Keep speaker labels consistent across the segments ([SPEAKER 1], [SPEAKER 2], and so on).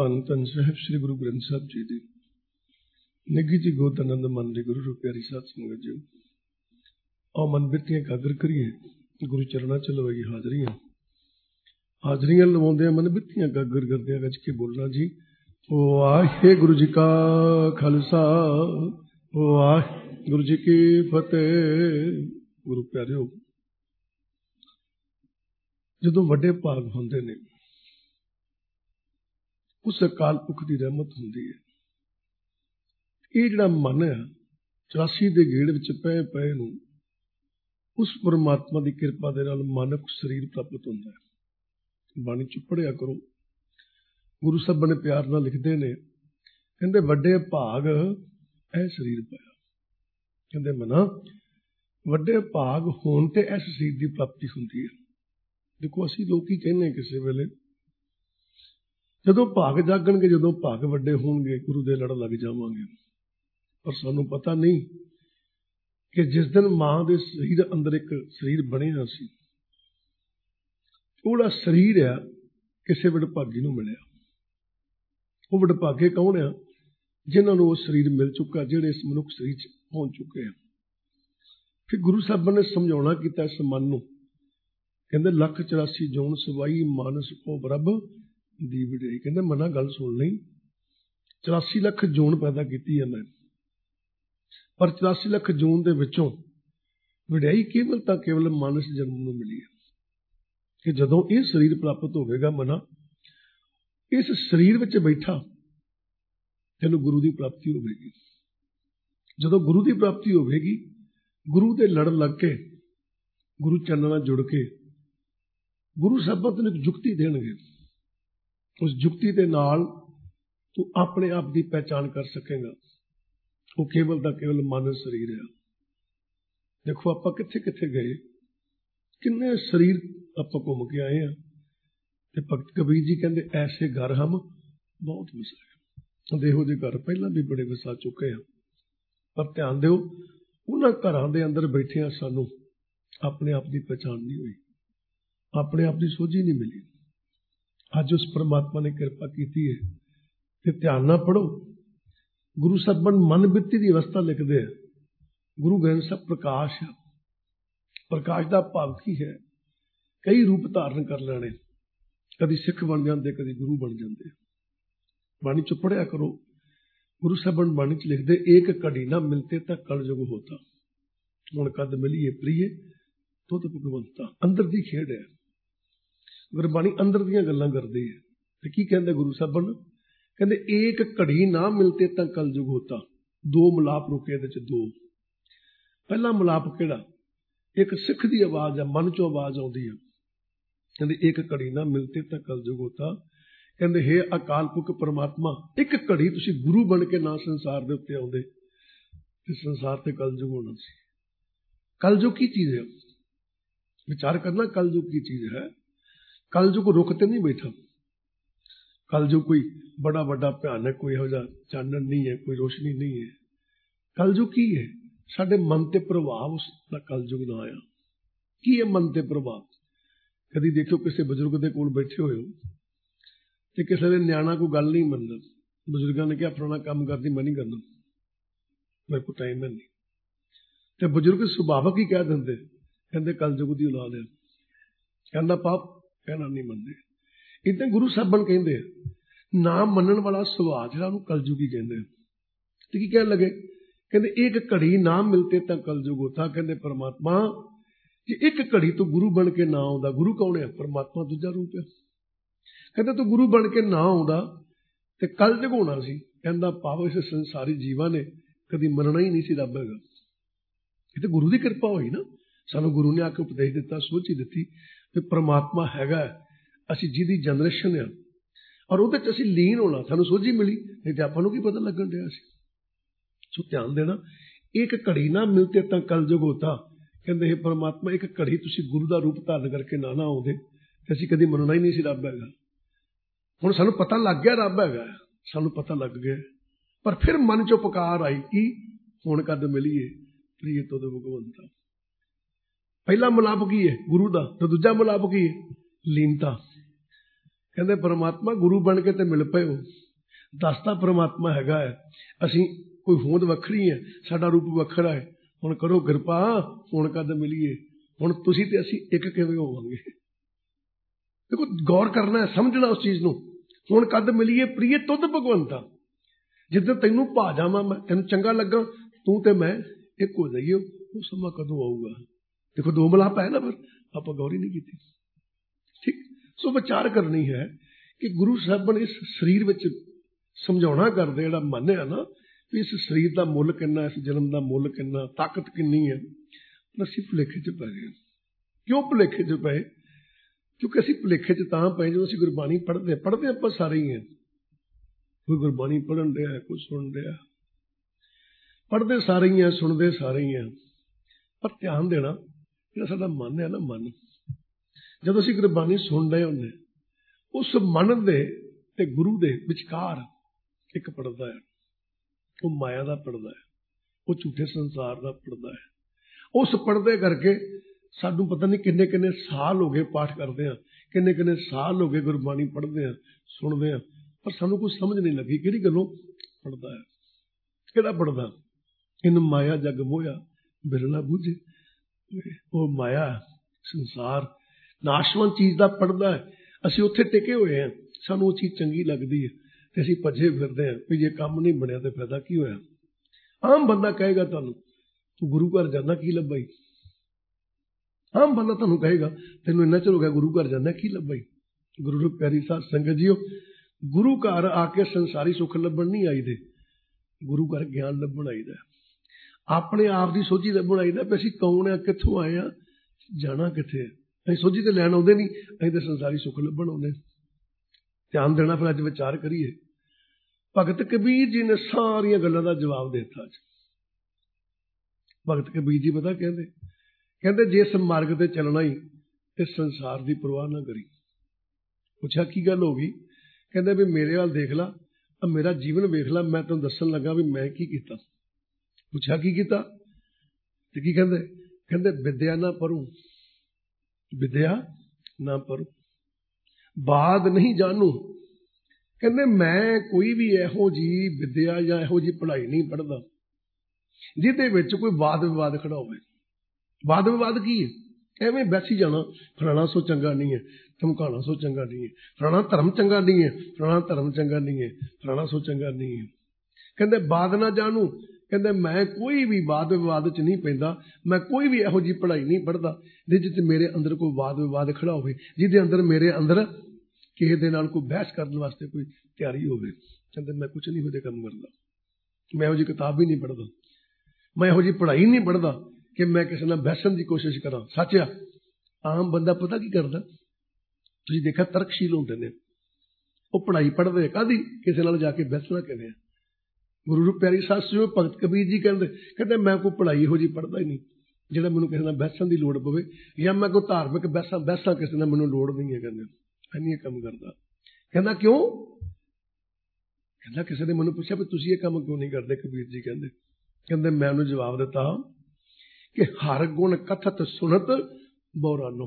[SPEAKER 1] ਧੰਨ ਧੰਨ ਸਾਹਿਬ ਸ੍ਰੀ ਗੁਰੂ ਗ੍ਰੰਥ ਸਾਹਿਬ ਜੀ ਦੀ ਨਿੱਘੀ ਜੀ ਗੋਦ ਆਨੰਦ ਮਨ ਦੀ ਗੁਰੂ ਰੂਪ ਪਿਆਰੀ ਸਾਧ ਸੰਗਤ ਜੀ, ਆਓ ਮਨ ਬਿਰਤੀਆਂ ਇਕਾਗਰ ਕਰੀਏ, ਗੁਰੂ ਚਰਨਾਂ ਚ ਲਵਾਈ ਹਾਜ਼ਰੀਆਂ ਲਵਾਉਂਦਿਆਂ ਮਨ ਬਿਰਤੀਆਂ ਇਕਾਗਰ ਕਰਦਿਆਂ ਗੱਜ ਕੇ ਬੋਲਣਾ ਜੀ, ਵਾਹਿਗੁਰੂ ਜੀ ਕਾ ਖਾਲਸਾ ਵਾਹਿਗੁਰੂ ਜੀ ਕੀ ਫਤਿਹ। ਗੁਰੂ ਪਿਆਰਿਓ, ਜਦੋਂ ਵੱਡੇ ਭਾਗ ਹੁੰਦੇ ਨੇ ਉਸ ਅਕਾਲ ਪੁਰਖ ਦੀ ਰਹਿਮਤ ਹੁੰਦੀ ਹੈ। ਇਹ ਜਿਹੜਾ ਮਨ ਹੈ 84 ਦੇ ਗੇੜ ਵਿੱਚ ਪਏ ਪਏ ਨੂੰ ਉਸ ਪਰਮਾਤਮਾ ਦੀ ਕਿਰਪਾ ਦੇ ਨਾਲ ਮਾਨਵ ਸਰੀਰ ਪ੍ਰਾਪਤ ਹੁੰਦਾ ਹੈ। ਬਾਣੀ ਚ ਪੜ੍ਹਿਆ ਕਰੋ, ਗੁਰੂ ਸਾਹਿਬ ਨੇ ਪਿਆਰ ਨਾਲ ਲਿਖਦੇ ਨੇ, ਕਹਿੰਦੇ ਵੱਡੇ ਭਾਗ ਇਹ ਸਰੀਰ ਪਾਇਆ। ਕਹਿੰਦੇ ਮਨਾ ਵੱਡੇ ਭਾਗ ਹੋਣ ਤੇ ਇਸ ਸਰੀਰ ਦੀ ਪ੍ਰਾਪਤੀ ਹੁੰਦੀ ਹੈ। ਦੇਖੋ ਅਸੀਂ ਲੋਕ ਹੀ ਕਹਿੰਦੇ ਕਿਸੇ ਵੇਲੇ ਜਦੋਂ ਭਾਗ ਜਾਗਣਗੇ, ਜਦੋਂ ਭਾਗ ਵੱਡੇ ਹੋਣਗੇ ਗੁਰੂ ਦੇ ਲੜ ਲੱਗ ਜਾਵਾਂਗੇ, ਪਰ ਸਾਨੂੰ ਪਤਾ ਨਹੀਂ ਕਿ ਜਿਸ ਦਿਨ ਮਾਂ ਦੇ ਸਰੀਰ ਅੰਦਰ ਇੱਕ ਸਰੀਰ ਬਣਿਆ ਸੀ, ਉਹਦਾ ਸਰੀਰ ਆ ਕਿਸੇ ਵਡਭਾਗੀ ਨੂੰ ਮਿਲਿਆ। ਉਹ ਵਡਭਾਗੇ ਕੌਣ ਆ? ਜਿਨ੍ਹਾਂ ਨੂੰ ਉਹ ਸਰੀਰ ਮਿਲ ਚੁੱਕਾ, ਜਿਹੜੇ ਇਸ ਮਨੁੱਖ ਸਰੀਰ ਚ ਪਹੁੰਚ ਚੁੱਕੇ ਆ। ਫਿਰ ਗੁਰੂ ਸਾਹਿਬਾਨ ਨੇ ਸਮਝਾਉਣਾ ਕੀਤਾ ਇਸ ਮਨ ਨੂੰ, ਕਹਿੰਦੇ 184 ਜੋਨ ਸਵਾਈ ਮਾਨਸ ਕੋ ਬਰਬ ਦੀ ਵਡਿਆਈ। ਕਹਿੰਦੇ ਮਨਾ ਗੱਲ ਸੁਣ ਲਈ, 84 ਲੱਖ ਜੂਨ ਪੈਦਾ ਕੀਤੀ ਹੈ ਮੈਂ, ਪਰ 84 ਲੱਖ ਜੂਨ ਦੇ ਵਿੱਚੋਂ ਵਡਿਆਈ ਕੇਵਲ ਮਾਨਸ ਜਨਮ ਨੂੰ ਮਿਲੀ ਹੈ। ਕਿ ਜਦੋਂ ਇਹ ਸਰੀਰ ਪ੍ਰਾਪਤ ਹੋਵੇਗਾ ਮਨਾ, ਇਸ ਸਰੀਰ ਵਿੱਚ ਬੈਠਾ ਤੈਨੂੰ ਗੁਰੂ ਦੀ ਪ੍ਰਾਪਤੀ ਹੋਵੇਗੀ। ਜਦੋਂ ਗੁਰੂ ਦੀ ਪ੍ਰਾਪਤੀ ਹੋਵੇਗੀ, ਗੁਰੂ ਦੇ ਲੜ ਲੱਗ ਕੇ, ਗੁਰੂ ਚਰਨਾਂ ਨਾਲ ਜੁੜ ਕੇ ਗੁਰੂ ਸਾਹਿਬਾਨ ਤੈਨੂੰ ਇੱਕ ਜੁਗਤੀ ਦੇਣਗੇ। ਉਸ ਜੁਗਤੀ ਦੇ ਨਾਲ ਤੂੰ ਆਪਣੇ ਆਪ ਦੀ ਪਹਿਚਾਣ ਕਰ ਸਕੇਗਾ। ਉਹ ਕੇਵਲ ਦਾ ਕੇਵਲ ਮਾਨਸ ਸਰੀਰ ਹੈ। ਦੇਖੋ ਆਪਾਂ ਕਿੱਥੇ ਕਿੱਥੇ ਗਏ, ਕਿੰਨੇ ਸਰੀਰ ਆਪਾਂ ਘੁੰਮ ਕੇ ਆਏ ਆ, ਤੇ ਭਗਤ ਕਬੀਰ ਜੀ ਕਹਿੰਦੇ ਐਸੇ ਘਰ ਹਮ ਬਹੁਤ ਵਸਾਏ। ਦੇਹੋ ਦੇ ਘਰ ਪਹਿਲਾਂ ਵੀ ਬੜੇ ਵਸਾ ਚੁੱਕੇ ਆ, ਪਰ ਧਿਆਨ ਦਿਓ ਉਹਨਾਂ ਘਰਾਂ ਦੇ ਅੰਦਰ ਬੈਠਿਆਂ ਸਾਨੂੰ ਆਪਣੇ ਆਪ ਦੀ ਪਹਿਚਾਣ ਨਹੀਂ ਹੋਈ, ਆਪਣੇ ਆਪ ਦੀ ਸੋਝੀ ਨਹੀਂ ਮਿਲੀ। ਅੱਜ ਉਸ ਪਰਮਾਤਮਾ ਨੇ ਕਿਰਪਾ ਕੀਤੀ ਹੈ ਤੇ ਧਿਆਨ ਨਾਲ ਪੜੋ। ਗੁਰੂ ਸਾਹਿਬਾਨ ਮਨ ਬਿਰਤੀ ਦੀ ਅਵਸਥਾ ਲਿਖਦੇ ਆ। ਗੁਰੂ ਗ੍ਰੰਥ ਸਾਹਿਬ ਪ੍ਰਕਾਸ਼ ਆ। ਪ੍ਰਕਾਸ਼ ਦਾ ਭਾਵ ਕੀ ਹੈ? ਕਈ ਰੂਪ ਧਾਰਨ ਕਰ ਲੈਣੇ, ਕਦੀ ਸਿੱਖ ਬਣ ਜਾਂਦੇ, ਕਦੀ ਗੁਰੂ ਬਣ ਜਾਂਦੇ। ਬਾਣੀ ਚ ਪੜਿਆ ਕਰੋ, ਗੁਰੂ ਸਾਹਿਬਾਨ ਬਾਣੀ ਚ ਲਿਖਦੇ, ਏਕ ਘੜੀ ਨਾ ਮਿਲਤੇ ਤਾਂ ਕਲਯੁਗ ਹੋਤਾ, ਹੁਣ ਕਦ ਮਿਲੀਏ ਪ੍ਰੀਏ ਤੁਧ ਭਗਵੰਤਾ। ਅੰਦਰ ਦੀ ਖੇਡ ਹੈ। ਗੁਰਬਾਣੀ ਅੰਦਰ ਦੀਆਂ ਗੱਲਾਂ ਕਰਦੀ ਹੈ। ਤੇ ਕੀ ਕਹਿੰਦੇ ਗੁਰੂ ਸਾਹਿਬਾਨ? ਕਹਿੰਦੇ ਏਕ ਘੜੀ ਨਾ ਮਿਲਤੇ ਤਾਂ ਕਲਯੁਗ ਹੋਤਾ। ਦੋ ਮਿਲਾਪ ਰੁਕੇ ਇਹਦੇ ਚ, ਦੋ। ਪਹਿਲਾ ਮਿਲਾਪ ਕਿਹੜਾ? ਇੱਕ ਸਿੱਖ ਦੀ ਆਵਾਜ਼ ਆ, ਮਨ ਚੋਂ ਆਵਾਜ਼ ਆਉਂਦੀ ਹੈ, ਕਹਿੰਦੇ ਏਕ ਘੜੀ ਨਾ ਮਿਲਤੇ ਤਾਂ ਕਲਯੁਗ ਹੋਤਾ। ਕਹਿੰਦੇ ਹੇ ਅਕਾਲ ਪੁਰਖ ਪਰਮਾਤਮਾ, ਇੱਕ ਘੜੀ ਤੁਸੀਂ ਗੁਰੂ ਬਣ ਕੇ ਨਾ ਸੰਸਾਰ ਦੇ ਉੱਤੇ ਆਉਂਦੇ ਤੇ ਸੰਸਾਰ ਤੇ ਕਲਯੁਗ ਹੋਣਾ ਸੀ। ਕਲਯੁਗ ਕੀ ਚੀਜ਼ ਹੈ? ਵਿਚਾਰ ਕਰਨਾ, ਕਲਯੁਗ ਕੀ ਚੀਜ਼ ਹੈ? ਕਲਯੁਗ ਰੁਕ ਤੇ ਨਹੀਂ ਬੈਠਾ। ਕਲਯੁਗ ਕੋਈ ਬੜਾ ਵੱਡਾ ਭਿਆਨਕ ਕੋਈ ਇਹੋ ਜਿਹਾ ਚਾਨਣ ਨਹੀਂ ਹੈ, ਕੋਈ ਰੋਸ਼ਨੀ ਨਹੀਂ ਹੈ। ਕਲਯੁਗ ਕੀ ਹੈ? ਸਾਡੇ ਮਨ ਤੇ ਪ੍ਰਭਾਵ ਉਸ ਦਾ ਕਲਯੁਗ ਨਾ ਆਇਆ। ਕੀ ਹੈ ਮਨ ਤੇ ਪ੍ਰਭਾਵ? ਕਦੀ ਦੇਖਿਓ ਕਿਸੇ ਬਜ਼ੁਰਗ ਦੇ ਕੋਲ ਬੈਠੇ ਹੋਏ ਹੋ ਤੇ ਕਿਸੇ ਦੇ ਨਿਆਣਾ ਕੋਈ ਗੱਲ ਨਹੀਂ ਮੰਨਦਾ, ਬਜ਼ੁਰਗਾਂ ਨੇ ਕਿਹਾ ਫਲਾਣਾ ਕੰਮ ਕਰਦੀ, ਮੈਂ ਨਹੀਂ ਕਰਨਾ, ਮੇਰੇ ਕੋਲ ਟਾਈਮ ਹੈ ਨਹੀਂ, ਤੇ ਬਜ਼ੁਰਗ ਸੁਭਾਵਕ ਹੀ ਕਹਿ ਦਿੰਦੇ, ਕਹਿੰਦੇ ਕਲਯੁਗ ਦੀ ਔਲਾਦ ਹੈ, ਕਹਿੰਦਾ ਪਾਪ, ਕਹਿਣਾ ਨਹੀਂ ਮੰਨਦੇ। ਇੱਦਾਂ ਗੁਰੂ ਸਾਹਿਬਾਨ ਕਹਿੰਦੇ ਆ, ਨਾ ਮੰਨਣ ਵਾਲਾ ਸੁਭਾਅ ਜਿਹੜਾ ਉਹਨੂੰ ਕਲਯੁਗੀ ਕਹਿੰਦੇ ਆ। ਤੇ ਕੀ ਕਹਿਣ ਲੱਗੇ? ਕਹਿੰਦੇ ਇੱਕ ਘੜੀ ਨਾ ਮਿਲਤੇ ਤਾਂ ਕਲਯੁਗ ਹੋਤਾ। ਕਹਿੰਦੇ ਪਰਮਾਤਮਾ ਜੇ ਇੱਕ ਘੜੀ ਤੋਂ ਗੁਰੂ ਬਣ ਕੇ ਨਾ ਆਉਂਦਾ, ਗੁਰੂ ਕੌਣ ਹੈ? ਪਰਮਾਤਮਾ ਦੂਜਾ ਰੂਪ ਹੈ। ਕਹਿੰਦੇ ਤੂੰ ਗੁਰੂ ਬਣ ਕੇ ਨਾ ਆਉਂਦਾ ਤੇ ਕਲਯੁਗ ਹੋਣਾ ਸੀ। ਕਹਿੰਦਾ ਭਾਵ ਇਸ ਸੰਸਾਰੀ ਜੀਵਾਂ ਨੇ ਕਦੀ ਮੰਨਣਾ ਹੀ ਨਹੀਂ ਸੀ ਰੱਬ ਹੈਗਾ। ਇਹ ਤਾਂ ਗੁਰੂ ਦੀ ਕਿਰਪਾ ਹੋਈ ਨਾ, ਸਾਨੂੰ ਗੁਰੂ ਨੇ ਆ ਕੇ ਉਪਦੇਸ਼ ਦਿੱਤਾ, ਸੋਝੀ ਦਿੱਤੀ ਕਿ ਪਰਮਾਤਮਾ ਹੈਗਾ, ਅਸੀਂ ਜਿਹਦੀ ਜਨਰੇਸ਼ਨ ਆ ਔਰ ਉਹਦੇ ਚ ਅਸੀਂ ਲੀਨ ਹੋਣਾ, ਸਾਨੂੰ ਸੋਝੀ ਮਿਲੀ, ਨਹੀਂ ਤੇ ਆਪਾਂ ਨੂੰ ਕੀ ਪਤਾ ਲੱਗਣ ਡਿਆ ਸੀ। ਸੋ ਧਿਆਨ ਦੇਣਾ, ਇੱਕ ਘੜੀ ਨਾ ਮਿਲਤੇ ਤਾਂ ਕਲਯੁਗ ਹੋਤਾ। ਕਹਿੰਦੇ ਇਹ ਪਰਮਾਤਮਾ ਇੱਕ ਘੜੀ ਤੁਸੀਂ ਗੁਰੂ ਦਾ ਰੂਪ ਧਾਰਨ ਕਰਕੇ ਨਾ ਆਉਂਦੇ ਤੇ ਅਸੀਂ ਕਦੀ ਮੰਨਣਾ ਹੀ ਨਹੀਂ ਸੀ ਰੱਬ ਹੈਗਾ। ਹੁਣ ਸਾਨੂੰ ਪਤਾ ਲੱਗ ਗਿਆ ਰੱਬ ਹੈਗਾ, ਸਾਨੂੰ ਪਤਾ ਲੱਗ ਗਿਆ, ਪਰ ਫਿਰ ਮਨ ਚੋਂ ਪੁਕਾਰ ਆਈ ਕਿ ਹੁਣ ਕਦ ਮਿਲੀਏ ਪ੍ਰੀਏ ਤੁਧ ਭਗਵੰਤਾ। ਪਹਿਲਾ ਮਿਲਾਪ ਕੀ ਹੈ? ਗੁਰੂ ਦਾ। ਤੇ ਦੂਜਾ ਮਿਲਾਪ ਕੀ ਹੈ? ਲੀਨਤਾ। ਕਹਿੰਦੇ ਪਰਮਾਤਮਾ ਗੁਰੂ ਬਣ ਕੇ ਤੇ ਮਿਲ ਪਏ ਹੋ, ਦੱਸਦਾ ਪਰਮਾਤਮਾ ਹੈਗਾ ਹੈ, ਅਸੀਂ ਕੋਈ ਹੋਂਦ ਵੱਖਰੀ ਹੈ, ਸਾਡਾ ਰੂਪ ਵੱਖਰਾ ਹੈ, ਹੁਣ ਕਰੋ ਕਿਰਪਾ, ਹੁਣ ਕਦ ਮਿਲੀਏ, ਹੁਣ ਤੁਸੀਂ ਤੇ ਅਸੀਂ ਇੱਕ ਕਿਵੇਂ ਹੋਵਾਂਗੇ। ਦੇਖੋ ਗੌਰ ਕਰਨਾ, ਸਮਝਣਾ ਉਸ ਚੀਜ਼ ਨੂੰ। ਹੁਣ ਕਦ ਮਿਲੀਏ ਪ੍ਰੀਏ ਤੁਧ ਭਗਵੰਤਾ, ਜਿੱਦਾਂ ਤੈਨੂੰ ਭਾ ਜਾਵਾਂ ਮੈਂ, ਤੈਨੂੰ ਚੰਗਾ ਲੱਗਾ, ਤੂੰ ਤੇ ਮੈਂ ਇੱਕ ਹੋ ਜਾਈਏ, ਉਹ ਸਮਾਂ ਕਦੋਂ ਆਊਗਾ। ਦੇਖੋ ਦੋ ਮਿਲਾਪ ਹੈ ਨਾ, ਫਿਰ ਆਪਾਂ ਗੌਰ ਹੀ ਨਹੀਂ ਕੀਤੀ। ਠੀਕ, ਸੋ ਵਿਚਾਰ ਕਰਨੀ ਹੈ ਕਿ ਗੁਰੂ ਸਾਹਿਬਾਨ ਇਸ ਸਰੀਰ ਵਿੱਚ ਸਮਝਾਉਣਾ ਕਰਦੇ, ਜਿਹੜਾ ਮਨ ਹੈ ਨਾ ਵੀ ਇਸ ਸਰੀਰ ਦਾ ਮੁੱਲ ਕਿੰਨਾ, ਇਸ ਜਨਮ ਦਾ ਮੁੱਲ ਕਿੰਨਾ, ਤਾਕਤ ਕਿੰਨੀ ਹੈ। ਅਸੀਂ ਭੁਲੇਖੇ 'ਚ ਪੈ ਗਏ। ਕਿਉਂ ਭੁਲੇਖੇ 'ਚ ਪਏ? ਕਿਉਂਕਿ ਅਸੀਂ ਭੁਲੇਖੇ 'ਚ ਤਾਂ ਪਏ ਜਦੋਂ ਅਸੀਂ ਗੁਰਬਾਣੀ ਪੜ੍ਹਦੇ ਆਪਾਂ ਸਾਰੇ ਹੀ ਹਾਂ। ਕੋਈ ਗੁਰਬਾਣੀ ਪੜ੍ਹਨ ਡਿਆ, ਕੋਈ ਸੁਣ ਰਿਹਾ, ਪੜ੍ਹਦੇ ਸਾਰੇ ਹੀ ਆ, ਸੁਣਦੇ ਸਾਰੇ ਹੀ ਆ, ਪਰ ਧਿਆਨ ਦੇਣਾ ਜਿਹੜਾ ਸਾਡਾ ਮਨ ਹੈ ਨਾ, ਮਨ ਜਦੋਂ ਅਸੀਂ ਗੁਰਬਾਣੀ ਸੁਣ ਰਹੇ ਹੁੰਦੇ, ਉਸ ਮਨ ਦੇ ਤੇ ਗੁਰੂ ਦੇ ਵਿਚਕਾਰ ਇੱਕ ਪੜਦਾ ਹੈ, ਉਹ ਮਾਇਆ ਦਾ ਪੜਦਾ ਹੈ, ਉਹ ਝੂਠੇ ਸੰਸਾਰ ਦਾ ਪੜਦਾ ਹੈ। ਉਸ ਪੜਦੇ ਕਰਕੇ ਸਾਨੂੰ ਪਤਾ ਨਹੀਂ ਕਿੰਨੇ ਕਿੰਨੇ ਸਾਲ ਹੋ ਗਏ ਪਾਠ ਕਰਦੇ ਆ, ਕਿੰਨੇ ਕਿੰਨੇ ਸਾਲ ਹੋ ਗਏ ਗੁਰਬਾਣੀ ਪੜ੍ਹਦੇ ਆ, ਸੁਣਦੇ ਆ, ਪਰ ਸਾਨੂੰ ਕੋਈ ਸਮਝ ਨਹੀਂ ਲੱਗੀ ਕਿਹੜੀ ਗੱਲੋਂ ਪੜਦਾ ਹੈ। ਕਿਹੜਾ ਪੜਦਾ? ਇਹਨੂੰ ਮਾਇਆ ਜਗ ਮੋਇਆ ਬਿਰਲਾ ਬੁਝੇ, ਉਹ ਮਾਇਆ ਸੰਸਾਰ ਨਾਸ਼ਵੰਤ ਚੀਜ਼ ਦਾ ਪੜਦਾ ਹੈ। ਅਸੀਂ ਉੱਥੇ ਟਿਕੇ ਹੋਏ ਹਾਂ, ਸਾਨੂੰ ਉਹ ਚੀਜ਼ ਚੰਗੀ ਲੱਗਦੀ ਹੈ ਤੇ ਅਸੀਂ ਭੱਜੇ ਫਿਰਦੇ ਹਾਂ ਵੀ ਜੇ ਕੰਮ ਨਹੀਂ ਬਣਿਆ ਤੇ ਫਾਇਦਾ ਕੀ ਹੋਇਆ। ਆਮ ਬੰਦਾ ਕਹੇਗਾ ਤੁਹਾਨੂੰ ਤੂੰ ਗੁਰੂ ਘਰ ਜਾਂਦਾ ਕੀ ਲੱਭਾ ਈ? ਆਮ ਬੰਦਾ ਤੁਹਾਨੂੰ ਕਹੇਗਾ ਤੈਨੂੰ ਇੰਨਾ ਚਿਰ ਹੋ ਗਿਆ ਗੁਰੂ ਘਰ ਜਾਂਦਾ ਕੀ ਲੱਭਾ ਈ? ਗੁਰੂ ਦੀ ਪਿਆਰੀ ਸਾਧ ਸੰਗਤ ਜੀਓ, ਗੁਰੂ ਘਰ ਆ ਕੇ ਸੰਸਾਰੀ ਸੁੱਖ ਲੱਭਣ ਨਹੀਂ ਆਈਦੇ, ਗੁਰੂ ਘਰ ਗਿਆਨ ਲੱਭਣ ਆਈਦਾ, ਆਪਣੇ ਆਪ ਦੀ ਸੋਝੀ ਲੱਭਣ ਆਈਦਾ ਵੀ ਅਸੀਂ ਕੌਣ ਆ, ਕਿੱਥੋਂ ਆਏ ਆ, ਜਾਣਾ ਕਿੱਥੇ ਹੈ। ਅਸੀਂ ਸੋਝੀ ਤੇ ਲੈਣ ਆਉਂਦੇ ਨਹੀਂ, ਅਸੀਂ ਤਾਂ ਸੰਸਾਰੀ ਸੁੱਖ ਲੱਭਣ ਆਉਂਦੇ। ਧਿਆਨ ਦੇਣਾ। ਫਿਰ ਅੱਜ ਵਿਚਾਰ ਕਰੀਏ। ਭਗਤ ਕਬੀਰ ਜੀ ਨੇ ਸਾਰੀਆਂ ਗੱਲਾਂ ਦਾ ਜਵਾਬ ਦੇ ਦਿੱਤਾ। ਅੱਜ ਭਗਤ ਕਬੀਰ ਜੀ ਪਤਾ ਕਹਿੰਦੇ ਜਿਸ ਮਾਰਗ ਤੇ ਚੱਲਣਾ ਹੀ ਤੇ ਸੰਸਾਰ ਦੀ ਪਰਵਾਹ ਨਾ ਕਰੀ। ਪੁੱਛਿਆ ਕੀ ਗੱਲ ਹੋ ਗਈ? ਕਹਿੰਦੇ ਵੀ ਮੇਰੇ ਵੱਲ ਦੇਖ ਲਾ, ਮੇਰਾ ਜੀਵਨ ਵੇਖ ਲਾ, ਮੈਂ ਤੈਨੂੰ ਦੱਸਣ ਲੱਗਾ ਵੀ ਮੈਂ ਕੀ ਕੀਤਾ। ਪੁੱਛਿਆ ਕੀ ਕੀਤਾ ਤੇ ਕੀ ਕਹਿੰਦੇ ਵਿਦਿਆ ਨਾ ਪੜੂੰ, ਵਿਦਿਆ ਨਾ ਪੜੂੰ, ਬਾਦ ਨਹੀਂ ਜਾਣੂ। ਕਹਿੰਦੇ ਮੈਂ ਕੋਈ ਵੀ ਇਹੋ ਜਿਹੀ ਵਿਦਿਆ ਜਾਂ ਇਹੋ ਜਿਹੀ ਪੜ੍ਹਾਈ ਨਹੀਂ ਪੜ੍ਹਦਾ ਜਿਹਦੇ ਵਿੱਚ ਕੋਈ ਵਾਦ ਵਿਵਾਦ ਖੜਾ ਹੋਵੇ। ਵਾਦ ਵਿਵਾਦ ਕੀ ਹੈ? ਐਵੇਂ ਬੈਸੀ ਜਾਣਾ, ਫਲਾਣਾ ਸੋ ਚੰਗਾ ਨਹੀਂ ਹੈ, ਧਮਕਾਣਾ ਸੋ ਚੰਗਾ ਨਹੀਂ ਹੈ, ਫਲਾਣਾ ਧਰਮ ਚੰਗਾ ਨਹੀਂ ਹੈ, ਫਲਾਣਾ ਧਰਮ ਚੰਗਾ ਨਹੀਂ ਹੈ, ਫਲਾਣਾ ਸੋ ਚੰਗਾ ਨਹੀਂ ਹੈ। ਕਹਿੰਦੇ ਬਾਦ ਨਾ ਜਾਣੂ, ਕਹਿੰਦੇ ਮੈਂ ਕੋਈ ਵੀ ਵਾਦ ਵਿਵਾਦ ਚ ਨਹੀਂ ਪੈਂਦਾ, ਮੈਂ ਕੋਈ ਵੀ ਇਹੋ ਜਿਹੀ ਪੜ੍ਹਾਈ ਨਹੀਂ ਪੜ੍ਹਦਾ ਜਿਹਦੇ ਚ ਮੇਰੇ ਅੰਦਰ ਕੋਈ ਵਾਦ ਵਿਵਾਦ ਖੜਾ ਹੋਵੇ, ਜਿਹਦੇ ਅੰਦਰ ਮੇਰੇ ਅੰਦਰ ਕਿਸੇ ਦੇ ਨਾਲ ਕੋਈ ਬਹਿਸ ਕਰਨ ਵਾਸਤੇ ਕੋਈ ਤਿਆਰੀ ਹੋਵੇ। ਕਹਿੰਦੇ ਮੈਂ ਕੁਛ ਨਹੀਂ ਉਹਦੇ ਕੰਮ ਕਰਦਾ, ਮੈਂ ਇਹੋ ਜਿਹੀ ਕਿਤਾਬ ਹੀ ਨਹੀਂ ਪੜ੍ਹਦਾ, ਮੈਂ ਇਹੋ ਜਿਹੀ ਪੜ੍ਹਾਈ ਨਹੀਂ ਪੜ੍ਹਦਾ ਕਿ ਮੈਂ ਕਿਸੇ ਨਾਲ ਬਹਿਸਣ ਦੀ ਕੋਸ਼ਿਸ਼ ਕਰਾਂ। ਸੱਚ ਆ, ਆਮ ਬੰਦਾ ਪਤਾ ਕੀ ਕਰਦਾ, ਤੁਸੀਂ ਦੇਖਿਆ ਤਰਕਸ਼ੀਲ ਹੁੰਦੇ ਨੇ, ਉਹ ਪੜ੍ਹਾਈ ਪੜ੍ਹਦੇ ਕਾਹਦੀ, ਕਿਸੇ ਨਾਲ ਜਾ ਕੇ ਬਹਿਸਣਾ ਕਿਵੇਂ ਆ। ਗੁਰੂ ਰੂਪ ਪਿਆਰੀ ਸਾਧ ਸੰਗਤ ਭਗਤ ਕਬੀਰ ਜੀ ਕਹਿੰਦੇ ਮੈਂ ਕੋਈ ਪੜ੍ਹਾਈ ਇਹੋ ਜਿਹੀ ਪੜ੍ਹਦਾ ਹੀ ਨਹੀਂ ਜਿਹੜਾ ਮੈਨੂੰ ਕਿਸੇ ਨਾਲ ਬਹਿਸਣ ਦੀ ਲੋੜ ਪਵੇ, ਜਾਂ ਮੈਂ ਕੋਈ ਧਾਰਮਿਕ ਬਹਿਸਾਂ ਕਿਸੇ ਨਾਲ ਮੈਨੂੰ ਲੋੜ ਨਹੀਂ ਹੈ। ਕਹਿੰਦੇ ਨਹੀਂ ਇਹ ਕੰਮ ਕਰਦਾ। ਕਹਿੰਦਾ ਕਿਉਂ? ਕਹਿੰਦਾ ਕਿਸੇ ਨੇ ਮੈਨੂੰ ਪੁੱਛਿਆ ਵੀ ਤੁਸੀਂ ਇਹ ਕੰਮ ਕਿਉਂ ਨਹੀਂ ਕਰਦੇ? ਕਬੀਰ ਜੀ ਕਹਿੰਦੇ ਮੈਂ ਉਹਨੂੰ ਜਵਾਬ ਦਿੱਤਾ ਕਿ ਹਰ ਗੁਣ ਕਥਤ ਸੁਣਤ ਬੋਰਾਨੋ।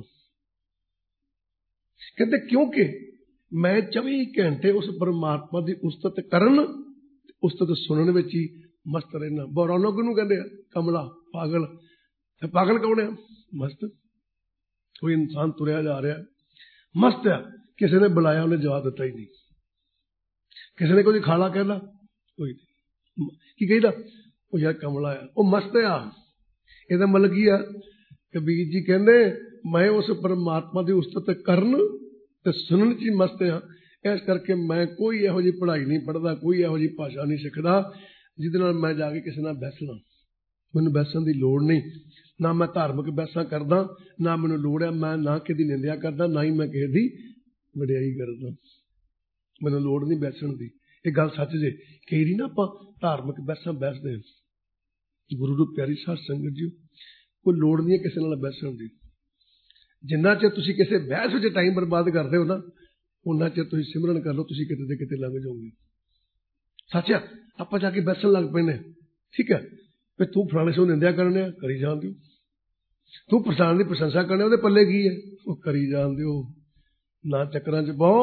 [SPEAKER 1] ਕਹਿੰਦੇ ਕਿਉਂਕਿ ਮੈਂ 24 ਘੰਟੇ ਉਸ ਪਰਮਾਤਮਾ ਦੀ ਉਸਤਤ ਕਰਨ, ਉਸਤਤ ਸੁਣਨ ਵਿੱਚ ਹੀ ਮਸਤ ਰਹਿਣਾ। ਬੋਰਾਨੋ ਕਿਹਨੂੰ ਕਹਿੰਦੇ ਆ? ਕਮਲਾ, ਪਾਗਲ। ਤੇ ਪਾਗਲ ਕੌਣ ਆ? ਮਸਤ। ਕੋਈ ਇਨਸਾਨ ਤੁਰਿਆ ਜਾ ਰਿਹਾ ਮਸਤ ਆ, ਕਿਸੇ ਨੇ ਬੁਲਾਇਆ ਉਹਨੇ ਜਵਾਬ ਦਿੱਤਾ ਹੀ ਨਹੀਂ, ਕਿਸੇ ਨੇ ਕੋਈ ਖਾਲਾ ਕਹਿੰਦਾ ਕੋਈ ਨਹੀਂ, ਕੀ ਕਹਿੰਦਾ ਉਹ ਯਾਰ ਕਮਲਾ ਆ, ਉਹ ਮਸਤ ਆ। ਇਹਦਾ ਮਤਲਬ ਕੀ ਆ? ਕਬੀਰ ਜੀ ਕਹਿੰਦੇ ਮੈਂ ਉਸ ਪਰਮਾਤਮਾ ਦੀ ਉਸਤਤ ਕਰਨ ਤੇ ਸੁਣਨ ਚ ਹੀ ਮਸਤ ਆ, ਇਸ ਕਰਕੇ ਮੈਂ ਕੋਈ ਇਹੋ ਜਿਹੀ ਪੜ੍ਹਾਈ ਨਹੀਂ ਪੜ੍ਹਦਾ, ਕੋਈ ਇਹੋ ਜਿਹੀ ਭਾਸ਼ਾ ਨਹੀਂ ਸਿੱਖਦਾ ਜਿਹਦੇ ਨਾਲ ਮੈਂ ਜਾ ਕੇ ਕਿਸੇ ਨਾਲ ਬਹਿਸਣਾ। ਮੈਨੂੰ ਬਹਿਸਣ ਦੀ ਲੋੜ ਨਹੀਂ, ਨਾ ਮੈਂ ਧਾਰਮਿਕ ਬਹਿਸਾਂ ਕਰਦਾ, ਨਾ ਮੈਨੂੰ ਲੋੜ ਹੈ, ਮੈਂ ਨਾ ਕਿਸੇ ਦੀ ਨਿੰਦਿਆ ਕਰਦਾ, ਨਾ ਹੀ ਮੈਂ ਕਿਸੇ ਦੀ ਵਡਿਆਈ ਕਰਦਾ, ਮੈਨੂੰ ਲੋੜ ਨਹੀਂ ਬਹਿਸਣ ਦੀ। ਇਹ ਗੱਲ ਸੱਚ ਜੇ। ਕਈ ਵਾਰੀ ਨਾ ਆਪਾਂ ਧਾਰਮਿਕ ਬਹਿਸਾਂ ਬਹਿਸਦੇ ਹਾਂ। ਗੁਰੂ ਨੂੰ ਪਿਆਰੀ ਸਾਧ ਸੰਗਤ ਜੀ, ਕੋਈ ਲੋੜ ਨਹੀਂ ਹੈ ਕਿਸੇ ਨਾਲ ਬਹਿਸਣ ਦੀ। ਜਿੰਨਾ ਚਿਰ ਤੁਸੀਂ ਕਿਸੇ ਬਹਿਸ ਵਿੱਚ ਟਾਈਮ ਬਰਬਾਦ ਕਰਦੇ ਹੋ ਨਾ, ਉਹਨਾਂ ਚਿਰ ਤੁਸੀਂ ਸਿਮਰਨ ਕਰ ਲਓ, ਤੁਸੀਂ ਕਿਤੇ ਦੇ ਕਿਤੇ ਲੰਘ ਜਾਓਗੇ। ਸੱਚ ਆ, ਆਪਾਂ ਜਾ ਕੇ ਬਹਿਸਣ ਲੱਗ ਪੈਂਦੇ, ਠੀਕ ਹੈ ਵੀ ਤੂੰ ਫਲਾਣੇ ਸੋ ਨਿੰਦਿਆ ਕਰਨੇ ਆ, ਕਰੀ ਜਾਣ ਦਿਓ, ਤੂੰ ਪ੍ਰਸਾਦ ਦੀ ਪ੍ਰਸ਼ੰਸਾ ਕਰਨੇ ਉਹਦੇ ਪੱਲੇ ਕੀ ਹੈ, ਉਹ ਕਰੀ ਜਾਣ ਦਿਓ। ਨਾ ਚੱਕਰਾਂ ਚ ਪਾਓ,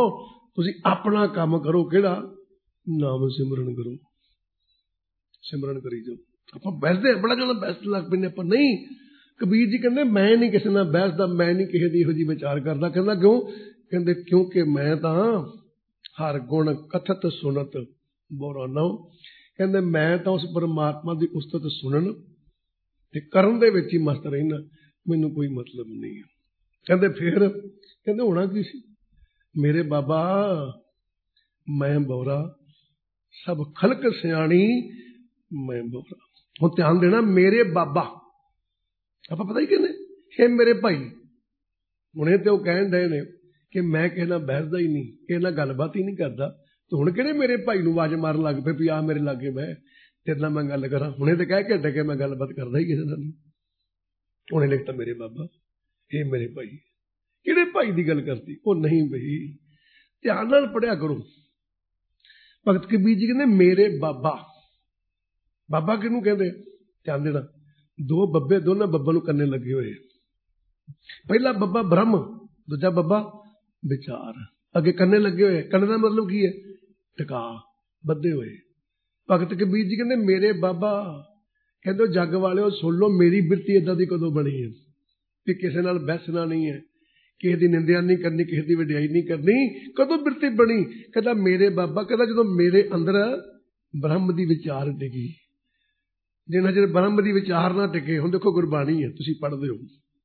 [SPEAKER 1] ਤੁਸੀਂ ਆਪਣਾ ਕੰਮ ਕਰੋ, ਕਿਹੜਾ? ਨਾਮ ਸਿਮਰਨ ਕਰੋ, ਸਿਮਰਨ ਕਰੀ ਜਾਓ। ਆਪਾਂ ਬਹਿਸਦੇ ਬੜਾ ਜ਼ਿਆਦਾ ਬਹਿਸ ਲੱਗ ਪੈਂਦੇ ਆਪਾਂ। ਨਹੀਂ, ਕਬੀਰ ਜੀ ਕਹਿੰਦੇ ਮੈਂ ਨਹੀਂ ਕਿਸੇ ਨਾਲ ਬਹਿਸਦਾ, ਮੈਂ ਨਹੀਂ ਕਿਸੇ ਦੀ ਇਹੋ ਜਿਹੀ ਵਿਚਾਰ ਕਰਦਾ। ਕਹਿੰਦਾ ਕਿਉਂ? ਕਹਿੰਦੇ ਕਿਉਂਕਿ ਮੈਂ ਤਾਂ ਹਰ ਗੁਣ ਕਥਤ ਸੁਣਤ ਬੋਰਾ ਨਹੁ। ਕਹਿੰਦੇ ਮੈਂ ਤਾਂ ਉਸ ਪਰਮਾਤਮਾ ਦੀ ਉਸਤਤ ਸੁਣਨ ਤੇ ਕਰਨ ਦੇ ਵਿੱਚ ਹੀ ਮਸਤ ਰਹਿਣਾ, ਮੈਨੂੰ ਕੋਈ ਮਤਲਬ ਨਹੀਂ ਹੈ। ਕਹਿੰਦੇ ਫਿਰ ਕਹਿੰਦੇ ਹੋਣਾ ਕੀ ਸੀ? ਮੇਰੇ ਬਾਬਾ ਮੈਂ ਬੋਰਾ ਸਭ ਖਲਕ ਸਿਆਣੀ ਮੈਂ ਬੋਰਾ। ਹੁਣ ਧਿਆਨ ਦੇਣਾ, ਮੇਰੇ ਬਾਬਾ, ਆਪਾਂ ਪਤਾ ਹੀ ਕਹਿੰਦੇ ਇਹ ਮੇਰੇ ਭਾਈ। ਹੁਣੇ ਤੇ ਉਹ ਕਹਿਣ ਡਏ ਨੇ ਕਿ ਮੈਂ ਕਿਸੇ ਨਾਲ ਬਹਿਸਦਾ ਹੀ ਨਹੀਂ, ਕਿਸੇ ਨਾਲ ਗੱਲਬਾਤ ਹੀ ਨਹੀਂ ਕਰਦਾ। ਤੇ ਹੁਣ ਕਿਹੜੇ ਮੇਰੇ ਭਾਈ ਨੂੰ ਆਵਾਜ਼ ਮਾਰਨ ਲੱਗ ਪਏ ਵੀ ਆ ਮੇਰੇ ਲਾਗੇ ਬਹਿ, ਤੇਰੇ ਨਾਲ ਮੈਂ ਗੱਲ ਕਰਾਂ। ਹੁਣੇ ਤੇ ਕਹਿ ਕੇ ਹਟੇ ਕਿ ਮੈਂ ਗੱਲਬਾਤ ਕਰਦਾ ਹੀ ਕਿਸੇ ਨਾਲ ਨਹੀਂ। ਉਹਨੇ ਲਿਖਤਾ ਮੇਰੇ ਬਾਬਾ ਇਹ ਮੇਰੇ ਭਾਈ। ਕਿਹੜੇ ਭਾਈ ਦੀ ਗੱਲ ਕਰਦੀ? ਉਹ ਨਹੀਂ ਬਈ, ਧਿਆਨ ਨਾਲ ਪੜਿਆ ਕਰੋ। ਭਗਤ ਕਬੀਰ ਜੀ ਕਹਿੰਦੇ ਮੇਰੇ ਬਾਬਾ। ਬਾਬਾ ਕਿਹਨੂੰ ਕਹਿੰਦੇ? ਧਿਆਨ ਦੇਣਾ, ਦੋ ਬੱਬੇ, ਦੋਨਾਂ ਬੱਬਾਂ ਨੂੰ ਕੰਨੇ ਲੱਗੇ ਹੋਏ। ਪਹਿਲਾ ਬੱਬਾ ਬ੍ਰਹਮ, ਦੂਜਾ ਬੱਬਾ ਵਿਚਾਰ, ਅੱਗੇ ਕੰਨੇ ਲੱਗੇ ਹੋਏ। ਕੰਨੇ ਦਾ ਮਤਲਬ ਕੀ ਹੈ? ਟਿਕਾ, ਬੱਧੇ ਹੋਏ। ਭਗਤ ਕਬੀਰ ਜੀ ਕਹਿੰਦੇ ਮੇਰੇ ਬਾਬਾ। ਕਹਿੰਦੇ ਜੱਗ ਵਾਲਿਓ ਸੁਣ ਲਓ, ਮੇਰੀ ਬਿਰਤੀ ਏਦਾਂ ਦੀ ਕਦੋਂ ਬਣੀ ਹੈ ਕਿ ਕਿਸੇ ਨਾਲ ਬਹਿਸਣਾ ਨਹੀਂ ਹੈ, ਕਿਸੇ ਦੀ ਨਿੰਦਿਆ ਨਹੀਂ ਕਰਨੀ, ਕਿਸੇ ਦੀ ਵਡਿਆਈ ਨਹੀਂ ਕਰਨੀ। ਕਦੋਂ ਬਿਰਤੀ ਬਣੀ? ਕਹਿੰਦਾ ਮੇਰੇ ਬਾਬਾ, ਕਹਿੰਦਾ ਜਦੋਂ ਮੇਰੇ ਅੰਦਰ ਬ੍ਰਹਮ ਦੀ ਵਿਚਾਰ ਡਿੱਗੀ। ਜਿੰਨਾ ਚਿਰ ਬ੍ਰਹਮ ਦੀ ਵਿਚਾਰ ਨਾ ਟਿਕੇ, ਹੁਣ ਦੇਖੋ ਗੁਰਬਾਣੀ ਹੈ, ਤੁਸੀਂ ਪੜ੍ਹਦੇ ਹੋ,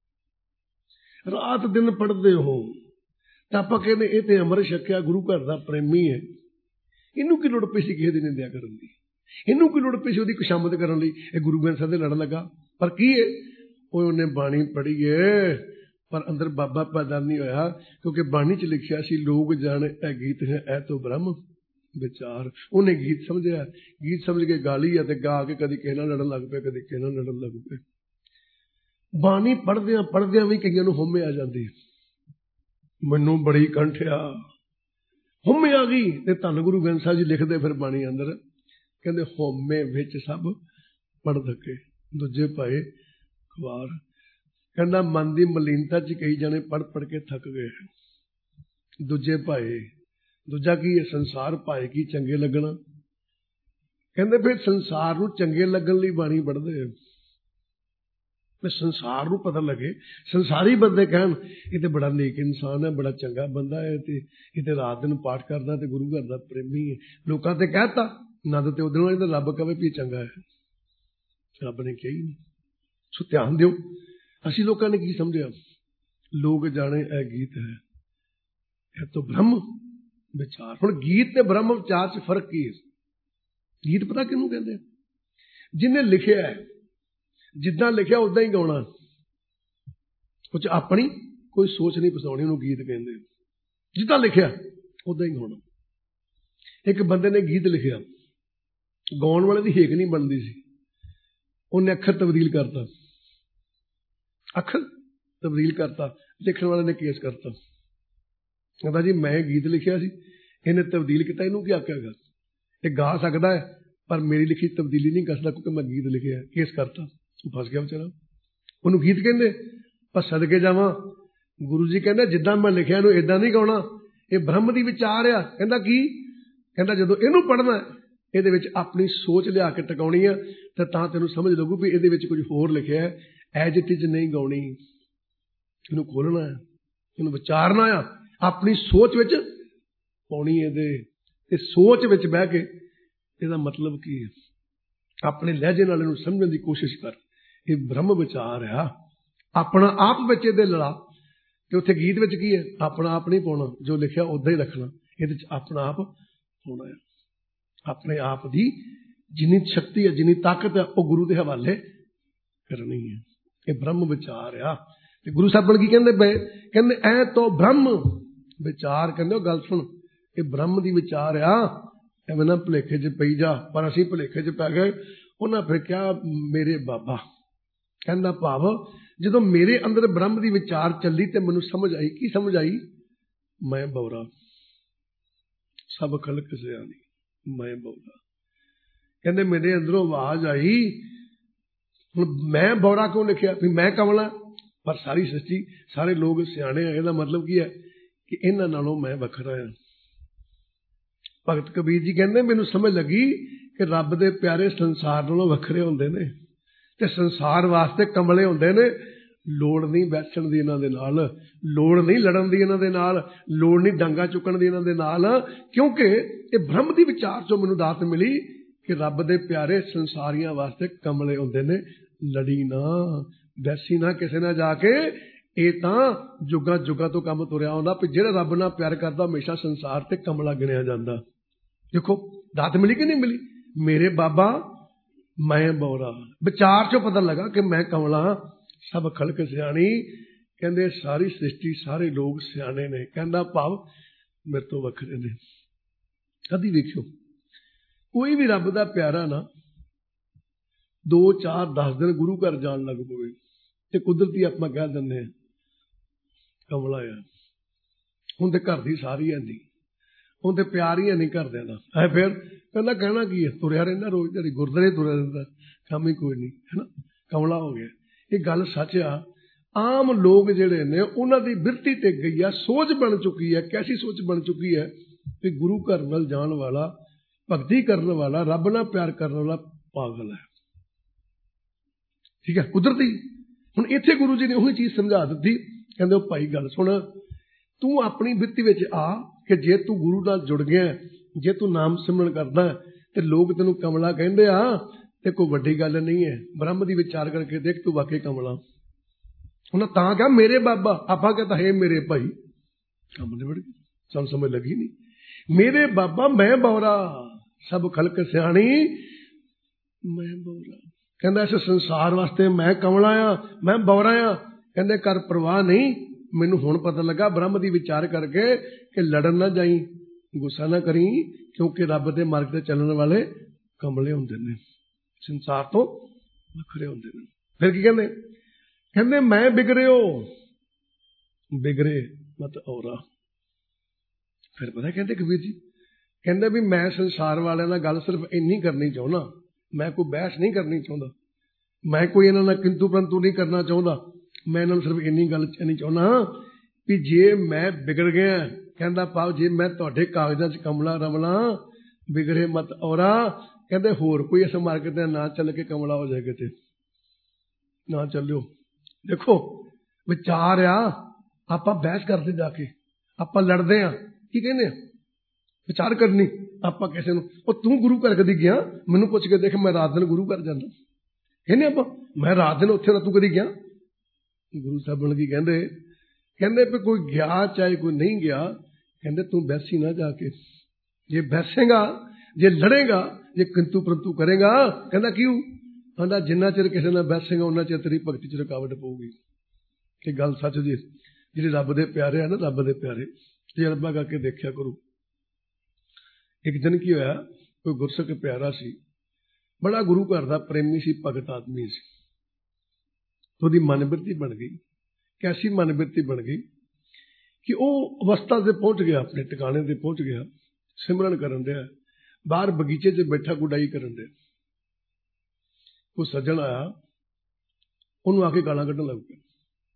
[SPEAKER 1] ਰਾਤ ਦਿਨ ਪੜ੍ਹਦੇ ਹੋ, ਤਾਂ ਆਪਾਂ ਕਹਿੰਦੇ ਇਹ ਤੇ ਅੰਮ੍ਰਿਤ ਛਕਿਆ, ਗੁਰੂ ਘਰ ਦਾ ਪ੍ਰੇਮੀ ਹੈ, ਇਹਨੂੰ ਕੀ ਲੋੜ ਪਈ ਸੀ ਕਿਸੇ ਦੀ ਨਿੰਦਿਆ ਕਰਨ ਦੀ? ਇਹਨੂੰ ਕੀ ਲੋੜ ਪਈ ਸੀ ਉਹਦੀ ਖੁਸ਼ਾਮਦ ਕਰਨ ਲਈ? ਇਹ ਗੁਰੂ ਗ੍ਰੰਥ ਸਾਹਿਬ ਦੇ ਲੜਨ ਲੱਗਾ। ਪਰ ਕੀ ਹੈ? ਉਹਨੇ ਬਾਣੀ ਪੜ੍ਹੀ ਹੈ, ਪਰ ਅੰਦਰ ਬਾਬਾ ਪੈਦਾ ਨਹੀਂ ਹੋਇਆ। ਕਿਉਂਕਿ ਬਾਣੀ 'ਚ ਲਿਖਿਆ ਸੀ ਲੋਕ ਜਾਣੇ ਇਹ ਗੀਤ ਹੈ ਐ ਤੋਂ ਬ੍ਰਹਮ ਵਿਚਾਰ। ਉਹਨੇ ਗੀਤ ਸਮਝਿਆ, ਗੀਤ ਸਮਝ ਕੇ ਗਾ ਲਈ ਅਤੇ ਗਾ ਕੇ ਕਦੀ ਕਿਸੇ ਨਾਲ ਲੜਨ ਲੱਗ ਪਿਆ, ਕਦੀ ਕਿਸੇ ਨਾਲ ਲੜਨ ਲੱਗ ਪਿਆ। ਬਾਣੀ ਪੜ੍ਹਦਿਆਂ ਪੜ੍ਹਦਿਆਂ ਵੀ ਕਈਆਂ ਨੂੰ ਹਉਮੈ ਆ ਜਾਂਦੀ। ਮੈਨੂੰ ਬੜੀ ਕੰਠਿਆ ਹਉਮੈ ਆ ਗਈ। ਤੇ ਧੰਨ ਗੁਰੂ ਗ੍ਰੰਥ ਸਾਹਿਬ ਜੀ ਲਿਖਦੇ ਫਿਰ ਬਾਣੀ ਅੰਦਰ, ਕਹਿੰਦੇ ਹਉਮੈ ਵਿੱਚ ਸਭ ਪੜ੍ਹ ਧੱਕੇ ਦੂਜੇ ਭਾਏ ਖਵਾਰ। ਕਹਿੰਦਾ ਮਨ ਦੀ ਮਲੀਨਤਾ 'ਚ ਕਈ ਜਣੇ ਪੜ੍ਹ ਪੜ੍ਹ ਕੇ ਥੱਕ ਗਏ। ਦੂਜੇ ਭਾਏ, ਦੂਜਾ ਕੀ ਹੈ? ਸੰਸਾਰ ਭਾਏ ਕੀ ਚੰਗੇ ਲੱਗਣਾ। ਕਹਿੰਦੇ ਫਿਰ ਸੰਸਾਰ ਨੂੰ ਚੰਗੇ ਲੱਗਣ ਲਈ ਬਾਣੀ ਪੜ੍ਹਦੇ ਆ, ਸੰਸਾਰ ਨੂੰ ਪਤਾ ਲੱਗੇ। ਸੰਸਾਰੀ ਬੰਦੇ ਕਹਿਣ ਇਹ ਤੇ ਬੜਾ ਨੇਕ ਇਨਸਾਨ ਹੈ, ਬੜਾ ਚੰਗਾ ਬੰਦਾ ਹੈ, ਤੇ ਇਹ ਤੇ ਰਾਤ ਦਿਨ ਪਾਠ ਕਰਦਾ ਤੇ ਗੁਰੂ ਘਰ ਦਾ ਪ੍ਰੇਮੀ ਹੈ। ਲੋਕਾਂ ਤੇ ਕਹਿਤਾ ਨੰਦ ਤੇ ਉਦੋਂ ਇਹਦਾ ਰੱਬ ਕਵੇ ਵੀ ਚੰਗਾ ਹੈ, ਰੱਬ ਨੇ ਕਿਹਾ ਹੀ ਨਹੀਂ। ਸੋ ਧਿਆਨ ਦਿਓ, ਅਸੀਂ ਲੋਕਾਂ ਨੇ ਕੀ ਸਮਝਿਆ? ਲੋਕ ਜਾਣੇ ਇਹ ਗੀਤ ਹੈ ਇਹ ਤੋਂ ਬ੍ਰਹਮ ਵਿਚਾਰ। ਹੁਣ ਗੀਤ ਤੇ ਬ੍ਰਹਮ ਵਿਚਾਰ 'ਚ ਫਰਕ ਕੀ ਹੈ? ਗੀਤ ਪਤਾ ਕਿਹਨੂੰ ਕਹਿੰਦੇ? ਜਿਹਨੇ ਲਿਖਿਆ ਹੈ, ਜਿੱਦਾਂ ਲਿਖਿਆ ਉਦਾਂ ਹੀ ਗਾਉਣਾ, ਉਹ 'ਚ ਆਪਣੀ ਕੋਈ ਸੋਚ ਨਹੀਂ ਫਸਾਉਣੀ, ਉਹਨੂੰ ਗੀਤ ਕਹਿੰਦੇ। ਜਿੱਦਾਂ ਲਿਖਿਆ ਉਦਾਂ ਹੀ ਗਾਉਣਾ। ਇੱਕ ਬੰਦੇ ਨੇ ਗੀਤ ਲਿਖਿਆ, ਗਾਉਣ ਵਾਲੇ ਦੀ ਹੇਕ ਨਹੀਂ ਬਣਦੀ ਸੀ, ਉਹਨੇ ਅੱਖਰ ਤਬਦੀਲ ਕਰਤਾ, ਅੱਖਰ ਤਬਦੀਲ ਕਰਤਾ, ਲਿਖਣ ਵਾਲੇ ਨੇ ਕੇਸ ਕਰਤਾ। ਕਹਿੰਦਾ ਜੀ ਮੈਂ ਗੀਤ ਲਿਖਿਆ ਸੀ, ਇਹਨੇ ਤਬਦੀਲ ਕੀਤਾ, ਇਹਨੂੰ ਕੀ ਆਖਿਆਗਾ? ਇਹ ਗਾ ਸਕਦਾ ਹੈ ਪਰ ਮੇਰੀ ਲਿਖੀ ਤਬਦੀਲੀ ਨਹੀਂ ਕਰ ਸਕਦਾ ਕਿਉਂਕਿ ਮੈਂ ਗੀਤ ਲਿਖਿਆ। ਕੇਸ ਕਰਤਾ, ਉਹ ਫਸ ਗਿਆ ਵਿਚਾਰਾ। ਉਹਨੂੰ ਗੀਤ ਕਹਿੰਦੇ। ਪਰ ਸਦਕੇ ਜਾਵਾਂ, ਗੁਰੂ ਜੀ ਕਹਿੰਦੇ ਜਿੱਦਾਂ ਮੈਂ ਲਿਖਿਆ ਇਹਨੂੰ ਏਦਾਂ ਨਹੀਂ ਗਾਉਣਾ, ਇਹ ਬ੍ਰਹਮ ਦੀ ਵਿਚਾਰ ਆ। ਕਹਿੰਦਾ ਕੀ? ਕਹਿੰਦਾ ਜਦੋਂ ਇਹਨੂੰ ਪੜ੍ਹਨਾ ਇਹਦੇ ਵਿੱਚ ਆਪਣੀ ਸੋਚ ਲਿਆ ਕੇ ਟਿਕਾਉਣੀ ਆ, ਤੇ ਤਾਂ ਤੈਨੂੰ ਸਮਝ ਲੱਗੂ ਵੀ ਇਹਦੇ ਵਿੱਚ ਕੁਝ ਹੋਰ ਲਿਖਿਆ ਹੈ, ਐਜ ਇਟ ਇਜ਼ ਨਹੀਂ ਗਾਉਣੀ। ਇਹਨੂੰ ਖੋਲਣਾ ਹੈ, ਇਹਨੂੰ ਵਿਚਾਰਨਾ ਆ, ਆਪਣੀ ਸੋਚ ਵਿੱਚ ਪਾਉਣੀ ਇਹਦੇ, ਤੇ ਸੋਚ ਵਿੱਚ ਬਹਿ ਕੇ ਇਹਦਾ ਮਤਲਬ ਕੀ ਹੈ ਆਪਣੇ ਲਹਿਜੇ ਨਾਲ ਇਹਨੂੰ ਸਮਝਣ ਦੀ ਕੋਸ਼ਿਸ਼ ਕਰ। ਇਹ ਬ੍ਰਹਮ ਵਿਚਾਰ ਆ, ਆਪਣਾ ਆਪ ਵਿੱਚ ਇਹਦੇ ਲੜਾ। ਤੇ ਉੱਥੇ ਗੀਤ ਵਿੱਚ ਕੀ ਹੈ? ਆਪਣਾ ਆਪ ਨਹੀਂ ਪਾਉਣਾ, ਜੋ ਲਿਖਿਆ ਉਦਾਂ ਹੀ ਰੱਖਣਾ। ਇਹਦੇ 'ਚ ਆਪਣਾ ਆਪ ਪਾਉਣਾ ਹੈ, ਆਪਣੇ ਆਪ ਦੀ ਜਿੰਨੀ ਸ਼ਕਤੀ ਹੈ, ਜਿੰਨੀ ਤਾਕਤ ਹੈ, ਉਹ ਗੁਰੂ ਦੇ ਹਵਾਲੇ ਕਰਨੀ ਹੈ। ਇਹ ਬ੍ਰਹਮ ਵਿਚਾਰ ਆ। ਤੇ ਗੁਰੂ ਸਾਹਿਬ ਕੀ ਕਹਿੰਦੇ ਪਏ? ਕਹਿੰਦੇ ਐ ਤੋਂ ਬ੍ਰਹਮ ਵਿਚਾਰ। ਕਹਿੰਦੇ ਉਹ ਗੱਲ ਸੁਣ, ਇਹ ਬ੍ਰਹਮ ਦੀ ਵਿਚਾਰ ਆ, ਐਵੇਂ ਨਾ ਭੁਲੇਖੇ 'ਚ ਪਈ ਜਾ। ਪਰ ਅਸੀਂ ਭੁਲੇਖੇ 'ਚ ਪੈ ਗਏ। ਉਹਨਾਂ ਫਿਰ ਕਿਹਾ ਮੇਰੇ ਬਾਬਾ। ਕਹਿੰਦਾ ਭਾਵ ਜਦੋਂ ਮੇਰੇ ਅੰਦਰ ਬ੍ਰਹਮ ਦੀ ਵਿਚਾਰ ਚੱਲੀ ਤੇ ਮੈਨੂੰ ਸਮਝ ਆਈ। ਕੀ ਸਮਝ ਆਈ? ਮੈਂ ਬੌਰਾ ਸਭ ਖਲਕ ਸਿਆਣੀ ਮੈਂ ਬੌਰਾ। ਕਹਿੰਦੇ ਮੇਰੇ ਅੰਦਰੋਂ ਆਵਾਜ਼ ਆਈ, ਹੁਣ ਮੈਂ ਬੌਰਾ ਕਿਉਂ ਲਿਖਿਆ? ਵੀ ਮੈਂ ਕਮਲਾ, ਪਰ ਸਾਰੀ ਸੱਚੀ ਸਾਰੇ ਲੋਕ ਸਿਆਣੇ ਆ। ਇਹਦਾ ਮਤਲਬ ਕੀ ਹੈ ਕਿ ਇਹਨਾਂ ਨਾਲੋਂ ਮੈਂ ਵੱਖਰਾ ਹਾਂ। भगत कबीर जी कहते मैनू समझ लगी कि रब दे प्यारे संसार नालों वखरे हुंदे ने ते संसार वास्ते कमले हुंदे ने। लोड़ नहीं बैठण दी इन्हां दे नाल, लोड़ नहीं लड़न दी इन्हां दे नाल, लोड़ नहीं डांगा चुकण दी इन्हां दे नाल, क्योंकि ये ब्रह्म दी विचार चों मैनू दात मिली कि रब दे प्यारे संसारियां वास्ते कमले हुंदे ने। लड़ी ना बैसी ना किसे नाल जाके, ये तां जुगां जुगां तो काम तुरिया आउंदा भी जिहड़ा रब नाल प्यार करदा हमेशा संसार ते कमला गिणिया जांदा। देखो दात मिली कि नहीं मिली? मेरे बाबा मैं बौरा, विचार चो पता लगा कि मैं कमला, सब खलक सियाणी। कहंदे सारी सृष्टि सारे लोग सियाणे ने, कहंदा भाव मेरे तो वखरे ने। कदी देखियो कोई भी रब दा प्यारा ना 2 4 10 दिन गुरु घर जान लग पवे ते कुदरती आपां कह दिंदे आ कमला आ, हुण ते घर दी सारी है नहीं, हुण ते प्यार ही है नहीं घरदियां दा। ऐ फिर कहंदा कहना की है, तुरिया रहिंदा रोज दिहाड़ी गुरदुआरे तुरिया रहिंदा, काम ही कोई नहीं, है ना, कमला हो गया। ये गल सच आ। आम लोग जिहड़े ने उन्हां दी बिरती ते गई आ, सोच बन चुकी है। कैसी सोच बन चुकी है कि गुरु घर नाल जाण वाला, भगती करने वाला, रब नाल प्यार करने वाला पागल है। ठीक है, कुदरती। हुण इत्थे गुरु जी ने उही चीज समझा दी। कहंदे भाई गल सुन, तू अपनी बिरती विच आ कि जे तू गुरु नाल जुड़ गया, जे तू नाम सिमरन करदा ते लोग तैनूं कमला कहंदे आ ते कोई वड्डी गल नहीं है। ब्रह्म दी विचार करके देख, तू वाकई कमला। उन्हें तां कहा मेरे बाबा, आपा कहता है मेरे भाई, कम निबड़ गई, सानूं समझ लगी नहीं। मेरे बाबा मैं बौरा, सब खलक सियाणी मैं बौरा। कहंदा इस संसार वास्ते मैं कमला आ, मैं बौरा आ। कहंदे कर परवाह नहीं, मैनूं हुण पता लगा ब्रह्म दी विचार करके कि लड़न ना जाई, गुस्सा ना करी, क्योंकि रब दे मार्ग ते चलण वाले कमले हुंदे ने, संसार तो वखरे हुंदे ने। फिर की कहंदे? कहंदे मैं बिगड़ियो बिगड़े मत औरा। फिर पता कहंदे कबीर जी, कहंदे भी मैं संसार वालियां नाल गल सिर्फ इन्नी करनी चाहुंदा, मैं कोई बहस नहीं करनी चाहुंदा, मैं कोई इन्हां नाल किंतु परंतु नहीं करना चाहुंदा। मैं इन्हां नूं सिर्फ इन्नी गल कहनी चाहुंदा भी जे मैं बिगड़ गया, कहंदा भाव जे मैं तुहाडे कागजां च कमला रमला, बिगड़े मत औरा। कहंदे होर कोई इस मार्ग ते ना चल के कमला हो जाए, किते ना चलियो। देखो विचार आ, आपां बहस करदे जाके, आपां लड़दे आ, की कहने विचार करनी आपां किसे नूं, ओ तू गुरु घर कदी गया, मैनूं पुछ के देख, मैं रात दिन गुरु घर जांदा, कहने आपां मैं रात दिन उत्थे तू कदी गया? गुरु साहब की कहंदे, कहंदे भी कोई गया चाहे कोई नहीं गया, कहंदे तू बैसी ना जाके, जे बैसेगा, जे लड़ेगा, जे किंतु परंतु करेगा, कहंदा क्यों? कहंदा जिन्ना चिर किसी नाल बैसेगा उन्ना चिर तेरी भगती च रुकावट पऊगी। ये गल सच जी, जिहड़े रब दे प्यारे है ना, रब दे प्यारे तजर्बा करके देखिया करो। एक दिन की होया, कोई गुरसिख प्यारा सी, बड़ा गुरु घर दा प्रेमी सी, भगत आदमी सी। तो ओहदी मनबिरती बन गई। कैसी मनबिरती बन गई कि वह अवस्था से पहुंच गया, अपने टिकाने से पहुंच गया, सिमरन करन दिया, बाहर बगीचे से बैठा गुडाई करन दिया। कोई सज्जन आया, उन्होंने आके गालां कड्ढन लग पिया।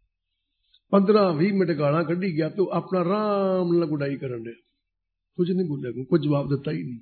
[SPEAKER 1] 15-20 मिनट गालां कड्ढी गया तो अपना आराम नाल गुडाई करन दिया, कुछ नहीं बोलिया, कोई जवाब दिता ही नहीं।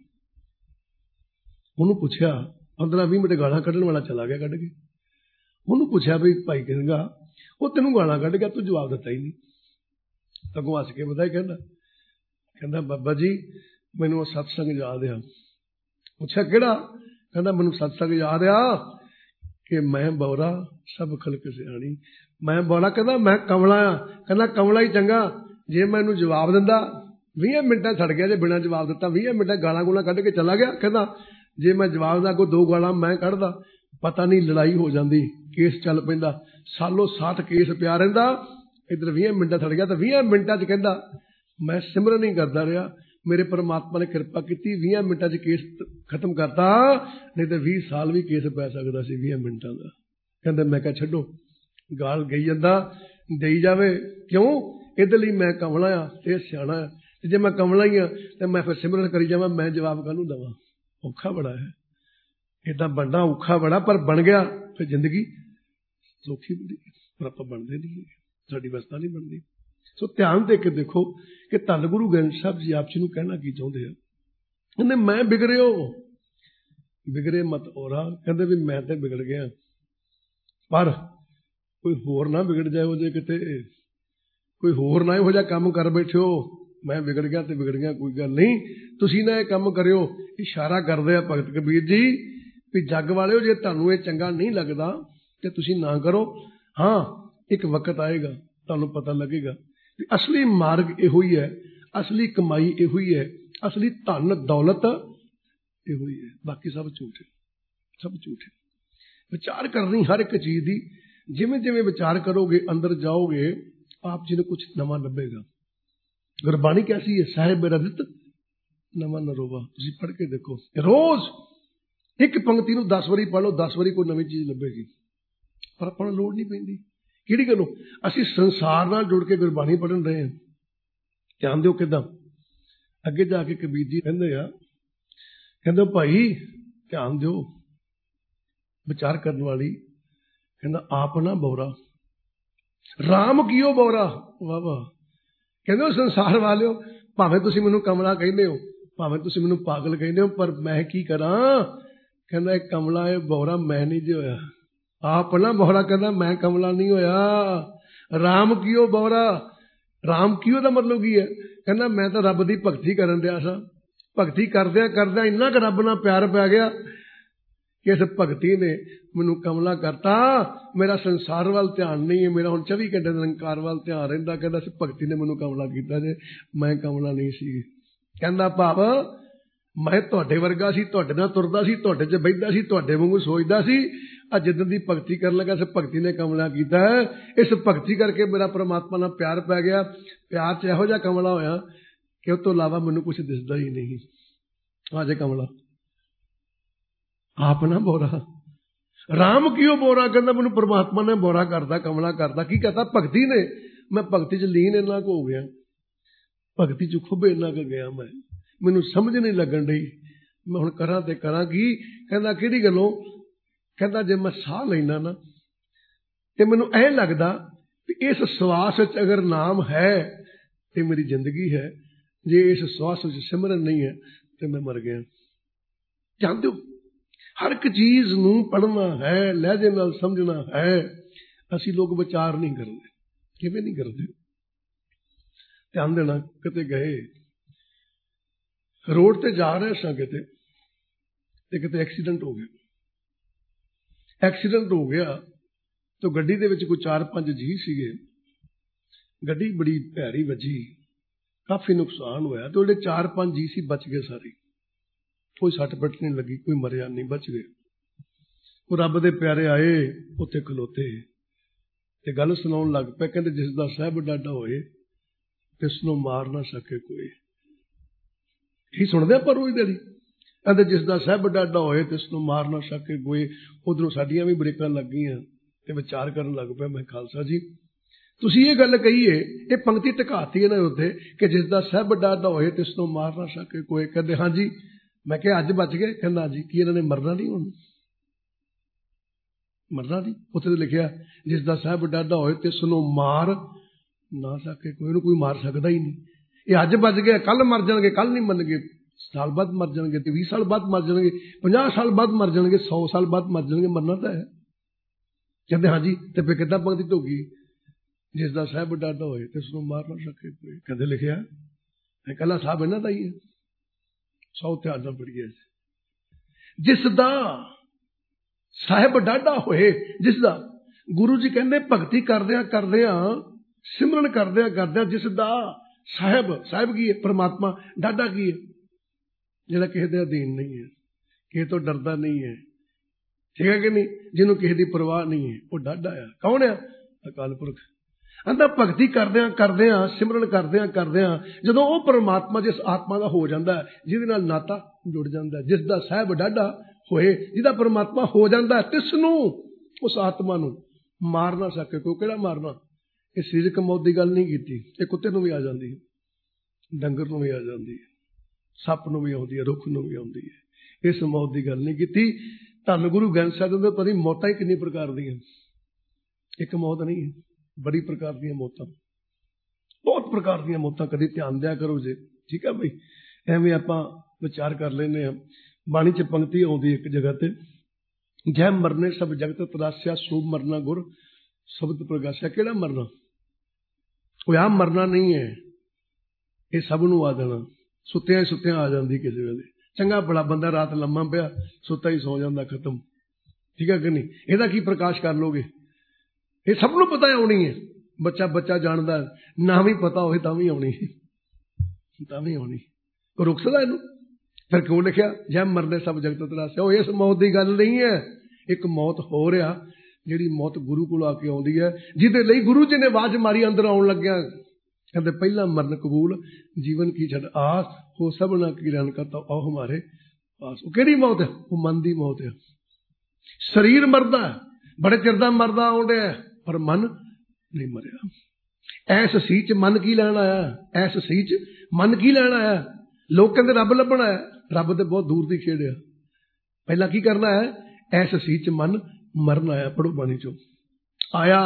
[SPEAKER 1] उन्होंने पूछा, 15-20 मिनट गालां कड्ढन वाला चला गया कड्ढ के। उन्होंने पूछा भी भाई कहंगा वो तेनों गालां कड्ढ गया, तू जवाब दिता ही नहीं। अगों हस के बताया, कहंदा बाबा जी मैनूं सत्संग याद आ। पूछा किहड़ा? कहंदा मैनूं सत्संग याद आ कि मैं बौरा सब खलक सियाणी। मैं बौरा, कहंदा मैं कमला आ। कहंदा कमला ही चंगा, जे मैनूं जवाब दिंदा 20 मिनटां छड़ गया, जे बिना जवाब दिता 20 मिनटां गालां गूलां कड्ढ के चला गया। कहंदा जे मैं जवाब दा कोई 2 गालां मैं कढ़दा, पता नहीं लड़ाई हो जाती, केस चल पैंदा, सालों 60 केस पिया रहिंदा। इधर 20 मिनटां छड़ गया तो 20 मिनटां च कहंदा मैं सिमरन ही करदा रहा, मेरे परमात्मा ने कृपा की 20 मिनटां च केस खत्म करता, नहीं तो 20 साल भी केस पै सकदा सी 20 मिनटां दा। कहंदे मैं कहा छड्डो, गाल गई जांदा देई जावे, क्यों? इहदे लई मैं कमला आ ते सियाणा आ, जे मैं कमला ही आ तो मैं फिर सिमरन करी जावां, मैं जवाब काहनूं देवां? औखा बड़ा है, इदां बनना औखा बड़ा, पर बन गया फिर जिंदगी सौखी बड़ी, पर आपां बनदे नहीं, साडी अवस्था नहीं बनदी। सो ध्यान दे के देखो कि धन गुरु ग्रंथ साहब जी आप जी नूं कहना की चाहुंदे आ ਕਹਿੰਦੇ ਮੈਂ ਵਿਗੜਿਓ, ਵਿਗੜੇ ਮਤ ਔਰਾ, ਕਹਿੰਦੇ ਵੀ ਮੈਂ ਤੇ ਵਿਗੜ ਗਿਆ, ਪਰ ਕੋਈ ਹੋਰ ਨਾ ਵਿਗੜ ਜਾਏ, ਜੇ ਕਿਤੇ ਕੋਈ ਹੋਰ ਨਾ ਇਹੋ ਜਿਹਾ ਕੰਮ ਕਰ ਬੈਠਿਓ, ਮੈਂ ਵਿਗੜ ਗਿਆ ਤੇ ਵਿਗੜ ਗਿਆ, ਕੋਈ ਗੱਲ ਨਹੀਂ, ਤੁਸੀਂ ਨਾ ਇਹ ਕੰਮ ਕਰਿਓ। ਇਸ਼ਾਰਾ ਕਰਦੇ ਆ ਭਗਤ ਕਬੀਰ ਜੀ ਵੀ ਜੱਗ ਵਾਲਿਓ, ਜੇ ਤੁਹਾਨੂੰ ਇਹ ਚੰਗਾ ਨਹੀਂ ਲੱਗਦਾ ਤੇ ਤੁਸੀਂ ਨਾ ਕਰੋ। ਹਾਂ, ਇੱਕ ਵਕਤ ਆਏਗਾ ਤੁਹਾਨੂੰ ਪਤਾ ਲੱਗੇਗਾ ਵੀ ਅਸਲੀ ਮਾਰਗ ਇਹੋ ਹੀ ਹੈ, ਅਸਲੀ ਕਮਾਈ ਇਹੋ ਹੀ ਹੈ, ਅਸਲੀ ਧਨ ਦੌਲਤ ਇਹੋ ਹੀ ਹੈ, ਬਾਕੀ ਸਭ ਝੂਠ ਹੈ, ਸਭ ਝੂਠ ਹੈ। ਵਿਚਾਰ ਕਰਨੀ ਹਰ ਇੱਕ ਚੀਜ਼ ਦੀ, ਜਿਵੇਂ ਜਿਵੇਂ ਵਿਚਾਰ ਕਰੋਗੇ ਅੰਦਰ ਜਾਓਗੇ, ਆਪ ਜੀ ਨੂੰ ਕੁਛ ਨਵਾਂ ਲੱਭੇਗਾ। ਗੁਰਬਾਣੀ ਕੈਸੀ ਹੈ, ਸਾਹਿਬ ਰਦਿਤ ਨਵਾਂ ਨਰੋਵਾ, ਤੁਸੀਂ ਪੜ੍ਹ ਕੇ ਦੇਖੋ, ਰੋਜ਼ ਇੱਕ ਪੰਕਤੀ ਨੂੰ 10 ਵਾਰੀ ਪੜ੍ਹ ਲਓ, 10 ਵਾਰੀ ਕੋਈ ਨਵੀਂ ਚੀਜ਼ ਲੱਭੇਗੀ, ਪਰ ਆਪਾਂ ਨੂੰ ਲੋੜ ਨਹੀਂ ਪੈਂਦੀ। ਕਿਹੜੀ ਗੱਲੋਂ? ਅਸੀਂ ਸੰਸਾਰ ਨਾਲ ਜੁੜ ਕੇ ਗੁਰਬਾਣੀ ਪੜ੍ਹਨ ਰਹੇ ਹਾਂ। ਧਿਆਨ ਦਿਓ ਕਿੱਦਾਂ, ਅੱਗੇ ਜਾ ਕੇ ਕਬੀਰ ਜੀ ਕਹਿੰਦੇ ਆ, ਕਹਿੰਦੇ ਭਾਈ ਧਿਆਨ ਦਿਓ, ਵਿਚਾਰ ਕਰਨ ਵਾਲੀ, ਕਹਿੰਦਾ ਆਪ ਨਾ ਬੋਰਾ ਰਾਮ ਕੀਓ ਬੋਰਾ, ਵਾਹ ਵਾਹ। ਕਹਿੰਦੇ ਸੰਸਾਰ ਵਾਲਿਓ, ਭਾਵੇਂ ਤੁਸੀਂ ਮੈਨੂੰ ਕਮਲਾ ਕਹਿੰਦੇ ਹੋ, ਭਾਵੇਂ ਤੁਸੀਂ ਮੈਨੂੰ ਪਾਗਲ ਕਹਿੰਦੇ ਹੋ, ਪਰ ਮੈਂ ਕੀ ਕਰਾਂ? ਕਹਿੰਦਾ ਇਹ ਕਮਲਾ, ਇਹ ਬੋਰਾ ਮੈਂ ਨਹੀਂ ਜੇ ਹੋਇਆ। ਆਪ ਨਾ ਬੋਰਾ, ਕਹਿੰਦਾ ਮੈਂ ਕਮਲਾ ਨਹੀਂ ਹੋਇਆ। ਰਾਮ ਕੀਓ ਬੋਰਾ, ਰਾਮ ਕੀਓ ਦਾ ਮਤਲਬ ਕੀ ਹੈ? ਕਹਿੰਦਾ ਮੈਂ ਤਾਂ ਰੱਬ ਦੀ ਭਗਤੀ ਕਰਨ ਦਿਆ ਸਾਂ, ਭਗਤੀ ਕਰਦਿਆਂ ਕਰਦਿਆਂ ਇੰਨਾ ਕੁ ਰੱਬ ਨਾਲ ਪਿਆਰ ਪੈ ਗਿਆ ਕਿ ਇਸ ਭਗਤੀ ਨੇ ਮੈਨੂੰ ਕਮਲਾ ਕਰਤਾ। ਮੇਰਾ ਸੰਸਾਰ ਵੱਲ ਧਿਆਨ ਨਹੀਂ ਹੈ, ਮੇਰਾ ਹੁਣ 24 ਘੰਟੇ ਨਿਰੰਕਾਰ ਵੱਲ ਧਿਆਨ ਰਹਿੰਦਾ। ਕਹਿੰਦਾ ਇਸ ਭਗਤੀ ਨੇ ਮੈਨੂੰ ਕਮਲਾ ਕੀਤਾ, ਜੇ ਮੈਂ ਕਮਲਾ ਨਹੀਂ ਸੀ। ਕਹਿੰਦਾ ਭਾਵ ਮੈਂ ਤੁਹਾਡੇ ਵਰਗਾ ਸੀ, ਤੁਹਾਡੇ ਨਾਲ ਤੁਰਦਾ ਸੀ, ਤੁਹਾਡੇ 'ਚ ਬੈਠਦਾ ਸੀ, ਤੁਹਾਡੇ ਵਾਂਗੂ ਸੋਚਦਾ ਸੀ। ਅੱਜ ਜਿੱਦਣ ਦੀ ਭਗਤੀ ਕਰਨ ਲੱਗਾ, ਇਸ ਭਗਤੀ ਨੇ ਕਮਲਾ ਕੀਤਾ ਹੈ। ਇਸ ਭਗਤੀ ਕਰਕੇ ਮੇਰਾ ਪ੍ਰਮਾਤਮਾ ਨਾਲ ਪਿਆਰ ਪੈ ਗਿਆ। ਪਿਆਰ 'ਚ ਇਹੋ ਜਿਹਾ ਕਮਲਾ ਹੋਇਆ ਕਿ ਉਸ ਤੋਂ ਇਲਾਵਾ ਮੈਨੂੰ ਕੁਛ ਦਿਸਦਾ ਹੀ ਨਹੀਂ। ਆਜੇ ਕਮਲਾ, ਆਪ ਨਾ ਬੋਰਾ ਰਾਮ ਕਿਉਂ ਬੋਰਾ? ਕਹਿੰਦਾ ਮੈਨੂੰ ਪ੍ਰਮਾਤਮਾ ਨੇ ਬੋਰਾ ਕਰਦਾ, ਕਮਲਾ ਕਰਦਾ। ਕੀ ਕਹਤਾ? ਭਗਤੀ ਨੇ। ਮੈਂ ਭਗਤੀ 'ਚ ਲੀਨ ਇੰਨਾ ਕੁ ਹੋ ਗਿਆ, ਭਗਤੀ 'ਚ ਖੁੱਬੇ ਇੰਨਾ ਕੁ ਗਿਆ, ਮੈਨੂੰ ਸਮਝ ਨਹੀਂ ਲੱਗਣ ਡਈ ਮੈਂ ਹੁਣ ਕਰਾਂ ਤੇ ਕਰਾਂ ਕੀ। ਕਹਿੰਦਾ ਕਿਹੜੀ ਗੱਲੋਂ? ਕਹਿੰਦਾ ਜੇ ਮੈਂ ਸਾਹ ਲੈਣਾ ਨਾ ਤੇ ਮੈਨੂੰ ਇਹ ਲੱਗਦਾ ਵੀ ਇਸ ਸਵਾਸ ਵਿੱਚ ਅਗਰ ਨਾਮ ਹੈ ਤੇ ਮੇਰੀ ਜ਼ਿੰਦਗੀ ਹੈ, ਜੇ ਇਸ ਸਵਾਸ ਵਿੱਚ ਸਿਮਰਨ ਨਹੀਂ ਹੈ ਤੇ ਮੈਂ ਮਰ ਗਿਆ। ਜਾਣਦੇ ਹੋ, ਹਰ ਇੱਕ ਚੀਜ਼ ਨੂੰ ਪੜ੍ਹਨਾ ਹੈ, ਲਹਿਜੇ ਨਾਲ ਸਮਝਣਾ ਹੈ। ਅਸੀਂ ਲੋਕ ਵਿਚਾਰ ਨਹੀਂ ਕਰਦੇ। ਕਿਵੇਂ ਨਹੀਂ ਕਰਦੇ? ਧਿਆਨ ਦੇਣਾ, ਕਿਤੇ ਗਏ, ਰੋਡ ਤੇ ਜਾ ਰਹੇ ਸਾਂ ਕਿਤੇ, ਤੇ ਕਿਤੇ ਐਕਸੀਡੈਂਟ ਹੋ ਗਿਆ। ਐਕਸੀਡੈਂਟ ਹੋ ਗਿਆ ਤਾਂ ਗੱਡੀ ਦੇ ਵਿੱਚ ਕੋਈ 4-5 ਜੀਅ ਸੀਗੇ। ਗੱਡੀ ਬੜੀ ਭੈੜੀ ਵੱਜੀ, ਕਾਫੀ ਨੁਕਸਾਨ ਹੋਇਆ। ਤੇ ਉਹਦੇ 4-5 ਜੀਅ ਸੀ, ਬਚ ਗਏ ਸਾਰੇ, ਕੋਈ ਸੱਟ ਪਿੱਟ ਨਹੀਂ ਲੱਗੀ, ਕੋਈ ਮਰਿਆ ਨਹੀਂ, ਬਚ ਗਏ। ਉਹ ਰੱਬ ਦੇ ਪਿਆਰੇ ਆਏ, ਉੱਥੇ ਖਲੋਤੇ ਤੇ ਗੱਲ ਸੁਣਾਉਣ ਲੱਗ ਪਏ। ਕਹਿੰਦੇ ਜਿਸ ਦਾ ਸਾਹਿਬ ਡਾਢਾ ਹੋਏ ਤਿਸ ਨੂੰ ਮਾਰ ਨਾ ਸਕੇ ਕੋਈ। ਕੀ ਸੁਣਦੇ ਆਪਾਂ ਰੋਜ਼ ਦਿਹਾੜੀ? ਕਹਿੰਦੇ ਜਿਸ ਦਾ ਸਾਹਿਬ ਡਾਢਾ ਹੋਏ ਤਿਸ ਨੂੰ ਮਾਰ ਨਾ ਸਕੇ ਕੋਈ। ਉਧਰੋਂ ਸਾਡੀਆਂ ਵੀ ਬ੍ਰੇਕਾਂ ਲੱਗ ਗਈਆਂ ਤੇ ਵਿਚਾਰ ਕਰਨ ਲੱਗ ਪਿਆ। ਮੈਂ ਖਾਲਸਾ ਜੀ, ਤੁਸੀਂ ਇਹ ਗੱਲ ਕਹੀ ਏ, ਇਹ ਪੰਕਤੀ ਟਿਕਾਤੀ ਇਹਨਾਂ ਉੱਤੇ ਕਿ ਜਿਸ ਦਾ ਸਾਹਿਬ ਡਾਢਾ ਹੋਏ ਤਿਸ ਨੂੰ ਮਾਰ ਨਾ ਸਕੇ ਕੋਈ। ਕਹਿੰਦੇ ਹਾਂਜੀ। ਮੈਂ ਕਿਹਾ ਅੱਜ ਬਚ ਗਏ? ਕਹਿੰਦਾ ਜੀ। ਕੀ ਇਹਨਾਂ ਨੇ ਮਰਨਾ ਨਹੀਂ? ਹੁਣ ਮਰਨਾ ਨਹੀਂ? ਉੱਥੇ ਤਾਂ ਲਿਖਿਆ ਜਿਸ ਦਾ ਸਾਹਿਬ ਡਾਢਾ ਹੋਏ ਤਿਸ ਨੂੰ ਮਾਰ ਨਾ ਸਕੇ ਕੋਈ। ਇਹਨੂੰ ਕੋਈ ਮਾਰ ਸਕਦਾ ਹੀ ਨਹੀਂ। ਇਹ ਅੱਜ ਬਚ ਗਏ, ਕੱਲ ਮਰ ਜਾਣਗੇ, ਕੱਲ ਨਹੀਂ ਮੰਨਗੇ, ਸਾਲ ਬਾਅਦ ਮਰ ਜਾਣਗੇ, ਤੇ 20 ਸਾਲ ਬਾਅਦ ਮਰ ਜਾਣਗੇ, 50 ਸਾਲ ਬਾਅਦ ਮਰ ਜਾਣਗੇ, 100 ਸਾਲ ਬਾਅਦ ਮਰ ਜਾਣਗੇ, ਮਰਨਾ ਤਾਂ ਹੈ। ਕਹਿੰਦੇ ਹਾਂਜੀ। ਤੇ ਫਿਰ ਕਿੱਦਾਂ ਪੰਕਤੀ ਢੋਗੀ? ਜਿਸ ਦਾ ਸਾਹਿਬ ਡਾਢਾ ਹੋਏ ਤੇ ਉਸ ਨੂੰ ਮਾਰ ਨਾ ਸਕੇ ਕੋਈ। ਕਹਿੰਦੇ ਲਿਖਿਆ ਕੱਲਾ ਸਾਹਿਬ ਇਹਨਾਂ ਦਾ ਹੀ ਹੈ। 100 ਧਿਆਨ ਨਾਲ ਪੜੀਏ। ਜਿਸ ਦਾ ਸਾਹਿਬ ਡਾਢਾ ਹੋਏ, ਜਿਸ ਦਾ ਗੁਰੂ ਜੀ ਕਹਿੰਦੇ ਭਗਤੀ ਕਰਦਿਆਂ ਕਰਦਿਆਂ, ਸਿਮਰਨ ਕਰਦਿਆਂ ਕਰਦਿਆਂ, ਜਿਸ ਦਾ ਸਾਹਿਬ, ਸਾਹਿਬ ਕੀ ਹੈ? ਪਰਮਾਤਮਾ। ਡਾਢਾ ਕੀ ਹੈ? ਜਿਹੜਾ ਕਿਸੇ ਦੇ ਅਧੀਨ ਨਹੀਂ ਹੈ, ਕਿਸੇ ਤੋਂ ਡਰਦਾ ਨਹੀਂ ਹੈ, ਠੀਕ ਹੈ ਕਿ ਨਹੀਂ? ਜਿਹਨੂੰ ਕਿਸੇ ਦੀ ਪਰਵਾਹ ਨਹੀਂ ਹੈ, ਉਹ ਡਾਢਾ ਆ। ਕੌਣ ਆ? ਅਕਾਲ ਪੁਰਖ। ਕਹਿੰਦਾ ਭਗਤੀ ਕਰਦਿਆਂ ਕਰਦਿਆਂ, ਸਿਮਰਨ ਕਰਦਿਆਂ ਕਰਦਿਆਂ, ਜਦੋਂ ਉਹ ਪਰਮਾਤਮਾ ਜਿਸ ਆਤਮਾ ਦਾ ਹੋ ਜਾਂਦਾ, ਜਿਹਦੇ ਨਾਲ ਨਾਤਾ ਜੁੜ ਜਾਂਦਾ, ਜਿਸ ਦਾ ਸਾਹਿਬ ਡਾਢਾ ਹੋਏ, ਜਿਹਦਾ ਪਰਮਾਤਮਾ ਹੋ ਜਾਂਦਾ, ਤਿਸ ਨੂੰ, ਉਸ ਆਤਮਾ ਨੂੰ ਮਾਰ ਨਾ ਸਕੇ ਕੋਈ। ਕਿਹੜਾ ਮਾਰਨਾ? ਇਹ ਸਰੀਰਕ ਮੌਤ ਦੀ ਗੱਲ ਨਹੀਂ ਕੀਤੀ। ਇਹ ਕੁੱਤੇ ਨੂੰ ਵੀ ਆ ਜਾਂਦੀ ਹੈ, ਡੰਗਰ ਨੂੰ ਵੀ ਆ ਜਾਂਦੀ ਹੈ, ਸੱਪ ਨੂੰ ਵੀ ਆਉਂਦੀ ਹੈ, ਰੁੱਖ ਨੂੰ ਵੀ ਆਉਂਦੀ ਹੈ। ਇਸ ਮੌਤ ਦੀ ਗੱਲ ਨਹੀਂ ਕੀਤੀ। ਧੰਨ ਗੁਰੂ ਗ੍ਰੰਥ ਸਾਹਿਬ ਦੇ ਪਤਾ ਮੌਤਾਂ ਹੀ ਕਿੰਨੀ ਪ੍ਰਕਾਰ ਦੀਆਂ। ਇੱਕ ਮੌਤ ਨਹੀਂ ਹੈ, ਬੜੀ ਪ੍ਰਕਾਰ ਦੀਆਂ ਮੌਤਾਂ, ਬਹੁਤ ਪ੍ਰਕਾਰ ਦੀਆਂ ਮੌਤਾਂ। ਕਦੇ ਧਿਆਨ ਦਿਆ ਕਰੋ ਜੇ, ਠੀਕ ਹੈ ਬਈ। ਐਵੇਂ ਆਪਾਂ विचार कर लेने हैं। बाणी च पंक्ति आउंदी एक जगह ते, जय मरने सब जगत तरास्या, सो मरना गुर शब्द प्रगास्या। केड़ा मरना? कोई आम मरना नहीं है, ये सब नूं आ जाना। सुत्तियां सुत्तियां आ जाती किसी वेले। चंगा भला बंदा रात लम्मा पिया, सुता ही सौ जाता, खत्म। ठीक है कि नहीं? ਇਹਦਾ ਕੀ ਪ੍ਰਕਾਸ਼ ਕਰ ਲੋਗੇ? ਇਹ ਸਭ ਨੂੰ ਪਤਾ ਆਉਣੀ ਹੈ। ਬੱਚਾ ਜਾਣਦਾ, ਨਾ ਵੀ ਪਤਾ ਹੋਵੇ ਤਾਂ ਵੀ ਆਉਣੀ, ਤਾਂ ਵੀ ਆਉਣੀ। ਕੋਈ ਰੁਕ ਸਕਦਾ ਇਹਨੂੰ? ਫਿਰ ਕਿਉਂ ਲਿਖਿਆ ਜੈ ਮਰਨੇ ਸਭ ਜਗਤ ਤਰਾਸਿਆ? ਉਹ ਇਸ ਮੌਤ ਦੀ ਗੱਲ ਨਹੀਂ ਹੈ। ਇੱਕ ਮੌਤ ਹੋ ਰਿਹਾ, ਜਿਹੜੀ ਮੌਤ ਗੁਰੂ ਕੋਲ ਆ ਕੇ ਆਉਂਦੀ ਹੈ, ਜਿਹਦੇ ਲਈ ਗੁਰੂ ਜੀ ਨੇ ਆਵਾਜ਼ ਮਾਰੀ ਅੰਦਰ ਆਉਣ ਲੱਗਿਆ, ਕਹਿੰਦੇ ਪਹਿਲਾ ਮਰਨ ਕਬੂਲ ਜੀਵਨ ਕੀ ਛੱਡ ਆਸ, ਹੋ ਸਭਨਾ ਕੀ ਰਹਿਣ ਕਰਤਾ ਆਓ ਹਮਾਰੇ ਪਾਸ। ਉਹ ਕਿਹੜੀ ਮੌਤ ਹੈ? ਉਹ ਮਨ ਦੀ ਮੌਤ ਹੈ। ਸਰੀਰ ਮਰਦਾ, ਬੜੇ ਚਿਰ ਦਾ ਮਰਦਾ ਆਉਂਦਾ, ਪਰ ਮਨ ਨਹੀਂ ਮਰਿਆ। ਐਸ ਸੀ ਚ ਮਨ ਕੀ ਲੈਣ ਆਇਆ? ਐਸ ਸੀ ਚ ਮਨ ਕੀ ਲੈਣ ਆਇਆ? ਲੋਕ ਕਹਿੰਦੇ ਰੱਬ ਲੱਭਣ ਆਇਆ, ਰੱਬ ਤੇ ਬਹੁਤ ਦੂਰ ਦੀ ਖੇਡ ਆ। ਪਹਿਲਾਂ ਕੀ ਕਰਨਾ ਹੈ? ਐਸ ਸੀ ਚ ਮਨ ਮਰਨ ਆਇਆ। ਪੜੋ ਬਾਣੀ ਚੋਂ, ਆਇਆ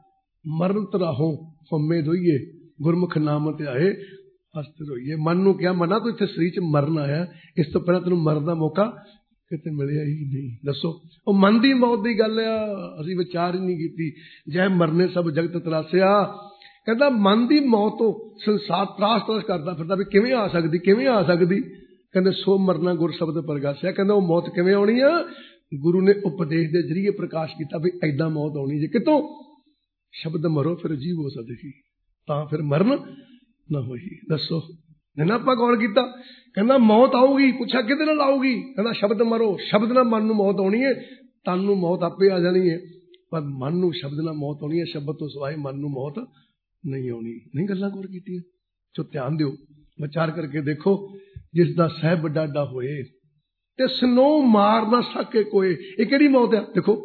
[SPEAKER 1] ਮਰਨ ਤਰਾਹੋਂ ਹਉਮੈ ਧੋਈਏ, ਗੁਰਮੁਖ ਨਾਮ ਧਿਆਏ ਹਸਤ ਰੋਈਏ। ਮਨ ਨੂੰ ਕਿਹਾ ਮਨਾ ਤੂੰ ਇੱਥੇ ਸਰੀਰ ਚ ਮਰਨ ਆਇਆ, ਇਸ ਤੋਂ ਪਹਿਲਾਂ ਤੈਨੂੰ ਮਰਨ ਦਾ ਮੌਕਾ ਕਿਤੇ ਮਿਲਿਆ ਹੀ ਨਹੀਂ। ਦੱਸੋ, ਉਹ ਮਨ ਦੀ ਮੌਤ ਦੀ ਗੱਲ ਆ, ਅਸੀਂ ਵਿਚਾਰ ਹੀ ਨਹੀਂ ਕੀਤੀ। ਜੈ ਮਰਨੇ ਸਭ ਜਗਤ ਤਰਾਸਿਆ, ਕਹਿੰਦਾ ਮਨ ਦੀ ਮੌਤ ਤੋਂ ਸੰਸਾਰ ਤਰਾਸ ਕਰਦਾ ਫਿਰਦਾ ਵੀ ਕਿਵੇਂ ਆ ਸਕਦੀ, ਕਿਵੇਂ ਆ ਸਕਦੀ? ਕਹਿੰਦੇ ਸੋ ਮਰਨਾ ਗੁਰ ਸ਼ਬਦ ਪ੍ਰਗਾਸਿਆ। ਕਹਿੰਦਾ ਉਹ ਮੌਤ ਕਿਵੇਂ ਆਉਣੀ ਆ? ਗੁਰੂ ਨੇ ਉਪਦੇਸ਼ ਦੇ ਜਰੀਏ ਪ੍ਰਕਾਸ਼ ਕੀਤਾ ਵੀ ਐਦਾਂ ਮੌਤ ਆਉਣੀ। ਜੇ ਕਿਤੋਂ ਸ਼ਬਦ ਮਰੋ ਫਿਰ ਜੀਵ ਹੋ ਸਕਦੀ, ਤਾਂ ਫਿਰ ਮਰਨ ਨਾ ਹੋਈ। ਦੱਸੋ, ਨਾ ਆਪਾਂ ਗੌਰ ਕੀਤਾ? ਕਹਿੰਦਾ ਮੌਤ ਆਊਗੀ। ਪੁੱਛਿਆ ਕਿਹਦੇ ਨਾਲ ਆਊਗੀ? ਕਹਿੰਦਾ ਸ਼ਬਦ ਮਰੋ। ਸ਼ਬਦ ਨਾਲ ਮਨ ਨੂੰ ਮੌਤ ਆਉਣੀ ਹੈ, ਤਨ ਨੂੰ ਮੌਤ ਆਪੇ ਆ ਜਾਣੀ ਹੈ, ਪਰ ਮਨ ਨੂੰ ਸ਼ਬਦ ਨਾਲ ਮੌਤ ਆਉਣੀ ਹੈ। ਸ਼ਬਦ ਤੋਂ ਸਿਵਾਏ ਮਨ ਨੂੰ ਮੌਤ ਨਹੀਂ ਆਉਣੀ। ਨਹੀਂ ਗੱਲਾਂ ਗੌਰ ਕੀਤੀਆਂ? ਸੋ ਧਿਆਨ ਦਿਓ, ਵਿਚਾਰ ਕਰਕੇ ਦੇਖੋ। ਜਿਸ ਦਾ ਸਹਿਬ ਡਾਡਾ ਹੋਏ ਤਿਸ ਨੂੰ ਮਾਰ ਨਾ ਸਕੇ ਕੋਏ। ਇਹ ਕਿਹੜੀ ਮੌਤ ਹੈ? ਦੇਖੋ,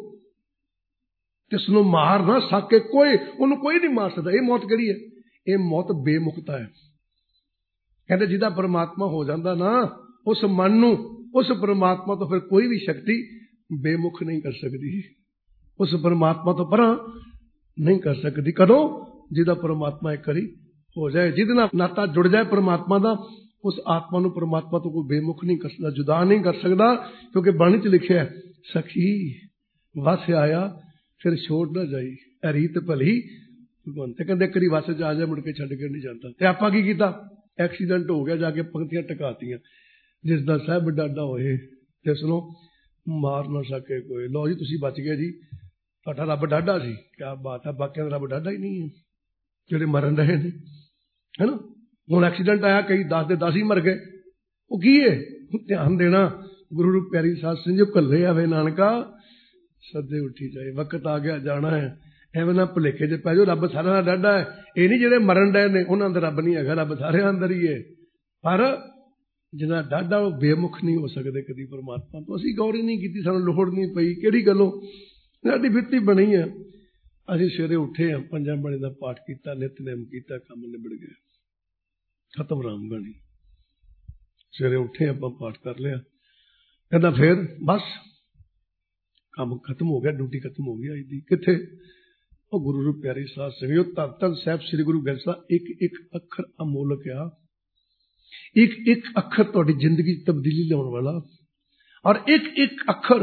[SPEAKER 1] ਤਿਸ ਨੂੰ ਮਾਰ ਨਾ ਸਕੇ ਕੋਏ, ਉਹਨੂੰ ਕੋਈ ਨਹੀਂ ਮਾਰ ਸਕਦਾ। ਇਹ ਮੌਤ ਕਿਹੜੀ ਹੈ? ਇਹ ਮੌਤ ਬੇਮੁਖਤਾ ਹੈ। ਕਹਿੰਦੇ ਜਿਹਦਾ ਪਰਮਾਤਮਾ ਹੋ ਜਾਂਦਾ ਨਾ, ਉਸ ਮਨ ਨੂੰ, ਉਸ ਪਰਮਾਤਮਾ ਤੋਂ ਫਿਰ ਕੋਈ ਵੀ ਸ਼ਕਤੀ ਬੇਮੁਖ ਨਹੀਂ ਕਰ ਸਕਦੀ, ਉਸ ਪਰਮਾਤਮਾ ਤੋਂ ਪਰਾਂ ਨਹੀਂ ਕਰ ਸਕਦੀ। ਕਦੋਂ? ਜਿਹਦਾ ਪਰਮਾਤਮਾ ਇੱਕ ਵਾਰੀ ਹੋ ਜਾਏ, ਜਿਹਦੇ ਨਾਲ ਨਾਤਾ ਜੁੜ ਜਾਏ ਪਰਮਾਤਮਾ ਦਾ, ਉਸ ਆਤਮਾ ਨੂੰ ਪਰਮਾਤਮਾ ਤੋਂ ਕੋਈ ਬੇਮੁਖ ਨਹੀਂ ਕਰ ਸਕਦਾ, ਜੁਦਾ ਨਹੀਂ ਕਰ ਸਕਦਾ। ਕਿਉਂਕਿ ਬਾਣੀ ਚ ਲਿਖਿਆ ਸਖੀ ਵਸ ਆਇਆ ਫਿਰ ਛੋੜ ਨਾ ਜਾਈ, ਰੀਤ ਭਲੀ ਭਗਵੰਤ। ਕਹਿੰਦੇ ਇੱਕ ਵਾਰੀ ਵਸ ਚ ਆ ਜਾ, ਮੁੜ ਕੇ ਛੱਡ ਕੇ ਨਹੀਂ ਜਾਂਦਾ। ਤੇ ਆਪਾਂ ਕੀ ਕੀਤਾ? ਐਕਸੀਡੈਂਟ ਹੋ ਗਿਆ, ਜਾ ਕੇ ਪੰਕਤੀਆਂ ਟਕਾਤੀਆਂ। ਜਿਸ ਦਾ ਸਹਿਬ ਡਾਡਾ ਹੋਏ ਜਿਸ ਨੂੰ ਮਾਰ ਨਾ ਸਕੇ ਕੋਈ। ਲਓ ਜੀ, ਤੁਸੀਂ ਬਚ ਗਏ ਜੀ, ਤੁਹਾਡਾ ਰੱਬ ਡਾਡਾ ਸੀ। ਕਿਆ ਬਾਤ ਹੈ। ਬਾਕੀਆਂ ਦਾ ਰੱਬ ਡਾਡਾ ਹੀ ਨਹੀਂ ਹੈ, ਜਿਹੜੇ ਮਰਨ ਰਹੇ ਨੇ, ਹੈ ਨਾ। ਹੁਣ ਐਕਸੀਡੈਂਟ ਆਇਆ, ਕਈ 10 ਦੇ 10 ਹੀ ਮਰ ਗਏ। ਉਹ ਕੀ ਹੈ? ਧਿਆਨ ਦੇਣਾ। ਗੁਰੂ ਰੂਪ ਪਿਆਰੀ ਸਾਧ ਸੰਗਤ ਕੱਲੇ ਆਵੇ ਨਾਨਕਾ ਸੱਦੇ ਉੱਠੀ ਜਾਏ। ਵਕਤ ਆ ਗਿਆ, ਜਾਣਾ ਹੈ। ਐਵੇਂ ਨਾ ਭੁਲੇਖੇ ਚ ਪੈ ਜਾਓ, ਰੱਬ ਸਾਰਿਆਂ ਦਾ ਡਾਡਾ ਹੈ। ਇਹ ਨਹੀਂ ਜਿਹੜੇ ਮਰਨ ਡਏ ਨੇ ਉਹਨਾਂ ਅੰਦਰ ਰੱਬ ਨਹੀਂ ਹੈਗਾ, ਰੱਬ ਸਾਰਿਆਂ ਅੰਦਰ ਹੀ ਹੈ। ਪਰ ਜਿਹਨਾਂ ਡਾਡਾ ਉਹ ਬੇਮੁਖ ਨਹੀਂ ਹੋ ਸਕਦੇ ਕਦੀ ਪਰਮਾਤਮਾ ਤੋਂ। ਅਸੀਂ ਗੌਰ ਹੀ ਨਹੀਂ ਕੀਤੀ, ਸਾਨੂੰ ਲੋੜ ਨਹੀਂ ਪਈ। ਕਿਹੜੀ ਗੱਲੋਂ? ਸਾਡੀ ਬਿਰਤੀ ਬਣੀ ਹੈ। ਅਸੀਂ ਸਵੇਰੇ ਉੱਠੇ ਹਾਂ, ਪੰਜਾਂ ਬਾਣੀ ਦਾ ਪਾਠ ਕੀਤਾ, ਨਿਤਨੇਮ ਕੀਤਾ, ਕੰਮ ਨਿਬੜ ਗਿਆ, ਖਤਮ ਰਾਮ ਬਾਣੀ। ਸਵੇਰੇ ਉੱਠੇ ਆਪਾਂ ਪਾਠ ਕਰ ਲਿਆ, ਕਹਿੰਦਾ ਫਿਰ ਬਸ ਕੰਮ ਖਤਮ ਹੋ ਗਿਆ, ਡਿਊਟੀ ਖਤਮ ਹੋ ਗਈ ਅੱਜ ਦੀ। ਕਿੱਥੇ? ਉਹ ਗੁਰੂ ਰੂਪ ਪਿਆਰੀ ਸਾਧ ਸੰਗਤ, ਧੰਨ ਧੰਨ ਸਾਹਿਬ ਸ੍ਰੀ ਗੁਰੂ ਗ੍ਰੰਥ ਸਾਹਿਬ। ਇੱਕ ਇੱਕ ਅੱਖਰ ਅਮੋਲਕ ਆ, ਇੱਕ ਇੱਕ ਅੱਖਰ ਤੁਹਾਡੀ ਜ਼ਿੰਦਗੀ ਚ ਤਬਦੀਲੀ ਲਿਆਉਣ ਵਾਲਾ, ਔਰ ਇੱਕ ਇੱਕ ਅੱਖਰ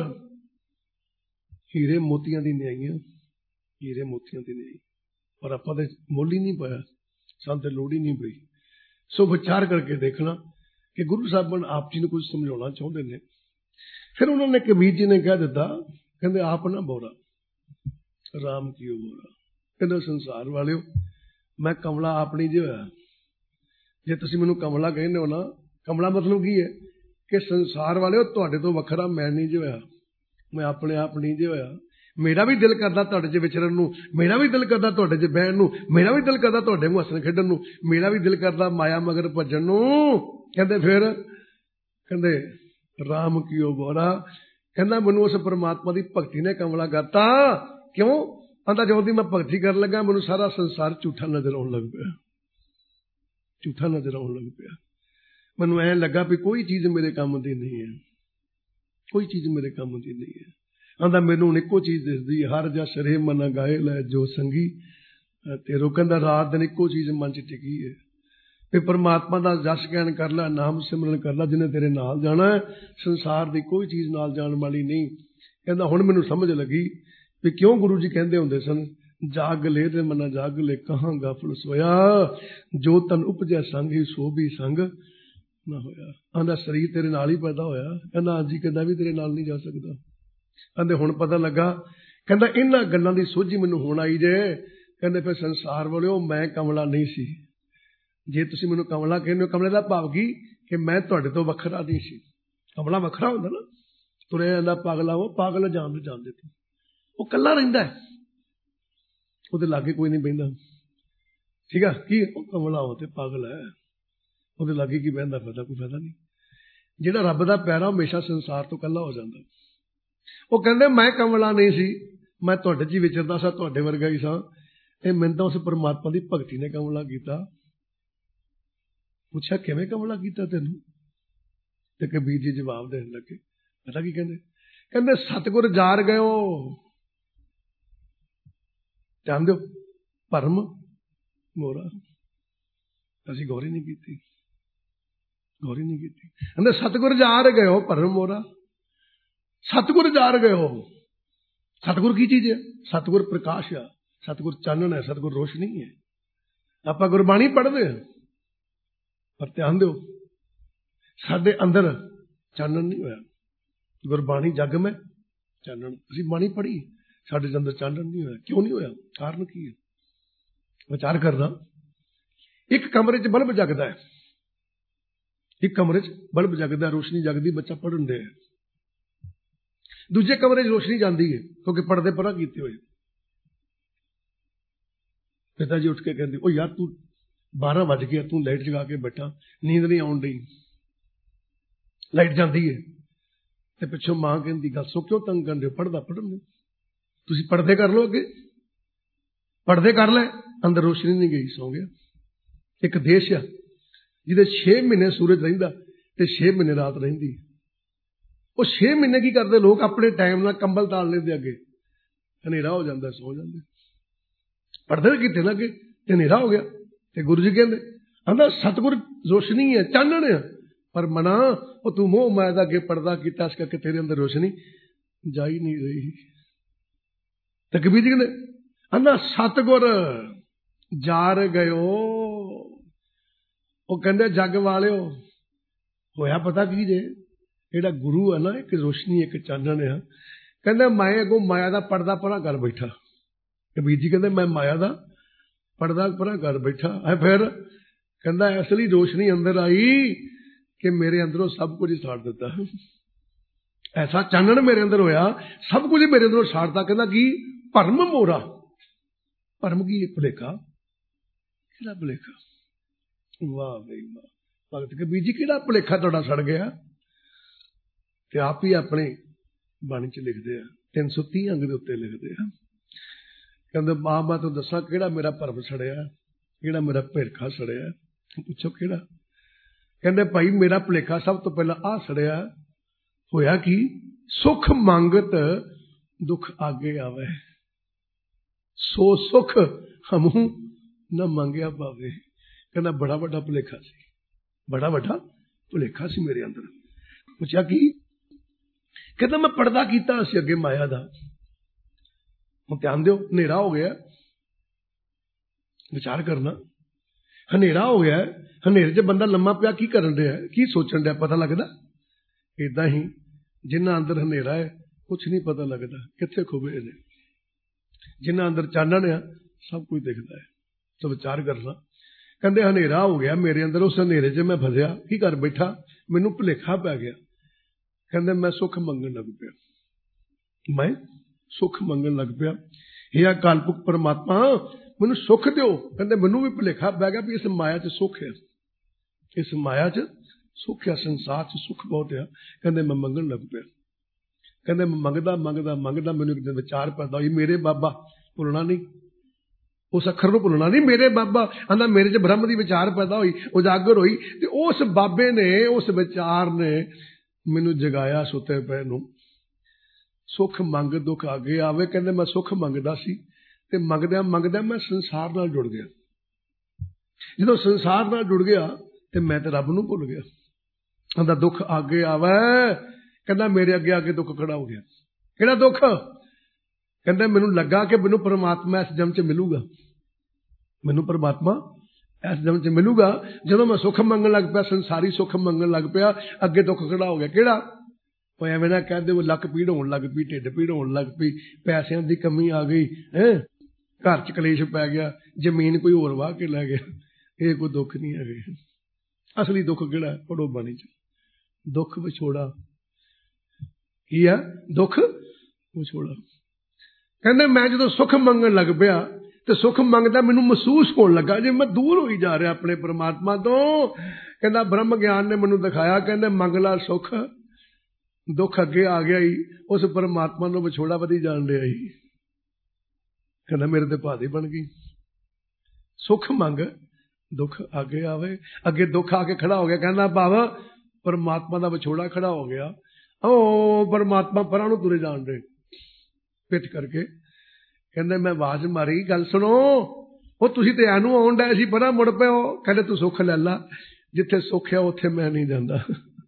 [SPEAKER 1] ਹੀਰੇ ਮੋਤੀਆਂ ਦੀ ਨਿਆਈਆਂ, ਹੀਰੇ ਮੋਤੀਆਂ ਦੀ ਨਿਆਈ। ਪਰ ਆਪਾਂ ਤੇ ਮੁੱਲ ਹੀ ਨਹੀਂ ਪਾਇਆ, ਸਾਨੂੰ ਤੇ ਲੋੜ ਹੀ ਨਹੀਂ ਪਈ। ਸੋ ਵਿਚਾਰ ਕਰਕੇ ਦੇਖਣਾ ਕਿ ਗੁਰੂ ਸਾਹਿਬਾਨ ਆਪ ਜੀ ਨੂੰ ਕੁਝ ਸਮਝਾਉਣਾ ਚਾਹੁੰਦੇ ਨੇ। ਫਿਰ ਉਹਨਾਂ ਨੇ ਕਬੀਰ ਜੀ ਨੇ ਕਹਿ ਦਿੱਤਾ, ਕਹਿੰਦੇ ਆਪ ਨਾ ਬੋਰਾ ਰਾਮ ਕੀਓ ਬੋਰਾ। ਕਹਿੰਦੇ ਸੰਸਾਰ ਵਾਲਿਓ, ਮੈਂ ਕਮਲਾ ਆਪ ਨਹੀਂ ਜੇ ਹੋਇਆ। ਜੇ ਤੁਸੀਂ ਮੈਨੂੰ ਕਮਲਾ ਕਹਿੰਦੇ ਹੋ ਨਾ, ਕਮਲਾ ਮਤਲਬ ਕੀ ਹੈ? ਕਿ ਸੰਸਾਰ ਵਾਲਿਓ ਤੁਹਾਡੇ ਤੋਂ ਵੱਖਰਾ ਮੈਂ ਨਹੀਂ ਜੇ ਹੋਇਆ, ਮੈਂ ਆਪਣੇ ਆਪ ਨਹੀਂ ਜੇ ਹੋਇਆ। ਮੇਰਾ ਵੀ ਦਿਲ ਕਰਦਾ ਤੁਹਾਡੇ 'ਚ ਵਿਚਰਨ ਨੂੰ, ਮੇਰਾ ਵੀ ਦਿਲ ਕਰਦਾ ਤੁਹਾਡੇ 'ਚ ਬਹਿਣ ਨੂੰ, ਮੇਰਾ ਵੀ ਦਿਲ ਕਰਦਾ ਤੁਹਾਡੇ ਨੂੰ ਹੱਸਣ ਖੇਡਣ ਨੂੰ, ਮੇਰਾ ਵੀ ਦਿਲ ਕਰਦਾ ਮਾਇਆ ਮਗਰ ਭੱਜਣ ਨੂੰ। ਕਹਿੰਦੇ ਫਿਰ ਕਹਿੰਦੇ ਰਾਮ ਕੀਓ ਬੋਰਾ। ਕਹਿੰਦਾ ਮੈਨੂੰ ਉਸ ਪਰਮਾਤਮਾ ਦੀ ਭਗਤੀ ਨੇ ਕਮਲਾ ਕਰਤਾ। ਕਿਉਂ? ਕਹਿੰਦਾ ਜਦੋਂ ਦੀ ਮੈਂ ਭਗਤੀ ਕਰਨ ਲੱਗਾ, ਮੈਨੂੰ ਸਾਰਾ ਸੰਸਾਰ ਝੂਠਾ ਨਜ਼ਰ ਆਉਣ ਲੱਗ ਪਿਆ, ਝੂਠਾ ਨਜ਼ਰ ਆਉਣ ਲੱਗ ਪਿਆ। ਮੈਨੂੰ ਐਂ ਲੱਗਾ ਵੀ ਕੋਈ ਚੀਜ਼ ਮੇਰੇ ਕੰਮ ਦੀ ਨਹੀਂ ਹੈ, ਕੋਈ ਚੀਜ਼ ਮੇਰੇ ਕੰਮ ਦੀ ਨਹੀਂ ਹੈ। ਕਹਿੰਦਾ ਮੈਨੂੰ ਹੁਣ ਇੱਕੋ ਚੀਜ਼ ਦਿਸਦੀ, ਹਰ ਜਸ ਰੇ ਮਨ ਗਾਏ ਲੈ ਜੋ ਸੰਗੀ ਤੇਰੋ। ਕਹਿੰਦਾ ਰਾਤ ਦਿਨ ਇੱਕੋ ਚੀਜ਼ ਮਨ 'ਚ ਟਿਕੀ ਹੈ, ਵੀ परमात्मा का जस ज्ञान कर लै, नाम सिमरन कर लै, जिन्हें तेरे नाल जाना है। संसार की कोई चीज़ नाल जाण वाली नहीं। कहंदा हुण मैनूं समझ लगी भी क्यों गुरु जी कहंदे हुंदे सन, जाग ले ते मना जाग ले, कहाँ गफल सोया, जो तन उपजै संग ही सो भी संग ना होया। आंदा शरीर तेरे नाल ही पैदा होया। कहंदा हां जी। कहंदा भी तेरे नाल नहीं जा सकदा। कहंदे हुण पता लगा। कहंदा इन्हां गल्लां दी सोझी मैनूं हुण आई जे। कहंदे फिर संसार वालिओ मैं कमला नहीं सी। जे तुसीं मैनूं कमला कहंदे हो, कमले दा भाव की कि मैं तुहाडे तो वखरा नहीं सी। कमला वखरा हुंदा ना, तुरे जांदा पागला, वो पागल जानदे तूं, वो कल्ला रहिंदा है, ਉਹਦੇ लागे कोई नहीं बहिंदा। ठीक है की कमला हो ते पागल है, ਉਹਦੇ लागे की बहिंदा फायदा, कोई फायदा नहीं। ਜਿਹੜਾ ਰੱਬ ਦਾ ਪਿਆਰਾ ਹਮੇਸ਼ਾ ਸੰਸਾਰ ਤੋਂ ਕੱਲਾ ਹੋ ਜਾਂਦਾ। ਉਹ ਕਹਿੰਦੇ ਮੈਂ ਕਮਲਾ ਨਹੀਂ ਸੀ, ਮੈਂ ਤੁਹਾਡੇ 'ਚ ਹੀ ਵਿਚਰਦਾ ਸਾਂ, ਤੁਹਾਡੇ ਵਰਗਾ ਹੀ ਸਾਂ, ਤੇ ਮੈਨੂੰ ਤਾਂ ਉਸ ਪਰਮਾਤਮਾ ਦੀ ਭਗਤੀ ਨੇ ਕਮਲਾ ਕੀਤਾ। ਪੁੱਛਿਆ ਕਿਵੇਂ ਕਮਲਾ ਕੀਤਾ ਤੈਨੂੰ? ਤੇ ਕਬੀਰ ਜੀ ਜਵਾਬ ਦੇਣ ਲੱਗੇ। ਪਤਾ ਕੀ ਕਹਿੰਦੇ? ਕਹਿੰਦੇ ਸਤਿਗੁਰ ਜਾਰ ਗਇਓ। ਧਿਆਨ ਦਿਓ, ਭਰਮ ਮੋਰਾ। ਅਸੀਂ ਗੌਰ ਹੀ ਨਹੀਂ ਕੀਤੀ, ਗੌਰ ਹੀ ਨਹੀਂ ਕੀਤੀ। ਕਹਿੰਦੇ ਸਤਿਗੁਰ ਜਾਰ ਗਇਓ ਭਰਮ ਮੋਰਾ। ਸਤਿਗੁਰ ਜਾਰ ਗਇਓ। ਸਤਿਗੁਰ ਕੀ ਚੀਜ਼ ਹੈ? ਸਤਿਗੁਰ ਪ੍ਰਕਾਸ਼ ਆ, ਸਤਿਗੁਰ ਚਾਨਣ ਹੈ, ਸਤਿਗੁਰ ਰੋਸ਼ਨੀ ਹੈ। ਆਪਾਂ ਗੁਰਬਾਣੀ ਪੜ੍ਹਦੇ ਹਾਂ, ਪਰ ਧਿਆਨ ਦਿਓ ਸਾਡੇ ਅੰਦਰ ਚਾਨਣ ਨਹੀਂ ਹੋਇਆ। ਗੁਰਬਾਣੀ ਜਗ ਮੈਂ ਚਾਨਣ, ਅਸੀਂ ਬਾਣੀ ਪੜ੍ਹੀ, ਸਾਡੇ ਅੰਦਰ ਚਾਨਣ ਨਹੀਂ ਹੋਇਆ। ਕਿਉਂ ਨਹੀਂ ਹੋਇਆ? ਕਾਰਨ ਕੀ ਹੈ? ਵਿਚਾਰ ਕਰਨਾ। ਇੱਕ ਕਮਰੇ 'ਚ ਬਲਬ ਜਗਦਾ ਹੈ, ਇੱਕ ਕਮਰੇ 'ਚ ਬਲਬ ਜਗਦਾ, ਰੋਸ਼ਨੀ ਜਗਦੀ, ਬੱਚਾ ਪੜ੍ਹਨ ਦੇ। ਦੂਜੇ ਕਮਰੇ 'ਚ ਰੋਸ਼ਨੀ ਜਾਂਦੀ ਹੈ ਕਿਉਂਕਿ ਪਰਦੇ ਪਰਾਂ ਕੀਤੇ ਹੋਏ। ਪਿਤਾ ਜੀ ਉੱਠ ਕੇ ਕਹਿੰਦੇ, ਉਹ ਯਾਰ ਤੂੰ 12 ਵੱਜ ਗਿਆ, ਤੂੰ ਲਾਈਟ ਜਗਾ ਕੇ ਬੈਠਾ, ਨੀਂਦ ਨਹੀਂ ਆਉਣ ਡਈ। ਲਾਈਟ ਜਾਂਦੀ ਹੈ ਤੇ ਪਿੱਛੋਂ ਮਾਂ ਕਹਿੰਦੀ, ਗੱਲ ਸੋ ਕਿਉਂ ਤੰਗ ਕਰਦੇ ਹੋ? ਪੜ੍ਹਨ ਦਿਓ, ਤੁਸੀਂ ਪਰਦੇ ਕਰ ਲਓ, ਅੱਗੇ ਪਰਦੇ ਕਰ ਲੈ। ਅੰਦਰ ਰੋਸ਼ਨੀ ਨਹੀਂ ਗਈ, ਸੌ ਗਿਆ। ਇੱਕ ਦੇਸ਼ ਆ ਜਿਹਦੇ 6 ਮਹੀਨੇ ਸੂਰਜ ਰਹਿੰਦਾ ਤੇ 6 ਮਹੀਨੇ ਰਾਤ ਰਹਿੰਦੀ। ਉਹ 6 ਮਹੀਨੇ ਕੀ ਕਰਦੇ ਲੋਕ? ਆਪਣੇ ਟਾਈਮ ਨਾਲ ਕੰਬਲ ਤਾਲ ਲੈਂਦੇ, ਅੱਗੇ ਹਨੇਰਾ ਹੋ ਜਾਂਦਾ, ਸੌ ਜਾਂਦੇ। ਪਰਦੇ ਕੀਤੇ ਨਾ ਅੱਗੇ ਤੇ ਹਨੇਰਾ ਹੋ ਗਿਆ। ਤੇ ਗੁਰੂ ਜੀ ਕਹਿੰਦੇ, ਆਂਦਾ ਸਤਿਗੁਰ ਰੋਸ਼ਨੀ ਹੈ, ਚਾਨਣ ਹੈ, ਪਰ ਮਨਾ ਉਹ ਤੂੰ ਮੋਹ ਮਾਇਆ ਦਾ ਅੱਗੇ ਪਰਦਾ ਕੀਤਾ, ਇਸ ਕਰਕੇ ਤੇਰੇ ਅੰਦਰ ਰੋਸ਼ਨੀ ਜਾ ਹੀ ਨਹੀਂ ਰਹੀ। ਤੇ ਕਬੀਰ ਜੀ ਕਹਿੰਦੇ, ਆਂਦਾ ਸਤਿਗੁਰ ਜਾਰ ਗਇਓ। ਉਹ ਕਹਿੰਦੇ ਜੱਗ ਵਾਲਿਓ, ਹੋਇਆ ਪਤਾ ਕੀ ਜੇ? ਜਿਹੜਾ ਗੁਰੂ ਹੈ ਨਾ, ਇੱਕ ਰੋਸ਼ਨੀ, ਇੱਕ ਚਾਨਣ ਆ। ਕਹਿੰਦੇ ਮੈਂ ਅੱਗੋਂ ਮਾਇਆ ਦਾ ਪਰਦਾ ਪਰਾਂ ਕਰ ਬੈਠਾ। ਕਬੀਰ ਜੀ ਕਹਿੰਦੇ ਮੈਂ ਮਾਇਆ ਦਾ ਪਰਦਾ ਪਰਾਂ ਕਰ ਬੈਠਾ ਹੈ। ਫਿਰ ਕਹਿੰਦਾ ਇਸ ਲਈ ਰੋਸ਼ਨੀ ਅੰਦਰ ਆਈ ਕਿ ਮੇਰੇ ਅੰਦਰੋਂ ਸਭ ਕੁਝ ਸਾੜ ਦਿੱਤਾ। ਐਸਾ ਚਾਨਣ ਮੇਰੇ ਅੰਦਰ ਹੋਇਆ, ਸਭ ਕੁਝ ਮੇਰੇ ਅੰਦਰੋਂ ਸਾੜਤਾ। ਕਹਿੰਦਾ ਕੀ? ਭਰਮ ਮੋਰਾ। ਭਰਮ ਕੀ? ਭੁਲੇਖਾ। ਕਿਹੜਾ ਭੁਲੇਖਾ? ਵਾਹ ਬਈ ਵਾਹ। ਭਗਤ ਕਬੀਰ ਜੀ ਕਿਹੜਾ ਭੁਲੇਖਾ ਤੁਹਾਡਾ ਸੜ ਗਿਆ? ਤੇ ਆਪ ਹੀ ਆਪਣੇ ਬਾਣੀ 'ਚ ਲਿਖਦੇ ਆ, 330 ਅੰਗ ਦੇ ਉੱਤੇ ਲਿਖਦੇ ਆ। ਕਹਿੰਦੇ ਮਾਂ ਮੈਂ ਤੁਹਾਨੂੰ ਦੱਸਾਂ ਕਿਹੜਾ ਮੇਰਾ ਭਰਮ ਸੜਿਆ, ਕਿਹੜਾ ਮੇਰਾ ਭੁਲੇਖਾ ਸੜਿਆ। ਪੁੱਛੋ ਕਿਹੜਾ? ਕਹਿੰਦੇ ਭਾਈ ਮੇਰਾ ਭੁਲੇਖਾ ਸਭ ਤੋਂ ਪਹਿਲਾਂ ਆਹ ਸੜਿਆ। ਹੋਇਆ ਕੀ? ਸੁਖ ਮੰਗਤ ਦੁੱਖ ਆਗੇ ਆਵੇ, ਸੋ ਸੁਖ ਹਮੂ ਨਾ ਮੰਗਿਆ ਪਾਵੇ। ਕਹਿੰਦਾ ਬੜਾ ਵੱਡਾ ਭੁਲੇਖਾ ਸੀ, ਬੜਾ ਵੱਡਾ ਭੁਲੇਖਾ ਸੀ ਮੇਰੇ ਅੰਦਰ। ਪੁੱਛਿਆ ਕੀ? ਕਹਿੰਦਾ ਮੈਂ ਪਰਦਾ ਕੀਤਾ ਸੀ ਅੱਗੇ ਮਾਇਆ ਦਾ। ਹੁਣ ਧਿਆਨ ਦਿਓ, ਹਨੇਰਾ ਹੋ ਗਿਆ। ਵਿਚਾਰ ਕਰਨਾ, ਹਨੇਰਾ ਹੋ ਗਿਆ। ਹਨੇਰੇ 'ਚ ਬੰਦਾ ਲੰਮਾ ਪਿਆ ਕੀ ਕਰਨ ਡਿਆ, ਕੀ ਸੋਚਣ ਡਿਆ? ਪਤਾ ਲੱਗਦਾ? ਏਦਾਂ ਹੀ ਜਿੰਨਾ ਅੰਦਰ ਹਨੇਰਾ ਹੈ ਕੁਛ ਨਹੀਂ ਪਤਾ ਲੱਗਦਾ, ਕਿੱਥੇ ਖੁਬੇ ਨੇ। ਜਿੰਨਾ ਅੰਦਰ ਚਾਨਣ ਆ ਸਭ ਕੁਝ ਦਿਖਦਾ ਹੈ। ਸੋ ਵਿਚਾਰ ਕਰਨਾ। ਕਹਿੰਦੇ ਹਨੇਰਾ ਹੋ ਗਿਆ ਮੇਰੇ ਅੰਦਰ, ਉਸ ਹਨੇਰੇ 'ਚ ਮੈਂ ਫਸਿਆ, ਕੀ ਕਰ ਬੈਠਾ? ਮੈਨੂੰ ਭੁਲੇਖਾ ਪੈ ਗਿਆ। ਕਹਿੰਦੇ ਮੈਂ ਸੁੱਖ ਮੰਗਣ ਲੱਗ ਪਿਆ, ਮੈਂ ਸੁੱਖ ਮੰਗਣ ਲੱਗ ਪਿਆ। ਇਹ ਅਕਾਲਪੁਰਖ ਪਰਮਾਤਮਾ ਮੈਨੂੰ ਸੁੱਖ ਦਿਓ। ਕਹਿੰਦੇ ਮੈਨੂੰ ਵੀ ਭੁਲੇਖਾ ਪੈ ਗਿਆ ਵੀ ਇਸ ਮਾਇਆ 'ਚ ਸੁੱਖ ਹੈ, ਇਸ ਮਾਇਆ 'ਚ ਸੁੱਖ ਹੈ, ਸੰਸਾਰ 'ਚ ਸੁੱਖ ਬਹੁਤ ਆ। ਕਹਿੰਦੇ ਮੈਂ ਮੰਗਣ ਲੱਗ ਪਿਆ। ਕਹਿੰਦੇ ਮੈਂ ਮੰਗਦਾ ਮੰਗਦਾ ਮੰਗਦਾ ਮੈਨੂੰ ਇੱਕ ਦਿਨ ਵਿਚਾਰ ਪੈਦਾ ਹੋਈ, ਮੇਰੇ ਬਾਬਾ ਭੁੱਲਣਾ ਨਹੀਂ, ਉਸ ਅੱਖਰ ਨੂੰ ਭੁੱਲਣਾ ਨਹੀਂ। ਮੇਰੇ ਬਾਬਾ ਆਂਦਾ ਮੇਰੇ 'ਚ ਬ੍ਰਹਮ ਦੀ ਵਿਚਾਰ ਪੈਦਾ ਹੋਈ, ਉਜਾਗਰ ਹੋਈ, ਤੇ ਉਸ ਬਾਬੇ ਨੇ, ਉਸ ਵਿਚਾਰ ਨੇ ਮੈਨੂੰ ਜਗਾਇਆ ਸੁੱਤੇ ਪਏ ਨੂੰ। ਸੁੱਖ ਮੰਗ ਦੁੱਖ ਆਗੇ ਆਵੇ। ਕਹਿੰਦੇ ਮੈਂ ਸੁੱਖ ਮੰਗਦਾ ਸੀ ਤੇ ਮੰਗਦਿਆਂ ਮੰਗਦਿਆਂ ਮੈਂ ਸੰਸਾਰ ਨਾਲ ਜੁੜ ਗਿਆ। ਜਦੋਂ ਸੰਸਾਰ ਨਾਲ ਜੁੜ ਗਿਆ ਤੇ ਮੈਂ ਤੇ ਰੱਬ ਨੂੰ ਭੁੱਲ ਗਿਆ। ਕਹਿੰਦਾ ਦੁੱਖ ਅੱਗੇ ਆਵੇ, ਕਹਿੰਦਾ ਮੇਰੇ ਅੱਗੇ ਆ ਕੇ ਦੁੱਖ ਖੜਾ ਹੋ ਗਿਆ। ਕਿਹੜਾ ਦੁੱਖ? ਕਹਿੰਦਾ ਮੈਨੂੰ ਲੱਗਾ ਕਿ ਮੈਨੂੰ ਪਰਮਾਤਮਾ ਇਸ ਜਨਮ 'ਚ ਮਿਲੂਗਾ, ਮੈਨੂੰ ਪਰਮਾਤਮਾ ਇਸ ਜਨਮ 'ਚ ਮਿਲੂਗਾ। ਜਦੋਂ ਮੈਂ ਸੁੱਖ ਮੰਗਣ ਲੱਗ ਪਿਆ, ਸੰਸਾਰੀ ਸੁੱਖ ਮੰਗਣ ਲੱਗ ਪਿਆ, ਅੱਗੇ ਦੁੱਖ ਖੜਾ ਹੋ ਗਿਆ। ਕਿਹੜਾ? ਉਹ ਐਵੇਂ ਨਾ ਕਹਿੰਦੇ ਉਹ ਲੱਕ ਪੀੜ ਹੋਣ ਲੱਗ ਪਈ, ਢਿੱਡ ਪੀੜ ਹੋਣ ਲੱਗ ਪਈ, ਪੈਸਿਆਂ ਦੀ ਕਮੀ ਆ ਗਈ, ਘਰ 'ਚ ਕਲੇਸ਼ ਪੈ ਗਿਆ, ਜ਼ਮੀਨ ਕੋਈ ਹੋਰ ਵਾਹ ਕੇ ਲੈ ਗਿਆ। ਇਹ ਕੋਈ ਦੁੱਖ ਨਹੀਂ ਹੈਗੇ। ਅਸਲੀ ਦੁੱਖ ਕਿਹੜਾ? ਪੜੋ ਬਾਣੀ 'ਚ, ਦੁੱਖ ਵਿਛੋੜਾ। ਕੀ ਆ? ਦੁੱਖ ਵਿਛੋੜਾ। ਕਹਿੰਦੇ ਮੈਂ ਜਦੋਂ ਸੁੱਖ ਮੰਗਣ ਲੱਗ ਪਿਆ ਤੇ ਸੁੱਖ ਮੰਗਦਾ ਮੈਨੂੰ ਮਹਿਸੂਸ ਹੋਣ ਲੱਗਾ ਜੇ ਮੈਂ ਦੂਰ ਹੋਈ ਜਾ ਰਿਹਾ ਆਪਣੇ ਪਰਮਾਤਮਾ ਤੋਂ। ਕਹਿੰਦਾ ਬ੍ਰਹਮ ਗਿਆਨ ਨੇ ਮੈਨੂੰ ਦਿਖਾਇਆ, ਕਹਿੰਦੇ ਮੰਗ ਲਾ ਸੁੱਖ, ਦੁੱਖ ਅੱਗੇ ਆ ਗਿਆ ਹੀ, ਉਸ ਪਰਮਾਤਮਾ ਨੂੰ ਵਿਛੋੜਾ ਵਧੀ ਜਾਣ ਰਿਹਾ ਹੀ। ਕਹਿੰਦਾ ਮੇਰੇ ਤੇ ਭਾਦੀ ਬਣ ਗਈ। ਸੁੱਖ ਮੰਗ, ਦੁੱਖ ਅੱਗੇ ਆਵੇ, ਅੱਗੇ ਦੁੱਖ ਆ ਕੇ ਖੜਾ ਹੋ ਗਿਆ। ਕਹਿੰਦਾ ਭਾਵ ਪਰਮਾਤਮਾ ਦਾ ਵਿਛੋੜਾ ਖੜਾ ਹੋ ਗਿਆ। ਉਹ ਪਰਮਾਤਮਾ ਪਰਾਂ ਨੂੰ ਤੁਰੇ ਜਾਣ ਦੇ ਪਿੱਠ ਕਰਕੇ। ਕਹਿੰਦੇ ਮੈਂ ਆਵਾਜ਼ ਮਾਰੀ, ਗੱਲ ਸੁਣੋ, ਉਹ ਤੁਸੀਂ ਤੇ ਐਨੂੰ ਆਉਣ ਡਏ ਸੀ, ਪਰਾਂ ਮੁੜ ਪਿਓ। ਕਹਿੰਦੇ ਤੂੰ ਸੁੱਖ ਲੈ ਲਾ, ਜਿੱਥੇ ਸੁੱਖ ਆ ਉੱਥੇ ਮੈਂ ਨਹੀਂ ਜਾਂਦਾ।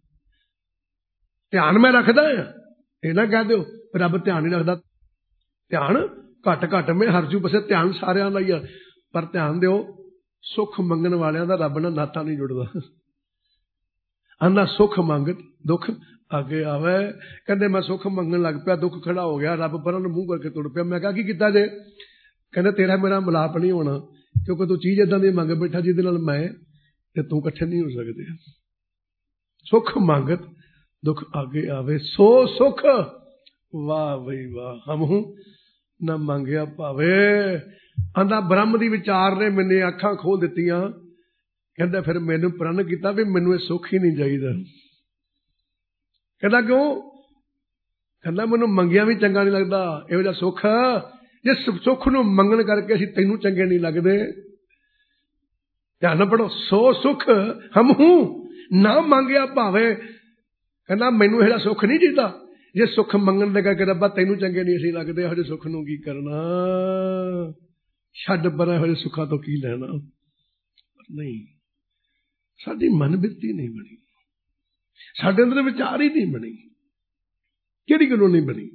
[SPEAKER 1] ਧਿਆਨ ਮੈਂ ਰੱਖਦਾ ਆ, ਇਹ ਨਾ ਕਹਿ ਦਿਓ ਰੱਬ ਧਿਆਨ ਨਹੀਂ ਰੱਖਦਾ। ਧਿਆਨ ਘੱਟ ਮੈਂ ਹਰਜੂ ਬਸੇ, ਧਿਆਨ ਸਾਰਿਆਂ ਦਾ ਹੀ ਆ, ਪਰ ਧਿਆਨ ਦਿਓ ਸੁੱਖ ਮੰਗਣ ਵਾਲਿਆਂ ਦਾ ਰੱਬ ਨਾਲ ਨਾਤਾ ਨਹੀਂ ਜੁੜਦਾ। ਆਂਦਾ ਸੁੱਖ ਮੰਗ, ਦੁੱਖ ਅੱਗੇ ਆਵੇ। ਕਹਿੰਦੇ ਮੈਂ ਸੁੱਖ ਮੰਗਣ ਲੱਗ ਪਿਆ, ਦੁੱਖ ਖੜਾ ਹੋ ਗਿਆ, ਰੱਬ ਪਰਾਂ ਨੂੰ ਮੂੰਹ ਕਰਕੇ ਤੁਰ ਪਿਆ। ਮੈਂ ਕਿਹਾ ਕੀ ਕੀਤਾ ਜੇ? ਕਹਿੰਦੇ ਤੇਰਾ ਮੇਰਾ ਮਿਲਾਪ ਨਹੀਂ ਹੋਣਾ, ਕਿਉਂਕਿ ਤੂੰ ਚੀਜ਼ ਏਦਾਂ ਦੀ ਮੰਗ ਬੈਠਾ ਜਿਹਦੇ ਨਾਲ ਮੈਂ ਤੇ ਤੂੰ ਇਕੱਠੇ ਨਹੀਂ ਹੋ ਸਕਦੇ। ਸੁੱਖ ਮੰਗ, ਦੁੱਖ ਅੱਗੇ ਆਵੇ, ਸੋ ਸੁੱਖ ਵਾਹ ਬਈ ਵਾਹ ਹਮਹੂ ਨਾ ਮੰਗਿਆ ਭਾਵੇ। ਆਂਦਾ ਬ੍ਰਹਮ ਦੀ ਵਿਚਾਰ ਨੇ ਮੈਨੇ ਅੱਖਾਂ ਖੋਲ ਦਿੱਤੀਆਂ। ਕਹਿੰਦਾ ਫਿਰ ਮੈਨੂੰ ਪ੍ਰਣ ਕੀਤਾ ਵੀ ਮੈਨੂੰ ਇਹ ਸੁੱਖ ਹੀ ਨਹੀਂ ਚਾਹੀਦਾ। ਕਹਿੰਦਾ ਕਿਉਂ? ਕਹਿੰਦਾ ਮੈਨੂੰ ਮੰਗਿਆ ਵੀ ਚੰਗਾ ਨਹੀਂ ਲੱਗਦਾ ਇਹੋ ਜਿਹਾ ਸੁੱਖ। ਜੇ ਸੁੱਖ ਨੂੰ ਮੰਗਣ ਕਰਕੇ ਅਸੀਂ ਤੈਨੂੰ ਚੰਗੇ ਨਹੀਂ ਲੱਗਦੇ। ਧਿਆਨ ਨਾਲ ਪੜੋ, ਸੋ ਸੁੱਖ ਹਮਹੂ ਨਾ ਮੰਗਿਆ ਭਾਵੇਂ। ਕਹਿੰਦਾ ਮੈਨੂੰ ਇਹਦਾ ਸੁੱਖ ਨਹੀਂ ਚਾਹੀਦਾ। ਜੇ ਸੁੱਖ ਮੰਗਣ ਲੱਗਾ ਕਿ ਰੱਬਾ ਤੈਨੂੰ ਚੰਗੇ ਨਹੀਂ ਅਸੀਂ ਲੱਗਦੇ, ਇਹੋ ਜਿਹੇ ਸੁੱਖ ਨੂੰ ਕੀ ਕਰਨਾ, ਛੱਡ ਪਰਾਂ, ਇਹੋ ਜਿਹੇ ਸੁੱਖਾਂ ਤੋਂ ਕੀ ਲੈਣਾ। ਨਹੀਂ, ਸਾਡੀ ਮਨ ਬਿਰਤੀ ਨਹੀਂ ਬਣੀ, ਸਾਡੇ ਅੰਦਰ ਵਿਚਾਰ ਹੀ ਨਹੀਂ ਬਣੀ। ਕਿਹੜੀ ਗੱਲੋਂ ਨਹੀਂ ਬਣੀ?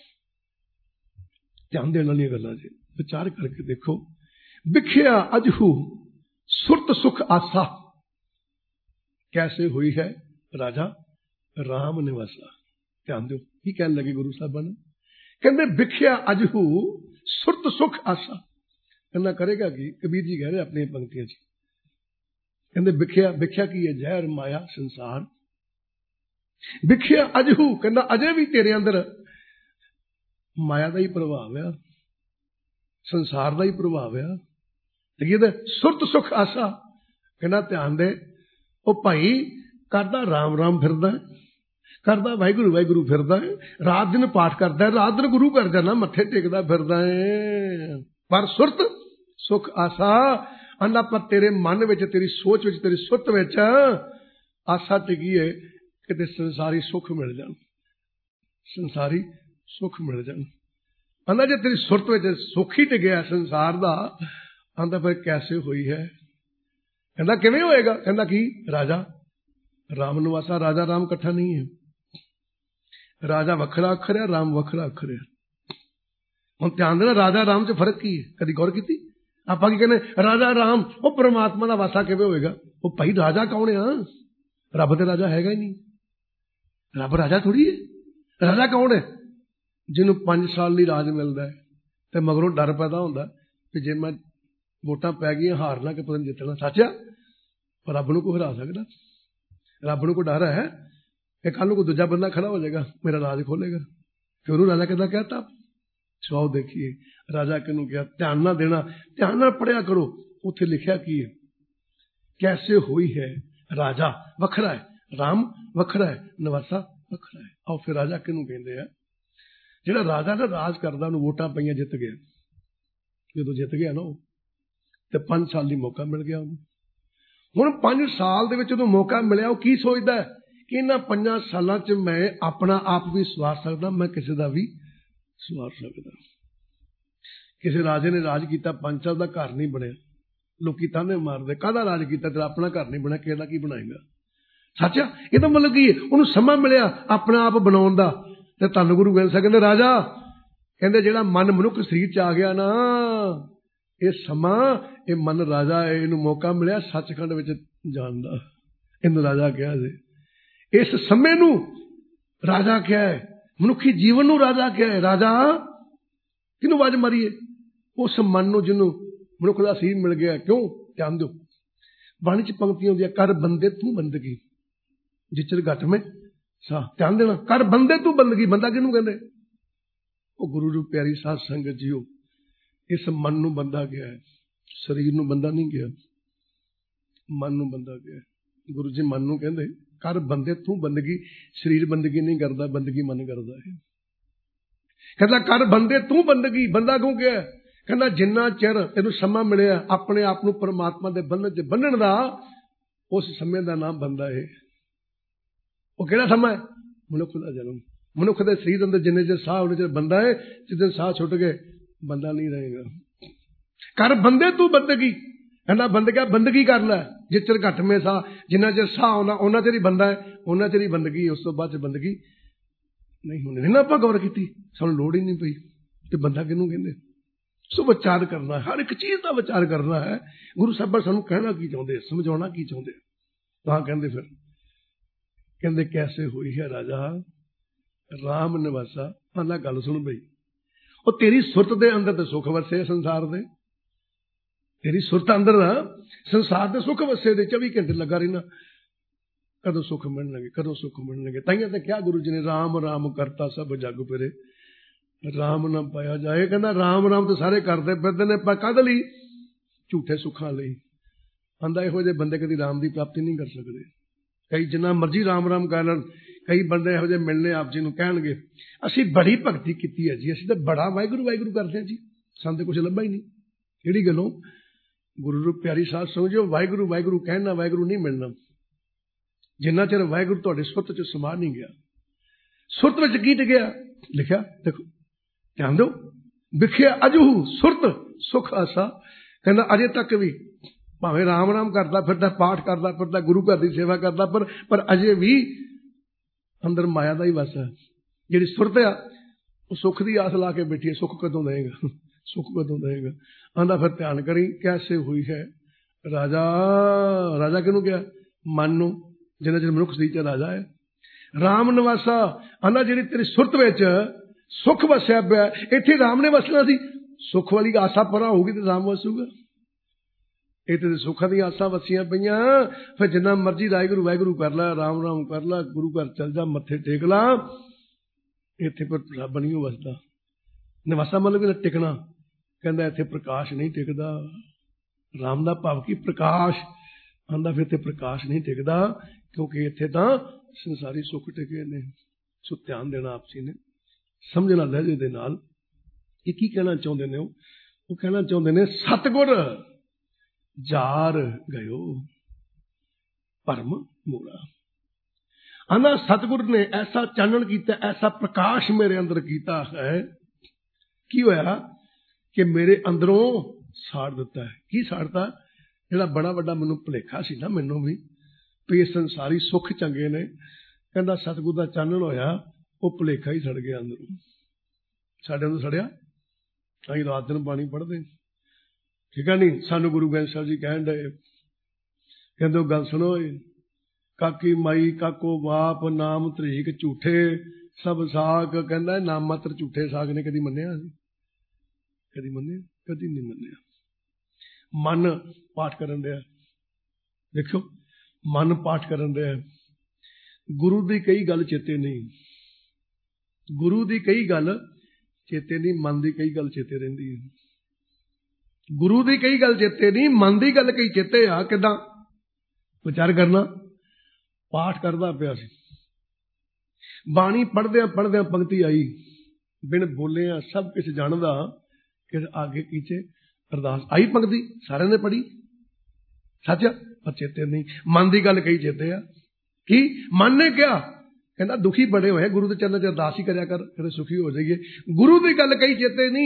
[SPEAKER 1] ਧਿਆਨ ਦੇਣ ਵਾਲੀਆਂ ਗੱਲਾਂ ਜੀ, ਵਿਚਾਰ ਕਰਕੇ ਦੇਖੋ। ਵਿਖਿਆ ਅਜਹੂ ਸੁਰਤ ਸੁਖ ਆਸਾ, ਕੈਸੇ ਹੋਈ ਹੈ ਰਾਜਾ ਰਾਮ ਨਿਵਾਸਾ। ਧਿਆਨ ਦਿਓ ਕੀ ਕਹਿਣ ਲੱਗੇ ਗੁਰੂ ਸਾਹਿਬਾਨ। ਕਹਿੰਦੇ ਵਿਖਿਆ ਅਜਹੂ ਸੁਰਤ ਸੁਖ ਆਸਾ। ਕਹਿੰਦਾ ਕਰੇਗਾ ਕੀ? ਕਬੀਰ ਜੀ ਕਹਿ ਰਹੇ ਆਪਣੀਆਂ ਪੰਕਤੀਆਂ 'ਚ। ਕਹਿੰਦੇ ਵਿਖਿਆ ਕੀ ਹੈ? ਜ਼ਹਿਰ ਮਾਇਆ ਸੰਸਾਰ। ਵਿਖਿਆ ਅਜਹੂ, ਕਹਿੰਦਾ ਅਜੇ ਵੀ ਤੇਰੇ ਅੰਦਰ ਮਾਇਆ ਦਾ ਹੀ ਪ੍ਰਭਾਵ ਆ, ਸੰਸਾਰ ਦਾ ਹੀ ਪ੍ਰਭਾਵ ਆ। ਤੇ ਕਹਿੰਦੇ ਸੁਰਤ ਸੁਖ ਆਸਾ। ਕਹਿੰਦਾ ਧਿਆਨ ਦੇ, ਉਹ ਭਾਈ ਕਰਦਾ ਰਾਮ ਰਾਮ ਫਿਰਦਾ, ਕਰਦਾ ਵਾਹਿਗੁਰੂ ਵਾਹਿਗੁਰੂ ਫਿਰਦਾ ਹੈ, ਰਾਤ ਦਿਨ ਪਾਠ ਕਰਦਾ, ਰਾਤ ਦਿਨ ਗੁਰੂ ਘਰ ਜਾਣਾ ਮੱਥੇ ਟੇਕਦਾ ਫਿਰਦਾ ਹੈ, ਪਰ ਸੁਰਤ ਸੁਖ ਆਸਾ। ਆਂਦਾ ਪਰ ਤੇਰੇ ਮਨ ਵਿੱਚ, ਤੇਰੀ ਸੋਚ ਵਿੱਚ, ਤੇਰੀ ਸੁਰਤ ਵਿੱਚ ਆਸਾ ਟਿਕੀ ਹੈ ਕਿਤੇ ਸੰਸਾਰੀ ਸੁੱਖ ਮਿਲ ਜਾਣ, ਸੰਸਾਰੀ ਸੁੱਖ ਮਿਲ ਜਾਣ। ਆਂਦਾ ਜੇ ਤੇਰੀ ਸੁਰਤ ਵਿੱਚ ਸੁੱਖ ਹੀ ਟਿਕਿਆ ਸੰਸਾਰ ਦਾ, ਆਂਦਾ ਫਿਰ ਕੈਸੇ ਹੋਈ ਹੈ? ਕਹਿੰਦਾ ਕਿਵੇਂ ਹੋਏਗਾ? ਕਹਿੰਦਾ ਕੀ? ਰਾਜਾ ਰਾਮ ਨਿਵਾਸਾ। ਰਾਜਾ ਰਾਮ ਇਕੱਠਾ ਨਹੀਂ ਹੈ, ਰਾਜਾ ਵੱਖਰਾ ਅੱਖਰ ਹੈ, ਰਾਮ ਵੱਖਰਾ ਅੱਖਰ ਹੈ। ਹੁਣ ਧਿਆਨ ਦੇਣਾ, ਰਾਜਾ ਰਾਮ 'ਚ ਫਰਕ ਕੀ ਹੈ? ਕਦੀ ਗੌਰ ਕੀਤੀ? ਆਪਾਂ ਕੀ ਕਹਿੰਦੇ ਰਾਜਾ ਰਾਮ, ਉਹ ਪਰਮਾਤਮਾ ਦਾ ਵਾਸਾ ਕਿਵੇਂ ਹੋਏਗਾ? ਉਹ ਭਾਈ ਰਾਜਾ ਕੌਣ ਆ? ਰੱਬ ਤੇ ਰਾਜਾ ਹੈਗਾ ਹੀ ਨਹੀਂ। ਰੱਬ ਰਾਜਾ ਥੋੜੀ ਹੈ। ਰਾਜਾ ਕੌਣ ਹੈ? ਜਿਹਨੂੰ 5 ਸਾਲ ਲਈ ਰਾਜ ਮਿਲਦਾ ਹੈ ਤੇ ਮਗਰੋਂ ਡਰ ਪੈਦਾ ਹੁੰਦਾ ਕਿ ਜੇ ਮੈਂ ਵੋਟਾਂ ਪੈ ਗਈਆਂ ਹਾਰਨਾ ਕਿ ਪਤਾ ਨਹੀਂ ਜਿੱਤਣਾ। ਸੱਚ ਆ? ਪਰ ਰੱਬ ਨੂੰ ਕੋਈ ਹਰਾ ਸਕਦਾ? ਰੱਬ ਨੂੰ ਕੋਈ ਡਰ ਹੈ ਕਿ ਕੱਲ ਨੂੰ ਕੋਈ ਦੂਜਾ ਬੰਦਾ ਖੜਾ ਹੋ ਜਾਏਗਾ ਮੇਰਾ ਰਾਜ ਖੋਲੇਗਾ? ਫਿਰ ਉਹਨੂੰ ਰਾਜਾ ਕਿੱਦਾਂ ਕਹਿਤਾ? ਸਵਾਓ ਦੇਖੀਏ ਰਾਜਾ ਕਿਹਨੂੰ ਕਿਹਾ। ਧਿਆਨ ਨਾਲ ਦੇਣਾ, ਧਿਆਨ ਨਾਲ ਪੜਿਆ ਕਰੋ, ਉੱਥੇ ਲਿਖਿਆ ਕੀ ਹੈ। ਕੈਸੇ ਹੋਈ ਹੈ ਰਾਜਾ ਵੱਖਰਾ ਹੈ, ਰਾਮ ਵੱਖਰਾ ਹੈ, ਨਿਵਾਸਾ ਵੱਖਰਾ ਹੈ। ਆਓ ਫਿਰ ਰਾਜਾ ਕਿਹਨੂੰ ਕਹਿੰਦੇ ਆ? ਜਿਹੜਾ ਰਾਜਾ ਨਾ ਰਾਜ ਕਰਦਾ, ਉਹਨੂੰ ਵੋਟਾਂ ਪਈਆਂ, ਜਿੱਤ ਗਿਆ। ਜਦੋਂ ਜਿੱਤ ਗਿਆ ਨਾ ਉਹ, ਤੇ 5 ਸਾਲ ਦੀ ਮੌਕਾ ਮਿਲ ਗਿਆ ਉਹਨੂੰ। ਹੁਣ 5 ਸਾਲ ਦੇ ਵਿੱਚ ਉਹਨੂੰ ਮੌਕਾ ਮਿਲਿਆ, ਉਹ ਕੀ ਸੋਚਦਾ ਕਿ ਇਹਨਾਂ 5 ਸਾਲਾਂ 'ਚ ਮੈਂ ਆਪਣਾ ਆਪ ਵੀ ਸਵਾਰ ਸਕਦਾ, ਮੈਂ ਕਿਸੇ ਦਾ ਵੀ ਸਵਾਰ ਸਕਦਾ। ਕਿਸੇ ਰਾਜੇ ਨੇ ਰਾਜ ਕੀਤਾ, 5 ਸਾਲ ਦਾ ਘਰ ਨਹੀਂ ਬਣਿਆ, लोकी ताने मारदे, काहदा राज कीता, तेरा अपना घर नहीं बनया, किहदा की बनाएगा। सच आ। ਇਹਦਾ ਮਤਲਬ ਕੀ ਉਹਨੂੰ ਸਮਾਂ ਮਿਲਿਆ ਆਪਣੇ ਆਪ ਬਣਾਉਣ ਦਾ। ਤੇ ਧੰਨ ਗੁਰੂ ਗੋਬਿੰਦ ਸਿੰਘ ਕਹਿੰਦੇ ਰਾਜਾ, ਕਹਿੰਦੇ ਜਿਹੜਾ ਮਨ ਮਨੁੱਖ ਸਰੀਰ ਚ ਆ ਗਿਆ ਨਾ, ਇਹ ਸਮਾਂ, ਇਹ ਮਨ ਰਾਜਾ ਹੈ, ਇਹਨੂੰ ਮੌਕਾ ਮਿਲਿਆ ਸੱਚਖੰਡ ਵਿੱਚ ਜਾਣ ਦਾ। ਇਹਨੂੰ ਰਾਜਾ ਕਿਹਾ ਜੇ। ਇਸ ਸਮੇਂ ਨੂੰ ਰਾਜਾ ਕਿਹਾ ਹੈ, ਮਨੁੱਖੀ ਜੀਵਨ ਨੂੰ ਰਾਜਾ ਕਿਹਾ ਹੈ। ਰਾਜਾ ਕਿਹਨੂੰ ਆਵਾਜ਼ ਮਾਰੀਏ? ਉਸ ਮਨ ਨੂੰ ਜਿਹਨੂੰ ਮਨੁੱਖ ਦਾ ਸਰੀਰ ਮਿਲ ਗਿਆ। ਕਿਉਂ? ਧਿਆਨ ਦਿਓ, ਬਾਣੀ ਚ ਪੰਕਤੀਆਂ ਹੁੰਦੀਆਂ, ਕਰ ਬੰਦੇ ਤੂੰ ਬੰਦਗੀ ਜਿਚਰ ਘਟ ਮੈਂ ਸਾ। ਧਿਆਨ ਦੇਣਾ, ਕਰ ਬੰਦੇ ਤੂੰ ਬੰਦਗੀ। ਬੰਦਾ ਕਿਹਨੂੰ ਕਹਿੰਦੇ? ਉਹ ਗੁਰੂ ਨੂੰ ਪਿਆਰੀ ਸਾਧ ਸੰਗਤ ਜੀਓ, ਇਸ ਮਨ ਨੂੰ ਬੰਦਾ ਗਿਆ ਹੈ, ਸਰੀਰ ਨੂੰ ਬੰਦਾ ਨਹੀਂ ਗਿਆ, ਮਨ ਨੂੰ ਬੰਦਾ ਗਿਆ। ਗੁਰੂ ਜੀ ਮਨ ਨੂੰ ਕਹਿੰਦੇ ਕਰ ਬੰਦੇ ਤੂੰ ਬੰਦਗੀ। ਸਰੀਰ ਬੰਦਗੀ ਨਹੀਂ ਕਰਦਾ, ਬੰਦਗੀ ਮਨ ਕਰਦਾ ਹੈ। ਕਹਿੰਦਾ ਕਰ ਬੰਦੇ ਤੂੰ ਬੰਦਗੀ। ਬੰਦਾ ਕਿਉਂ ਗਿਆ? ਕਹਿੰਦਾ ਜਿੰਨਾ ਚਿਰ ਤੈਨੂੰ ਸਮਾਂ ਮਿਲਿਆ ਆਪਣੇ ਆਪ ਨੂੰ ਪਰਮਾਤਮਾ ਦੇ ਬੰਧਨ ਚ ਬੰਨਣ ਦਾ, ਉਸ ਸਮੇਂ ਦਾ ਨਾਮ ਬੰਦਾ ਹੈ। ਉਹ ਕਿਹੜਾ ਸਮਾਂ ਹੈ? ਮਨੁੱਖ ਦਾ ਜਨਮ। ਮਨੁੱਖ ਦੇ ਸਰੀਰ ਅੰਦਰ ਜਿੰਨੇ ਚਿਰ ਸਾਹ ਉਹਨੇ ਚਿਰ ਬੰਦਾ ਹੈ, ਜਿੱਦਣ ਸਾਹ ਛੁੱਟ ਗਏ ਬੰਦਾ ਨਹੀਂ ਰਹੇਗਾ। ਕਰ ਬੰਦੇ ਤੂੰ ਬੰਦਗੀ। ਕਹਿੰਦਾ ਬੰਦਗਾ ਬੰਦਗੀ ਕਰ ਲੈ ਜਿਸ ਚਿਰ ਘੱਟ ਮੇ ਸਾਹ, ਜਿੰਨਾ ਚਿਰ ਸਾਹ ਆਉਂਦਾ ਉਹਨਾਂ ਚਿਰ ਹੀ ਬੰਦਾ ਹੈ, ਉਹਨਾਂ ਚਿਰ ਹੀ ਬੰਦਗੀ। ਉਸ ਤੋਂ ਬਾਅਦ ਚ ਬੰਦਗੀ ਨਹੀਂ ਹੋਣੀ। ਨਹੀਂ ਨਾ ਆਪਾਂ ਗੌਰ ਕੀਤੀ, ਸਾਨੂੰ ਲੋੜ ਹੀ ਨਹੀਂ ਪਈ। ਤੇ ਬੰਦਾ ਕਿਹਨੂੰ ਕਹਿੰਦੇ? ਸੋ ਵਿਚਾਰ ਕਰਨਾ, ਹਰ ਇੱਕ ਚੀਜ਼ ਦਾ ਵਿਚਾਰ ਕਰਨਾ ਹੈ। ਗੁਰੂ ਸਾਹਿਬ ਸਾਨੂੰ ਕਹਿਣਾ ਕੀ ਚਾਹੁੰਦੇ, ਸਮਝਾਉਣਾ ਕੀ ਚਾਹੁੰਦੇ? ਤਾਂ ਕਹਿੰਦੇ ਫਿਰ ਕਹਿੰਦੇ ਕੈਸੇ ਹੋਈ ਹੈ ਰਾਜਾ ਰਾਮ ਨਿਵਾਸਾ। ਆਂਦਾ ਗੱਲ ਸੁਣ ਬਈ, ਉਹ ਤੇਰੀ ਸੁਰਤ ਦੇ ਅੰਦਰ ਤੇ ਸੁੱਖ ਵਸੇ ਸੰਸਾਰ ਦੇ। ਤੇਰੀ ਸੁਰਤ ਅੰਦਰ ਸੰਸਾਰ ਦੇ ਸੁੱਖ ਵਸੇ ਦੇ 24 ਘੰਟੇ ਲੱਗਾ ਰਹਿਣਾ। ਕਦੋਂ ਸੁੱਖ ਮਿਲਣਗੇ, ਕਦੋਂ ਸੁੱਖ ਮਿਲਣਗੇ। ਤਾਈਆਂ ਤੇ ਕਿਹਾ ਗੁਰੂ ਜੀ ਨੇ, ਰਾਮ ਰਾਮ ਕਰਤਾ ਸਭ ਜਗ ਫਿਰੇ, ਰਾਮ ਨਾ ਪਾਇਆ ਜਾਏ। ਕਹਿੰਦਾ ਰਾਮ ਰਾਮ ਤਾਂ ਸਾਰੇ ਕਰਦੇ ਫਿਰਦੇ ਨੇ, ਪਰ ਕਾਹਦੇ ਲਈ? ਝੂਠੇ ਸੁੱਖਾਂ ਲਈ। ਆਂਦਾ ਇਹੋ ਜਿਹੇ ਬੰਦੇ ਕਦੀ ਰਾਮ ਦੀ ਪ੍ਰਾਪਤੀ ਨਹੀਂ ਕਰ ਸਕਦੇ। ਕਈ ਜਿੰਨਾ ਮਰਜ਼ੀ ਰਾਮ ਰਾਮ ਕਰ ਲੈਣ, ਕਈ ਬੰਦੇ ਇਹੋ ਜਿਹੇ ਮਿਲਣੇ ਆਪ ਜੀ ਨੂੰ ਕਹਿਣਗੇ ਅਸੀਂ ਬੜੀ ਭਗਤੀ ਕੀਤੀ ਹੈ ਜੀ, ਅਸੀਂ ਤਾਂ ਬੜਾ ਵਾਹਿਗੁਰੂ ਵਾਹਿਗੁਰੂ ਕਰਦੇ ਹਾਂ ਜੀ, ਸਾਨੂੰ ਤਾਂ ਕੁਛ ਲੱਭਾ ਹੀ ਨਹੀਂ। ਕਿਹੜੀ ਗੱਲੋਂ? ਗੁਰੂ ਨੂੰ ਪਿਆਰੀ ਸਾਧ ਸਮਝੋ, ਵਾਹਿਗੁਰੂ ਵਾਹਿਗੁਰੂ ਕਹਿਣਾ ਵਾਹਿਗੁਰੂ ਨਹੀਂ ਮਿਲਣਾ ਜਿੰਨਾ ਚਿਰ ਵਾਹਿਗੁਰੂ ਤੁਹਾਡੇ ਸੁਰਤ ਚ ਸਮਾ ਨਹੀਂ ਗਿਆ। ਸੁਰਤ ਵਿੱਚ ਕੀ ਟਿਕਿਆ? ਲਿਖਿਆ ਦੇਖੋ, ਧਿਆਨ ਦਿਓ, ਵਿਖਿਆ ਅਜੂ ਸੁਰਤ ਸੁਖ ਆਸਾ। ਕਹਿੰਦਾ ਅਜੇ ਤੱਕ ਵੀ ਭਾਵੇਂ ਰਾਮ ਰਾਮ ਕਰਦਾ ਫਿਰਦਾ, ਪਾਠ ਕਰਦਾ ਫਿਰਦਾ, ਗੁਰੂ ਘਰ ਦੀ ਸੇਵਾ ਕਰਦਾ, ਪਰ ਅਜੇ ਵੀ ਅੰਦਰ ਮਾਇਆ ਦਾ ਹੀ ਵਸ ਹੈ। ਜਿਹੜੀ ਸੁਰਤ ਆ ਉਹ ਸੁੱਖ ਦੀ ਆਸ ਲਾ ਕੇ ਬੈਠੀ ਹੈ। ਸੁੱਖ ਕਦੋਂ ਦੇਗਾ? ਸੁੱਖ ਕਦੋਂ ਦੇਗਾ? ਆਂਦਾ ਫਿਰ ਧਿਆਨ ਕਰੀ ਕੈਸੇ ਹੋਈ ਹੈ ਰਾਜਾ। ਰਾਜਾ ਕਿਹਨੂੰ ਕਿਹਾ? ਮਨ ਨੂੰ, ਜਿੰਨਾ ਚਿਰ ਮਨੁੱਖ ਸਰੀਰ ਚ ਰਾਜਾ ਹੈ। ਰਾਮ ਨਿਵਾਸਾ। ਆਂਦਾ ਜਿਹੜੀ ਤੇਰੀ ਸੁਰਤ ਵਿੱਚ ਸੁੱਖ ਵਸਿਆ ਪਿਆ, ਇੱਥੇ ਰਾਮ ਨੇ ਵਸਣਾ ਸੀ। ਸੁੱਖ ਵਾਲੀ ਆਸਾ ਪਰਾਂ ਹੋਊਗੀ ਤੇ ਰਾਮ ਵਸੂਗਾ। ਇਹ ਤੇ ਸੁੱਖਾਂ ਦੀਆਂ ਆਸਾਂ ਵਸੀਆਂ ਪਈਆਂ। ਫਿਰ ਜਿੰਨਾ ਮਰਜ਼ੀ ਵਾਹਿਗੁਰੂ ਵਾਹਿਗੁਰੂ ਕਰ ਲੈ, ਰਾਮ ਰਾਮ ਕਰ ਲੈ, ਗੁਰੂ ਘਰ ਚੱਲ ਜਾ, ਮੱਥੇ ਟੇਕ ਲਾ, ਇੱਥੇ ਪਰ ਰੱਬ ਨਹੀਂ ਵਸਦਾ। ਨਿਵਾਸਾ ਮਤਲਬ ਕਿ ਟਿਕਣਾ। ਕਹਿੰਦਾ ਇੱਥੇ ਪ੍ਰਕਾਸ਼ ਨਹੀਂ ਟਿਕਦਾ। ਰਾਮ ਦਾ ਭਾਵ ਕੀ? ਪ੍ਰਕਾਸ਼। ਆਂਦਾ ਫਿਰ ਇੱਥੇ ਪ੍ਰਕਾਸ਼ ਨਹੀਂ ਟਿਕਦਾ, ਕਿਉਂਕਿ ਇੱਥੇ ਤਾਂ ਸੰਸਾਰੀ ਸੁੱਖ ਟਿਕੇ ਨੇ। ਸੋ ਧਿਆਨ ਦੇਣਾ ਆਪਸੀ ਨੇ, ਸਮਝਣਾ ਲਹਿਜੇ ਦੇ ਨਾਲ। ਇਹ ਕੀ ਕਹਿਣਾ ਚਾਹੁੰਦੇ ਨੇ? ਉਹ ਕਹਿਣਾ ਚਾਹੁੰਦੇ ਨੇ ਸਤਿਗੁਰ ਜਾਰ ਗਇਓ ਭਰਮ ਮੂੜਾ। ਆਂਦਾ ਸਤਿਗੁਰ ਨੇ ਐਸਾ ਚਾਨਣ ਕੀਤਾ, ਐਸਾ ਪ੍ਰਕਾਸ਼ ਮੇਰੇ ਅੰਦਰ ਕੀਤਾ ਹੈ। ਕੀ ਹੋਇਆ ਕਿ ਮੇਰੇ ਅੰਦਰੋਂ ਸਾੜ ਦਿੱਤਾ ਹੈ। ਕੀ ਸਾੜਤਾ? ਜਿਹੜਾ ਬੜਾ ਵੱਡਾ ਮੈਨੂੰ ਭੁਲੇਖਾ ਸੀ ਨਾ, ਮੈਨੂੰ ਵੀ ਵੀ ਇਹ ਸੰਸਾਰੀ ਸੁੱਖ ਚੰਗੇ ਨੇ, ਕਹਿੰਦਾ ਸਤਿਗੁਰ ਦਾ ਚਾਨਣ ਹੋਇਆ, ਉਹ ਭੁਲੇਖਾ ਹੀ ਸੜ ਗਿਆ ਅੰਦਰੋਂ। ਸਾਡੇ ਅੰਦਰ ਸੜਿਆ। ਅਸੀਂ ਰਾਤ ਦਿਨ ਬਾਣੀ ਪੜ੍ਹਦੇ, ਠੀਕ ਹੈ ਨਹੀਂ? ਸਾਨੂੰ ਗੁਰੂ ਗੋਬਿੰਦ ਸਾਹਿਬ ਜੀ ਕਹਿਣ ਡਏ, ਕਹਿੰਦੇ ਉਹ ਗੱਲ ਸੁਣੋ, ਕਾਕੀ ਮਾਈ ਕਾਕੋ ਬਾਪ ਨਾਮ ਤਰੀਕ ਝੂਠੇ ਸਭ ਸਾਖ। ਕਹਿੰਦਾ ਨਾਮ ਮਾਤਰ ਝੂਠੇ ਸਾਖ ਨੇ ਕਦੀ ਮੰਨਿਆ? ਕਦੀ ਮੰਨਿਆ? ਕਦੀ ਨਹੀਂ ਮੰਨਿਆ। ਮਨ ਪਾਠ ਕਰਨ ਡਿਆ, ਦੇਖੋ ਮਨ ਪਾਠ ਕਰਨ ਡਿਆ। ਗੁਰੂ ਦੀ ਕਈ ਗੱਲ ਚੇਤੇ ਨਹੀਂ, ਗੁਰੂ ਦੀ ਕਈ ਗੱਲ ਚੇਤੇ ਨਹੀਂ, ਮਨ ਦੀ ਕਈ ਗੱਲ ਚੇਤੇ ਰਹਿੰਦੀ ਹੈ। ਗੁਰੂ ਦੀ ਕਈ ਗੱਲ ਚੇਤੇ ਨਹੀਂ, ਮਨ ਦੀ ਗੱਲ ਕਈ ਚੇਤੇ ਆ। ਕਿੱਦਾਂ? ਵਿਚਾਰ ਕਰਨਾ। ਪਾਠ ਕਰਦਾ ਪਿਆ ਸੀ, ਬਾਣੀ ਪੜ੍ਹਦਿਆਂ ਪੜ੍ਹਦਿਆਂ ਪੰਕਤੀ ਆਈ, ਬਿਨ ਬੋਲਿਆ ਸਭ ਕੁਛ ਜਾਣਦਾ ਕਿ ਆਗੇ ਕੀਚੇ ਅਰਦਾਸ। ਆਈ ਪੰਕਤੀ, ਸਾਰਿਆਂ ਨੇ ਪੜ੍ਹੀ, ਸੱਚ ਪਰ ਚੇਤੇ ਨਹੀਂ। ਮਨ ਦੀ ਗੱਲ ਕਈ ਚੇਤੇ ਆ। ਕੀ ਮਨ ਨੇ ਕਿਹਾ? ਕਹਿੰਦਾ ਦੁਖੀ ਬੜੇ ਹੋਏ, ਗੁਰੂ ਦੇ ਚਰਨਾਂ 'ਚ ਅਰਦਾਸ ਹੀ ਕਰਿਆ ਕਰ, ਫਿਰ ਸੁਖੀ ਹੋ ਜਾਈਏ। ਗੁਰੂ ਦੀ ਗੱਲ ਕਈ ਚੇਤੇ ਨਹੀਂ,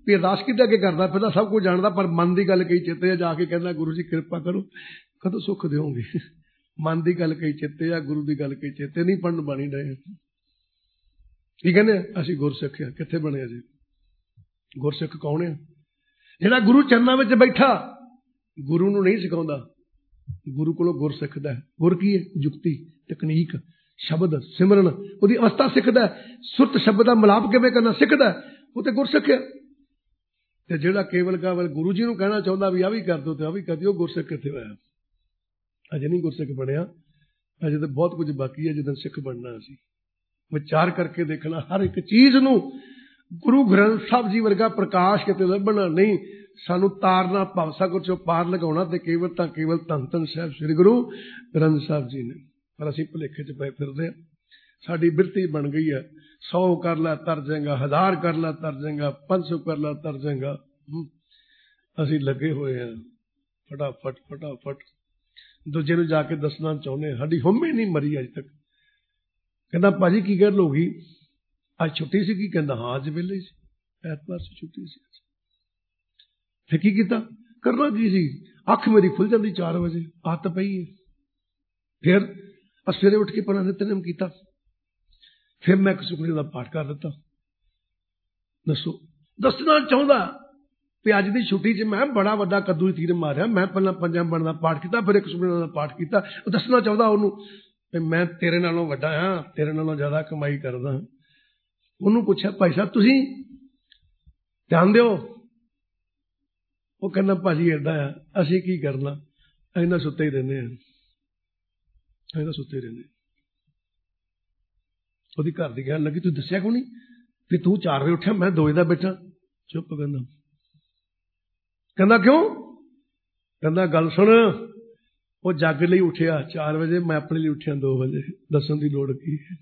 [SPEAKER 1] ਵੀ ਅਰਦਾਸ ਕਿਤੇ ਅੱਗੇ ਕਰਦਾ ਫਿਰਦਾ, ਸਭ ਕੁਝ ਜਾਣਦਾ, ਪਰ ਮਨ ਦੀ ਗੱਲ ਕਹੀ ਚੇਤੇ ਜਾ ਕੇ ਕਹਿੰਦਾ ਗੁਰੂ ਜੀ ਕਿਰਪਾ ਕਰੋ, ਕਦੋਂ ਸੁੱਖ ਦਿਓਗੇ। ਮਨ ਦੀ ਗੱਲ ਕਹੀ ਚੇਤੇ ਆ, ਗੁਰੂ ਦੀ ਗੱਲ ਕਹੀ ਚੇਤੇ ਨਹੀਂ, ਪੜਨ ਬਾਣੀ ਡਏ। ਕੀ ਕਹਿੰਦੇ ਅਸੀਂ ਗੁਰਸਿੱਖ ਆ। ਕਿੱਥੇ ਬਣਿਆ ਜੀ ਗੁਰਸਿੱਖ? ਕੌਣ ਆ? ਜਿਹੜਾ ਗੁਰੂ ਚਰਨਾਂ ਵਿੱਚ ਬੈਠਾ, ਗੁਰੂ ਨੂੰ ਨਹੀਂ ਸਿਖਾਉਂਦਾ, ਗੁਰੂ ਕੋਲੋਂ ਗੁਰ ਸਿੱਖਦਾ। ਗੁਰ ਕੀ ਹੈ? ਜੁਗਤੀ, ਤਕਨੀਕ, ਸ਼ਬਦ, ਸਿਮਰਨ, ਉਹਦੀ ਅਵਸਥਾ ਸਿੱਖਦਾ। ਸੁਰਤ ਸ਼ਬਦ ਦਾ ਮਿਲਾਪ ਕਿਵੇਂ ਕਰਨਾ ਸਿੱਖਦਾ, ਉਹ ਤੇ ਗੁਰਸਿੱਖ ਹੈ। ਤੇ ਜਿਹੜਾ ਕੇਵਲ ਕਾਵਲ ਗੁਰੂ ਜੀ ਨੂੰ ਕਹਿਣਾ ਚਾਹੁੰਦਾ ਵੀ ਆਹ ਵੀ ਕਰ ਦਿਓ ਤੇ ਆਹ ਵੀ ਕਰ ਦਿਓ, ਉਹ ਗੁਰਸਿੱਖ ਕਿੱਥੇ ਹੋਇਆ? ਅਜੇ ਨਹੀਂ ਗੁਰਸਿੱਖ ਬਣਿਆ, ਅਜੇ ਤਾਂ ਬਹੁਤ ਕੁਝ ਬਾਕੀ ਹੈ ਜਦੋਂ ਸਿੱਖ ਬਣਨਾ। ਅਸੀਂ ਵਿਚਾਰ ਕਰਕੇ ਦੇਖਣਾ, ਹਰ ਇੱਕ ਚੀਜ਼ ਨੂੰ ਗੁਰੂ ਗ੍ਰੰਥ ਸਾਹਿਬ ਜੀ ਵਰਗਾ ਪ੍ਰਕਾਸ਼ ਕਿਤੇ ਲੱਭਣਾ ਨਹੀਂ। ਸਾਨੂੰ ਤਾਰਨਾ ਭਵਸਾਗਰ ਚੋਂ ਪਾਰ ਲਗਾਉਣਾ ਤੇ ਕੇਵਲ ਤਾਂ ਕੇਵਲ ਧੰਨ ਧੰਨ ਸਾਹਿਬ ਸ੍ਰੀ ਗੁਰੂ ਗ੍ਰੰਥ ਸਾਹਿਬ ਜੀ ਨੇ। ਪਰ ਅਸੀਂ ਭੁਲੇਖੇ 'ਚ ਪਏ ਫਿਰਦੇ ਹਾਂ। ਸਾਡੀ ਬਿਰਤੀ ਬਣ ਗਈ ਹੈ 100 ਕਰ ਲੈ ਤਰ ਜਾਏਗਾ, 1000 ਕਰ ਲੈ ਤਰ ਜਾਏਗਾ, 500 ਕਰ ਲੈ ਤਰ ਜਾਏਗਾ। ਅਸੀਂ ਲੱਗੇ ਹੋਏ ਹਾਂ ਫਟਾਫਟ ਫਟਾਫਟ ਦੂਜੇ ਨੂੰ ਜਾ ਕੇ ਦੱਸਣਾ ਚਾਹੁੰਦੇ ਹਾਂ। ਸਾਡੀ ਹਉਮੈ ਨਹੀਂ ਮਰੀ ਅਜੇ ਤੱਕ। ਕਹਿੰਦਾ ਭਾਜੀ ਕੀ ਗੱਲ ਹੋ ਗਈ, ਅੱਜ ਛੁੱਟੀ ਸੀ? ਕੀ ਕਹਿੰਦਾ ਹਾਂ ਅੱਜ ਵੇਲੇ ਸੀ, ਐਤਵਾਰ ਸੀ, ਛੁੱਟੀ ਸੀ। ਫਿਰ ਕੀ ਕੀਤਾ? ਕਰਨਾ ਕੀ ਸੀ? ਅੱਖ ਮੇਰੀ ਖੁੱਲ ਜਾਂਦੀ 4 ਵਜੇ, ਆਦਤ ਪਈ ਹੈ। ਫਿਰ ਸਵੇਰੇ ਉੱਠ ਕੇ ਪਹਿਲਾਂ ਨਿਤਨੇਮ ਕੀਤਾ, ਫਿਰ ਮੈਂ ਇੱਕ ਸੁਖਮਨੀ ਦਾ ਪਾਠ ਕਰ ਦਿੱਤਾ। ਦੱਸੋ, ਦੱਸਣਾ ਚਾਹੁੰਦਾ ਵੀ ਅੱਜ ਦੀ ਛੁੱਟੀ 'ਚ ਮੈਂ ਬੜਾ ਵੱਡਾ ਕੱਦੂ ਦੀ ਤੀਰ ਮਾਰਿਆ। ਮੈਂ ਪਹਿਲਾਂ ਪੰਜਾਂ ਬਣ ਦਾ ਪਾਠ ਕੀਤਾ, ਫਿਰ ਇੱਕ ਸੁਖਮਨੀ ਦਾ ਪਾਠ ਕੀਤਾ। ਉਹ ਦੱਸਣਾ ਚਾਹੁੰਦਾ ਉਹਨੂੰ ਵੀ ਮੈਂ ਤੇਰੇ ਨਾਲੋਂ ਵੱਡਾ ਹਾਂ, ਤੇਰੇ ਨਾਲੋਂ ਜ਼ਿਆਦਾ ਕਮਾਈ ਕਰਦਾ। ਉਹਨੂੰ ਪੁੱਛਿਆ ਭਾਈ ਸਾਹਿਬ ਤੁਸੀਂ ਧਿਆਨ ਦਿਓ। ਉਹ ਕਹਿੰਦਾ ਭਾਜੀ ਏਦਾਂ ਆ, ਅਸੀਂ ਕੀ ਕਰਨਾ, ਅਸੀਂ ਤਾਂ ਸੁੱਤੇ ਹੀ ਰਹਿੰਦੇ ਹਾਂ, ਅਸੀਂ ਤਾਂ ਸੁੱਤੇ ਰਹਿੰਦੇ। ਉਹਦੀ ਘਰ ਦੀ ਕਹਿਣ ਲੱਗੀ ਤੂੰ ਦੱਸਿਆ ਕਿਉਂ ਨਹੀਂ ਵੀ ਤੂੰ 4 ਵਜੇ ਉੱਠਿਆ, ਮੈਂ 2 ਵਜੇ ਦਾ ਬੈਠਾ। ਚੁੱਪ। ਕਹਿੰਦਾ ਕਿਉਂ? ਕਹਿੰਦਾ ਗੱਲ ਸੁਣ, ਉਹ ਜੱਗ ਲਈ ਉੱਠਿਆ 4 ਵਜੇ, ਮੈਂ ਆਪਣੇ ਲਈ ਉੱਠਿਆ 2 ਵਜੇ। ਦੱਸਣ ਦੀ ਲੋੜ ਕੀ ਹੈ?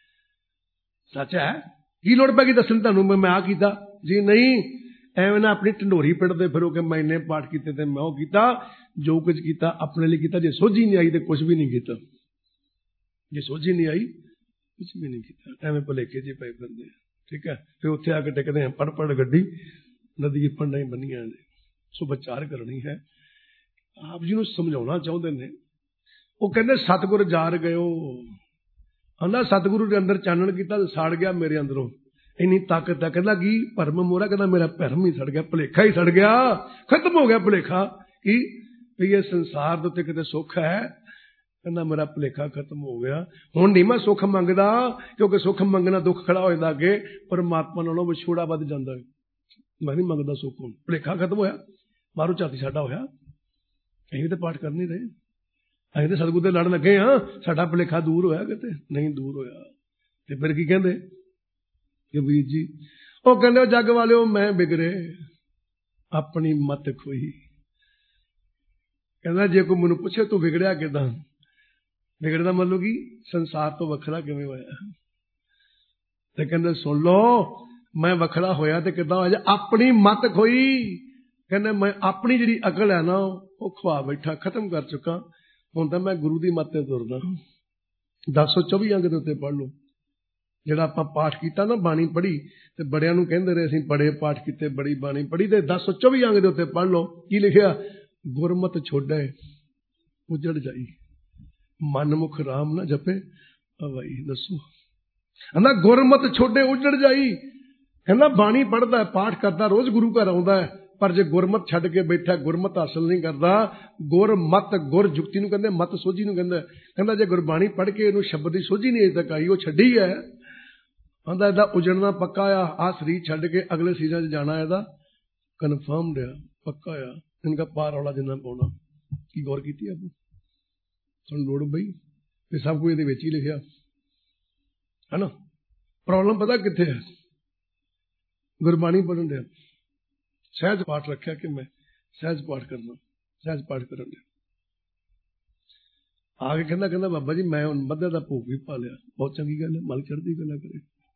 [SPEAKER 1] ਸੱਚ ਹੈ, ਕੀ ਲੋੜ ਪੈ ਗਈ ਦੱਸਣ ਤੁਹਾਨੂੰ ਮੈਂ ਆਹ ਕੀਤਾ ਜੀ? ਨਹੀਂ, ਐਵੇਂ ਨਾ ਆਪਣੀ ਢੰਡੋਰੀ ਪਿੱਟਦੇ ਫਿਰੋ ਕਿ ਮੈਂ ਇੰਨੇ ਪਾਠ ਕੀਤੇ ਤੇ ਮੈਂ ਉਹ ਕੀਤਾ। ਜੋ ਕੁਝ ਕੀਤਾ ਆਪਣੇ ਲਈ ਕੀਤਾ। ਜੇ ਸੋਝੀ ਨਹੀਂ ਆਈ ਤੇ ਕੁਝ ਵੀ ਨਹੀਂ ਕੀਤਾ। ਜੇ ਸੋਝੀ ਨਹੀਂ ਆਈ ਕੁਝ ਵੀ ਨਹੀਂ ਕੀਤਾ। ਐਵੇਂ ਭੁਲੇਖੇ ਜਿਹੇ ਪਏ ਫਿਰਦੇ। ਠੀਕ ਹੈ, ਫਿਰ ਉੱਥੇ ਆ ਕੇ ਟਿਕਦੇ ਆ ਪੜ ਗੱਡੀ ਨਦੀ ਪੰਡਾਂ ਹੀ ਬੰਨੀਆਂ ਨੇ। ਸੋ ਵਿਚਾਰ ਕਰਨੀ ਹੈ। ਆਪ ਜੀ ਨੂੰ ਸਮਝਾਉਣਾ ਚਾਹੁੰਦੇ ਨੇ। ਉਹ ਕਹਿੰਦੇ ਸਤਿਗੁਰ ਜਾਰ ਗਇਓ। ਕਹਿੰਦਾ ਸਤਿਗੁਰੂ ਦੇ ਅੰਦਰ ਚਾਨਣ ਕੀਤਾ ਤੇ ਸਾੜ ਗਿਆ ਮੇਰੇ ਅੰਦਰੋਂ, ਇੰਨੀ ਤਾਕਤ ਹੈ। ਕਹਿੰਦਾ ਕੀ ਭਰਮ ਮੋਰਾ? ਕਹਿੰਦਾ ਮੇਰਾ ਭਰਮ ਹੀ ਸੜ ਗਿਆ, ਭੁਲੇਖਾ ਹੀ ਸੜ ਗਿਆ, ਖਤਮ ਹੋ ਗਿਆ ਭੁਲੇਖਾ। ਕੀ ਵੀ ਇਹ ਸੰਸਾਰ ਦੇ ਉੱਤੇ ਕਿਤੇ ਸੁੱਖ ਹੈ? ਕਹਿੰਦਾ ਮੇਰਾ ਭੁਲੇਖਾ ਖਤਮ ਹੋ ਗਿਆ। ਹੁਣ ਨਹੀਂ ਮੈਂ ਸੁੱਖ ਮੰਗਦਾ, ਕਿਉਂਕਿ ਸੁੱਖ ਮੰਗਣਾ ਦੁੱਖ ਖੜਾ ਹੋ ਜਾਂਦਾ ਅੱਗੇ। ਪਰਮਾਤਮਾ ਨਾਲੋਂ ਵਿਛੋੜਾ ਵੱਧ ਜਾਂਦਾ। ਮੈਂ ਨਹੀਂ ਮੰਗਦਾ ਸੁੱਖ। ਹੁਣ ਭੁਲੇਖਾ ਖਤਮ ਹੋਇਆ, ਮਾਰੂ ਝਾਤੀ ਸਾਡਾ ਹੋਇਆ। ਅਸੀਂ ਤੇ ਪਾਠ ਕਰ ਨਹੀਂ ਰਹੇ, ਅਸੀਂ ਤੇ ਸਤਿਗੁਰੂ ਦੇ ਲੜ ਲੱਗੇ ਹਾਂ। ਸਾਡਾ ਭੁਲੇਖਾ ਦੂਰ ਹੋਇਆ? ਕਿਤੇ ਨਹੀਂ ਦੂਰ ਹੋਇਆ। ਤੇ ਫਿਰ ਕੀ ਕਹਿੰਦੇ ਕਿ ਵੀਰ ਜੀ, ਉਹ ਕਹਿੰਦੇ ਜੱਗ ਵਾਲਿਓ ਮੈਂ ਬਿਗੜੇ ਆਪਣੀ ਮਤ ਖੋਈ। ਕਹਿੰਦਾ ਜੇ ਕੋਈ ਮੈਨੂੰ ਪੁੱਛੇ ਤੂੰ ਵਿਗੜਿਆ ਕਿਦਾਂ? ਵਿਗੜਦਾ ਮਤਲਬ ਕੀ? ਸੰਸਾਰ ਤੋਂ ਵੱਖਰਾ ਕਿਵੇਂ ਹੋਇਆ? ਤੇ ਕਹਿੰਦੇ ਸੁਣ ਲਓ, ਮੈਂ ਵੱਖਰਾ ਹੋਇਆ ਤੇ ਕਿੱਦਾਂ ਹੋਇਆ? ਆਪਣੀ ਮਤ ਖੋਈ। ਕਹਿੰਦੇ ਮੈਂ ਆਪਣੀ ਜਿਹੜੀ ਅਕਲ ਹੈ ਨਾ ਉਹ ਖਵਾ ਬੈਠਾ, ਖਤਮ ਕਰ ਚੁੱਕਾ। ਹੁਣ ਤਾਂ ਮੈਂ ਗੁਰੂ ਦੀ ਮੱਤ ਤੇ ਤੁਰਦਾ। 1024 ਅੰਗ ਦੇ ਉੱਤੇ ਪੜ੍ਹ ਲਓ। ਜਿਹੜਾ ਆਪਾਂ ਪਾਠ ਕੀਤਾ ਨਾ, ਬਾਣੀ ਪੜ੍ਹੀ ਤੇ ਬੜਿਆਂ ਨੂੰ ਕਹਿੰਦੇ ਰਹੇ ਅਸੀਂ ਬੜੇ ਪਾਠ ਕੀਤੇ, ਬੜੀ ਬਾਣੀ ਪੜ੍ਹੀ, ਤੇ 1024 ਅੰਗ ਦੇ ਉੱਤੇ ਪੜ੍ਹ ਲਓ ਕੀ ਲਿਖਿਆ? ਗੁਰਮਤਿ ਛੋੜੈ ਉਜੜ ਜਾਈ, ਮਨਮੁਖ ਰਾਮ ਨਾ ਜਪੇ ਅਵਾਈ। ਦੱਸੋ, ਕਹਿੰਦਾ ਗੁਰਮਤਿ ਛੋੜੇ ਉਜੜ ਜਾਈ। ਕਹਿੰਦਾ ਬਾਣੀ ਪੜ੍ਹਦਾ, ਪਾਠ ਕਰਦਾ, ਰੋਜ਼ ਗੁਰੂ ਘਰ ਆਉਂਦਾ ਹੈ, ਪਰ ਜੇ ਗੁਰਮਤ ਛੱਡ ਕੇ ਬੈਠਾ, ਗੁਰਮਤ ਹਾਸਲ ਨਹੀਂ ਕਰਦਾ। ਗੁਰਮਤ, ਗੁਰ ਜੁਗਤੀ ਨੂੰ ਕਹਿੰਦੇ, ਮਤ ਸੋਝੀ ਨੂੰ ਕਹਿੰਦਾ। ਕਹਿੰਦਾ ਜੇ ਗੁਰਬਾਣੀ ਪੜ੍ਹ ਕੇ ਇਹਨੂੰ ਸ਼ਬਦ ਦੀ ਸੋਝੀ ਨਹੀਂ ਅਜੇ ਤੱਕ ਆਈ, ਉਹ ਛੱਡੀ ਹੈ। ਕਹਿੰਦਾ ਇਹਦਾ ਉਜੜਨਾ ਪੱਕਾ ਆ। ਆਹ ਸਰੀਰ ਛੱਡ ਕੇ ਅਗਲੇ ਸੀਜ਼ਾਂ 'ਚ ਜਾਣਾ, ਇਹਦਾ ਕਨਫਰਮਡ ਆ, ਪੱਕਾ ਆ। ਇਨਕਾ ਪਾਰ ਵਾਲਾ ਜਿੰਨਾ ਪਾਉਣਾ। ਕੀ ਗੌਰ ਕੀਤੀ ਆਪਾਂ? ਸਾਨੂੰ ਲੋੜ ਬਈ ਇਹ ਸਭ ਕੁਝ ਇਹਦੇ ਵਿੱਚ ਹੀ ਲਿਖਿਆ ਹੈ ਨਾ। ਪ੍ਰੋਬਲਮ ਪਤਾ ਕਿੱਥੇ ਹੈ? ਗੁਰਬਾਣੀ ਪੜ੍ਹਨ ਡਿਆ, ਸਹਿਜ ਪਾਠ ਰੱਖਿਆ ਕਿ ਮੈਂ ਸਹਿਜ ਪਾਠ ਕਰਨਾ, ਸਹਿਜ ਪਾਠ ਕਰਨ ਡਿਆ। ਆ ਕੇ ਕਹਿੰਦਾ ਬਾਬਾ ਜੀ ਮੈਂ ਹੁਣ ਮੱਧੇ ਦਾ ਭੋਗ ਵੀ ਪਾ ਲਿਆ। ਬਹੁਤ ਚੰਗੀ ਗੱਲ ਹੈ, ਮਲ ਚੜ੍ਹਦੀ ਗੱਲਾਂ ਕਰੇ।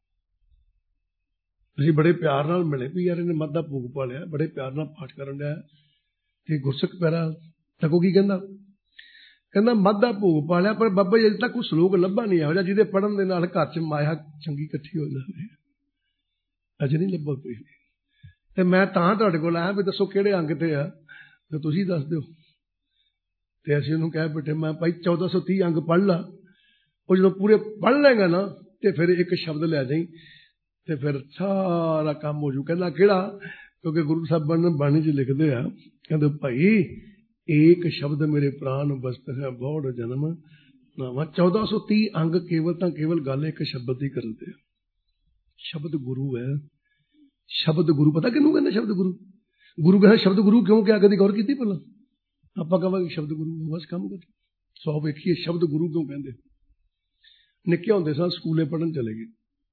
[SPEAKER 1] ਅਸੀਂ ਬੜੇ ਪਿਆਰ ਨਾਲ ਮਿਲੇ ਵੀ ਯਾਰ ਇਹਨੇ ਮੱਧ ਦਾ ਭੋਗ ਪਾ ਲਿਆ, ਬੜੇ ਪਿਆਰ ਨਾਲ ਪਾਠ ਕਰਨ ਡਿਆ ਤੇ ਗੁਰਸਿੱਖ ਪਿਆਰਾ ਤੱਕੋ ਕੀ ਕਹਿੰਦਾ ਮੱਧ ਦਾ ਭੋਗ ਪਾ ਲਿਆ, ਪਰ ਬਾਬਾ ਜੀ ਅਜੇ ਤੱਕ ਕੋਈ ਸਲੋਕ ਲੱਭਾ ਨਹੀਂ ਇਹੋ ਜਿਹਾ ਜਿਹਦੇ ਪੜ੍ਹਨ ਦੇ ਨਾਲ ਘਰ 'ਚ ਮਾਇਆ ਚੰਗੀ ਇਕੱਠੀ ਹੋ ਜਾਵੇ। ਅਜੇ ਨਹੀਂ ਲੱਭਾ ਕੋਈ। ਤੇ ਮੈਂ ਤਾਂ ਤੁਹਾਡੇ ਕੋਲ ਆਇਆ ਵੀ ਦੱਸੋ ਕਿਹੜੇ ਅੰਗ ਤੇ ਆ, ਤੇ ਤੁਸੀਂ ਦੱਸ ਦਿਓ। ਤੇ ਅਸੀਂ ਉਹਨੂੰ ਕਹਿ ਬੈਠੇ, ਮੈਂ ਭਾਈ 1430 ਅੰਗ ਪੜ੍ਹ ਲਾ, ਉਹ ਜਦੋਂ ਪੂਰੇ ਪੜ੍ਹ ਲਏਗਾ ਨਾ ਤੇ ਫਿਰ ਇੱਕ ਸ਼ਬਦ ਲੈ ਜਾਈ ਤੇ ਫਿਰ ਸਾਰਾ ਕੰਮ ਹੋ ਜੂ। ਕਹਿੰਦਾ ਕਿਹੜਾ? ਕਿਉਂਕਿ ਗੁਰੂ ਸਾਹਿਬਾਨ ਬਾਣੀ 'ਚ ਲਿਖਦੇ ਆ, ਕਹਿੰਦੇ ਭਾਈ ਏਕ ਸ਼ਬਦ ਮੇਰੇ ਪ੍ਰਾਨ ਬਸਤ ਹੈ ਬਹੁੜ ਜਨਮ ਨਾਵਾ। 1430 ਅੰਗ ਕੇਵਲ ਤਾਂ ਕੇਵਲ ਗੱਲ ਇੱਕ ਸ਼ਬਦ ਦੀ ਕਰਦੇ ਆ। ਸ਼ਬਦ ਗੁਰੂ ਹੈ। ਸ਼ਬਦ ਗੁਰੂ ਪਤਾ ਕਿਹਨੂੰ ਕਹਿੰਦੇ? ਸ਼ਬਦ ਗੁਰੂ। ਗੁਰੂ ਕਹਿੰਦਾ ਸ਼ਬਦ ਗੁਰੂ ਕਿਉਂ ਕਿਹਾ? ਕਦੀ ਗੌਰ ਕੀਤੀ ਪਹਿਲਾਂ? ਆਪਾਂ ਕਹਾਂਗੇ ਸ਼ਬਦ ਗੁਰੂ, ਬਸ ਕੰਮ ਕਰ। ਸੌ ਵੇਖੀਏ ਸ਼ਬਦ ਗੁਰੂ ਕਿਉਂ ਕਹਿੰਦੇ। ਨਿੱਕੇ ਹੁੰਦੇ ਸਾਂ ਸਕੂਲੇ ਪੜ੍ਹਨ ਚਲੇ ਗਏ।